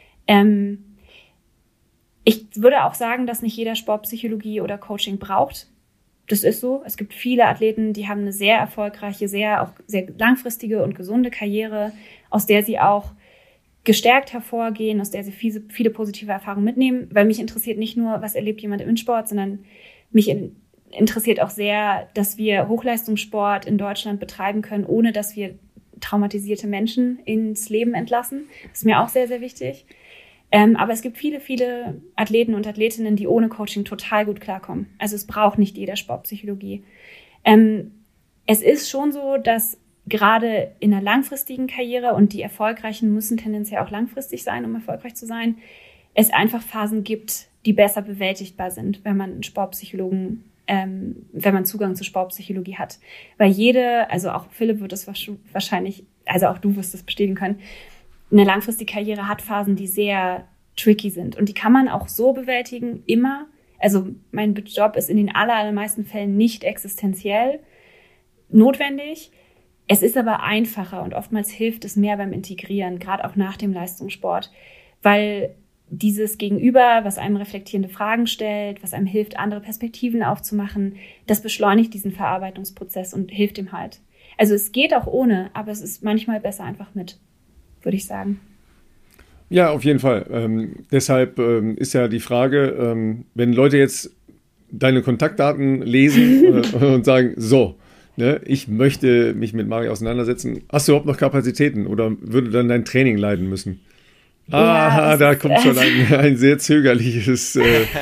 Ich würde auch sagen, dass nicht jeder Sportpsychologie oder Coaching braucht. Das ist so. Es gibt viele Athleten, die haben eine sehr erfolgreiche, auch sehr langfristige und gesunde Karriere, aus der sie auch gestärkt hervorgehen, aus der sie viele positive Erfahrungen mitnehmen. Weil mich interessiert nicht nur, was erlebt jemand im Sport, sondern mich interessiert auch sehr, dass wir Hochleistungssport in Deutschland betreiben können, ohne dass wir traumatisierte Menschen ins Leben entlassen. Das ist mir auch sehr, sehr wichtig. Aber es gibt viele, viele Athleten und Athletinnen, die ohne Coaching total gut klarkommen. Also es braucht nicht jeder Sportpsychologie. Es ist schon so, dass gerade in einer langfristigen Karriere, und die Erfolgreichen müssen tendenziell auch langfristig sein, um erfolgreich zu sein, es einfach Phasen gibt, die besser bewältigbar sind, wenn man wenn man Zugang zur Sportpsychologie hat. Weil also auch Philipp wird es wahrscheinlich, also auch du wirst es bestätigen können, eine langfristige Karriere hat Phasen, die sehr tricky sind. Und die kann man auch so bewältigen, immer. Also mein Job ist in den allermeisten Fällen nicht existenziell notwendig. Es ist aber einfacher und oftmals hilft es mehr beim Integrieren, gerade auch nach dem Leistungssport, weil dieses Gegenüber, was einem reflektierende Fragen stellt, was einem hilft, andere Perspektiven aufzumachen, das beschleunigt diesen Verarbeitungsprozess und hilft ihm halt. Also es geht auch ohne, aber es ist manchmal besser einfach mit, würde ich sagen. Ja, auf jeden Fall. Deshalb ist ja die Frage, wenn Leute jetzt deine Kontaktdaten lesen und sagen, so, ne, ich möchte mich mit Mari auseinandersetzen, hast du überhaupt noch Kapazitäten oder würde dann dein Training leiden müssen? Ja, da kommt schon ein sehr zögerliches...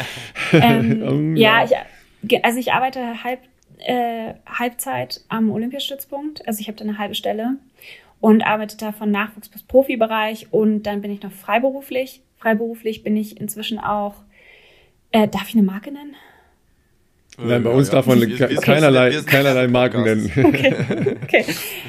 ja, ich arbeite Halbzeit am Olympiastützpunkt, also ich habe da eine halbe Stelle und arbeite da von Nachwuchs bis Profibereich und dann bin ich noch freiberuflich. Freiberuflich bin ich inzwischen auch, darf ich eine Marke nennen? Nein, bei uns darf man keinerlei Marken nennen. Okay.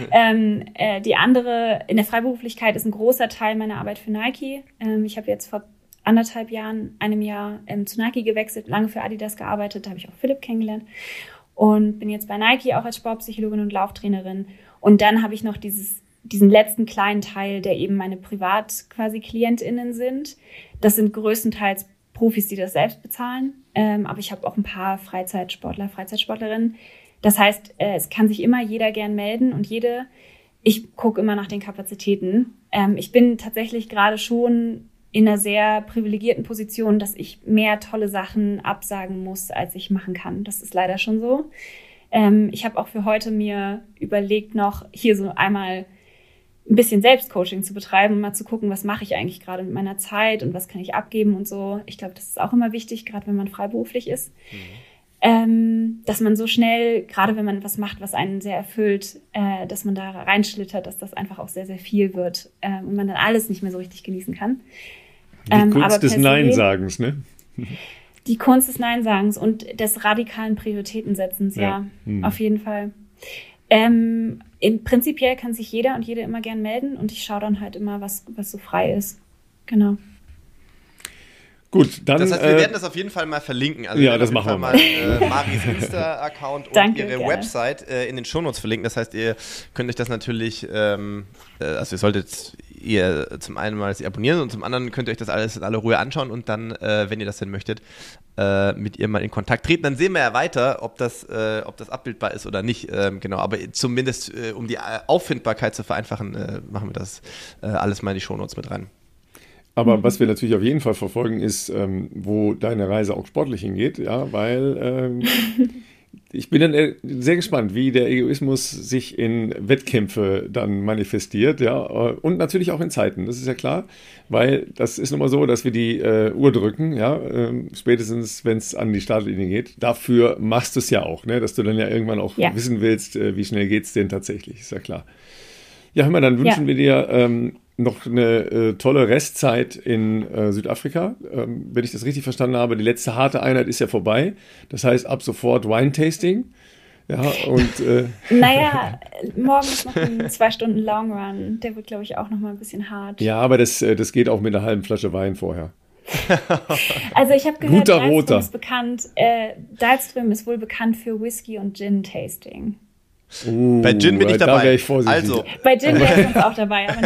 Die andere, in der Freiberuflichkeit ist ein großer Teil meiner Arbeit für Nike. Ich habe jetzt vor einem Jahr zu Nike gewechselt, lange für Adidas gearbeitet, da habe ich auch Philipp kennengelernt und bin jetzt bei Nike auch als Sportpsychologin und Lauftrainerin. Und dann habe ich noch diesen letzten kleinen Teil, der eben meine privat quasi KlientInnen sind. Das sind größtenteils Profis, die das selbst bezahlen. Aber ich habe auch ein paar Freizeitsportlerinnen. Das heißt, es kann sich immer jeder gern melden und jede. Ich gucke immer nach den Kapazitäten. Ich bin tatsächlich gerade schon in einer sehr privilegierten Position, dass ich mehr tolle Sachen absagen muss, als ich machen kann. Das ist leider schon so. Ich habe auch für heute mir überlegt, noch hier so einmal ein bisschen Selbstcoaching zu betreiben und mal zu gucken, was mache ich eigentlich gerade mit meiner Zeit und was kann ich abgeben und so. Ich glaube, das ist auch immer wichtig, gerade wenn man freiberuflich ist, dass man so schnell, gerade wenn man was macht, was einen sehr erfüllt, dass man da reinschlittert, dass das einfach auch sehr, sehr viel wird und man dann alles nicht mehr so richtig genießen kann. Die Kunst des Nein-Sagens, ne? Die Kunst des Nein-Sagens und des radikalen Prioritätensetzens, ja. Auf jeden Fall. Prinzipiell kann sich jeder und jede immer gern melden und ich schaue dann halt immer, was so frei ist. Genau. Gut, dann... Das heißt, wir werden das auf jeden Fall mal verlinken. Also ja, das machen wir mal. Maris Insta-Account und ihre Website in den Shownotes verlinken. Das heißt, ihr könnt euch das natürlich, also ihr solltet ihr zum einen mal sie abonnieren und zum anderen könnt ihr euch das alles in aller Ruhe anschauen und dann, wenn ihr das denn möchtet, mit ihr mal in Kontakt treten. Dann sehen wir ja weiter, ob das abbildbar ist oder nicht. Genau, aber zumindest um die Auffindbarkeit zu vereinfachen, machen wir das alles mal in die Shownotes mit rein. Aber was wir natürlich auf jeden Fall verfolgen, ist, wo deine Reise auch sportlich hingeht, ja, weil ich bin dann sehr gespannt, wie der Egoismus sich in Wettkämpfe dann manifestiert, ja, und natürlich auch in Zeiten, das ist ja klar, weil das ist nun mal so, dass wir die Uhr drücken, ja, spätestens, wenn es an die Startlinie geht. Dafür machst du es ja auch, ne, dass du dann ja irgendwann auch wissen willst, wie schnell geht es denn tatsächlich, ist ja klar. Ja, hör mal, dann wünschen wir dir noch eine tolle Restzeit in Südafrika. Wenn ich das richtig verstanden habe, die letzte harte Einheit ist ja vorbei. Das heißt, ab sofort Wine-Tasting. Ja, und naja, morgen ist noch ein 2 Stunden Long Run. Der wird, glaube ich, auch noch mal ein bisschen hart. Ja, aber das geht auch mit einer halben Flasche Wein vorher. Also ich habe gehört, Roter. Dahlström ist wohl bekannt für Whisky und Gin-Tasting. Bei Gin bin ich dabei. Da wäre ich vorsichtig. Also. Bei Gin wäre ich sonst auch dabei, aber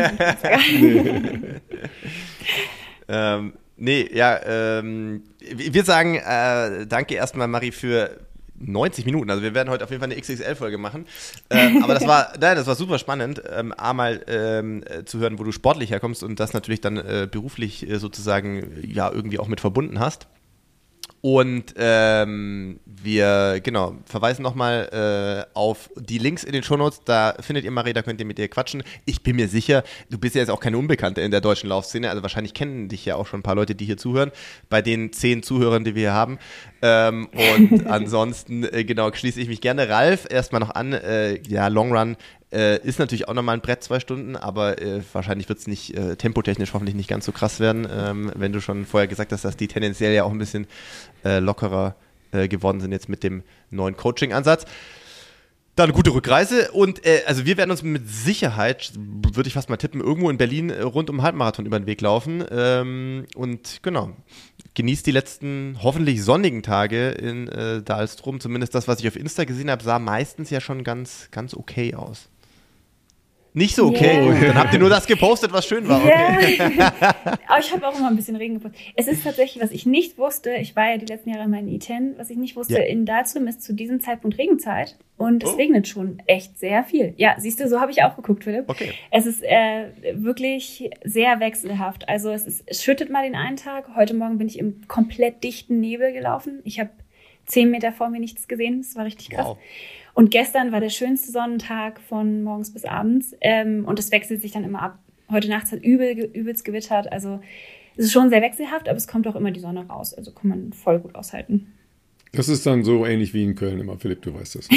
nicht. Wir sagen danke erstmal, Marie, für 90 Minuten. Also wir werden heute auf jeden Fall eine XXL-Folge machen. Aber das war super spannend, einmal zu hören, wo du sportlich herkommst und das natürlich dann beruflich sozusagen ja irgendwie auch mit verbunden hast. Und wir verweisen nochmal auf die Links in den Shownotes, da findet ihr Marie, da könnt ihr mit ihr quatschen. Ich bin mir sicher, du bist ja jetzt auch keine Unbekannte in der deutschen Laufszene, also wahrscheinlich kennen dich ja auch schon ein paar Leute, die hier zuhören, bei den 10 Zuhörern, die wir hier haben. Und ansonsten, schließe ich mich gerne Ralf erstmal noch an. Long Run ist natürlich auch nochmal ein Brett, 2 Stunden, aber wahrscheinlich wird es nicht tempotechnisch hoffentlich nicht ganz so krass werden, wenn du schon vorher gesagt hast, dass die tendenziell ja auch ein bisschen lockerer geworden sind jetzt mit dem neuen Coaching-Ansatz. Dann gute Rückreise und also wir werden uns mit Sicherheit, würde ich fast mal tippen, irgendwo in Berlin rund um Halbmarathon über den Weg laufen und genau, genießt die letzten hoffentlich sonnigen Tage in Dahlstrom. Zumindest das, was ich auf Insta gesehen habe, sah meistens ja schon ganz, ganz okay aus. Nicht so okay, Yeah. Dann habt ihr nur das gepostet, was schön war. Okay. Aber ich habe auch immer ein bisschen Regen gepostet. Es ist tatsächlich, was ich nicht wusste, ich war ja die letzten Jahre in meinen I10, was ich nicht wusste, in Dahlstrom ist zu diesem Zeitpunkt Regenzeit und es regnet schon echt sehr viel. Ja, siehst du, so habe ich auch geguckt, Philipp. Okay. Es ist wirklich sehr wechselhaft. Also es schüttet mal den einen Tag. Heute Morgen bin ich im komplett dichten Nebel gelaufen. Ich habe 10 Meter vor mir nichts gesehen. Das war richtig krass. Wow. Und gestern war der schönste Sonnentag von morgens bis abends. Und es wechselt sich dann immer ab. Heute Nacht hat übelst gewittert. Also es ist schon sehr wechselhaft, aber es kommt auch immer die Sonne raus. Also kann man voll gut aushalten. Das ist dann so ähnlich wie in Köln immer. Philipp, du weißt das.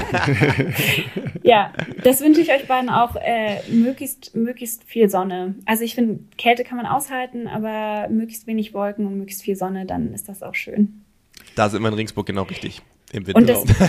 Ja, das wünsche ich euch beiden auch. Möglichst viel Sonne. Also ich finde, Kälte kann man aushalten, aber möglichst wenig Wolken und möglichst viel Sonne, dann ist das auch schön. Da sind wir in Regensburg genau richtig. Im Winter.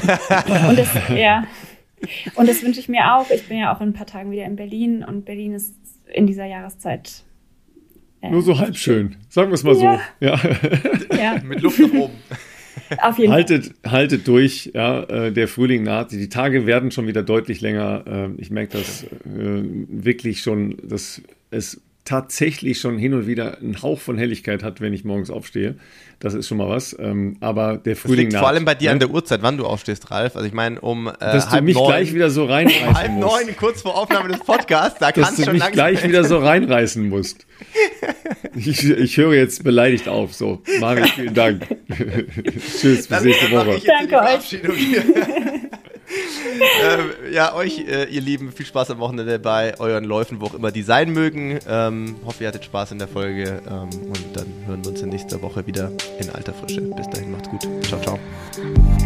Und das wünsche ich mir auch. Ich bin ja auch in ein paar Tagen wieder in Berlin und Berlin ist in dieser Jahreszeit nur so halb schön. Sagen wir es mal so. Ja. Mit Luft nach oben. Auf jeden Fall. Haltet durch. Ja, der Frühling naht. Die Tage werden schon wieder deutlich länger. Ich merke das wirklich schon, dass es tatsächlich schon hin und wieder einen Hauch von Helligkeit hat, wenn ich morgens aufstehe. Das ist schon mal was. Aber der Frühling naht. Vor allem bei dir an der Uhrzeit, wann du aufstehst, Ralf. Also ich meine, dass du mich gleich wieder so reinreißen musst. 8:30, kurz vor Aufnahme des Podcasts, da kannst du schon langsam... Dass du mich gleich wieder so reinreißen musst. Ich höre jetzt beleidigt auf. So, Mari, vielen Dank. Tschüss, bis nächste Woche. Danke euch. Ja, euch, ihr Lieben, viel Spaß am Wochenende bei euren Läufen, wo auch immer die sein mögen. Hoffe, ihr hattet Spaß in der Folge und dann hören wir uns in nächster Woche wieder in alter Frische. Bis dahin, macht's gut. Ciao, ciao.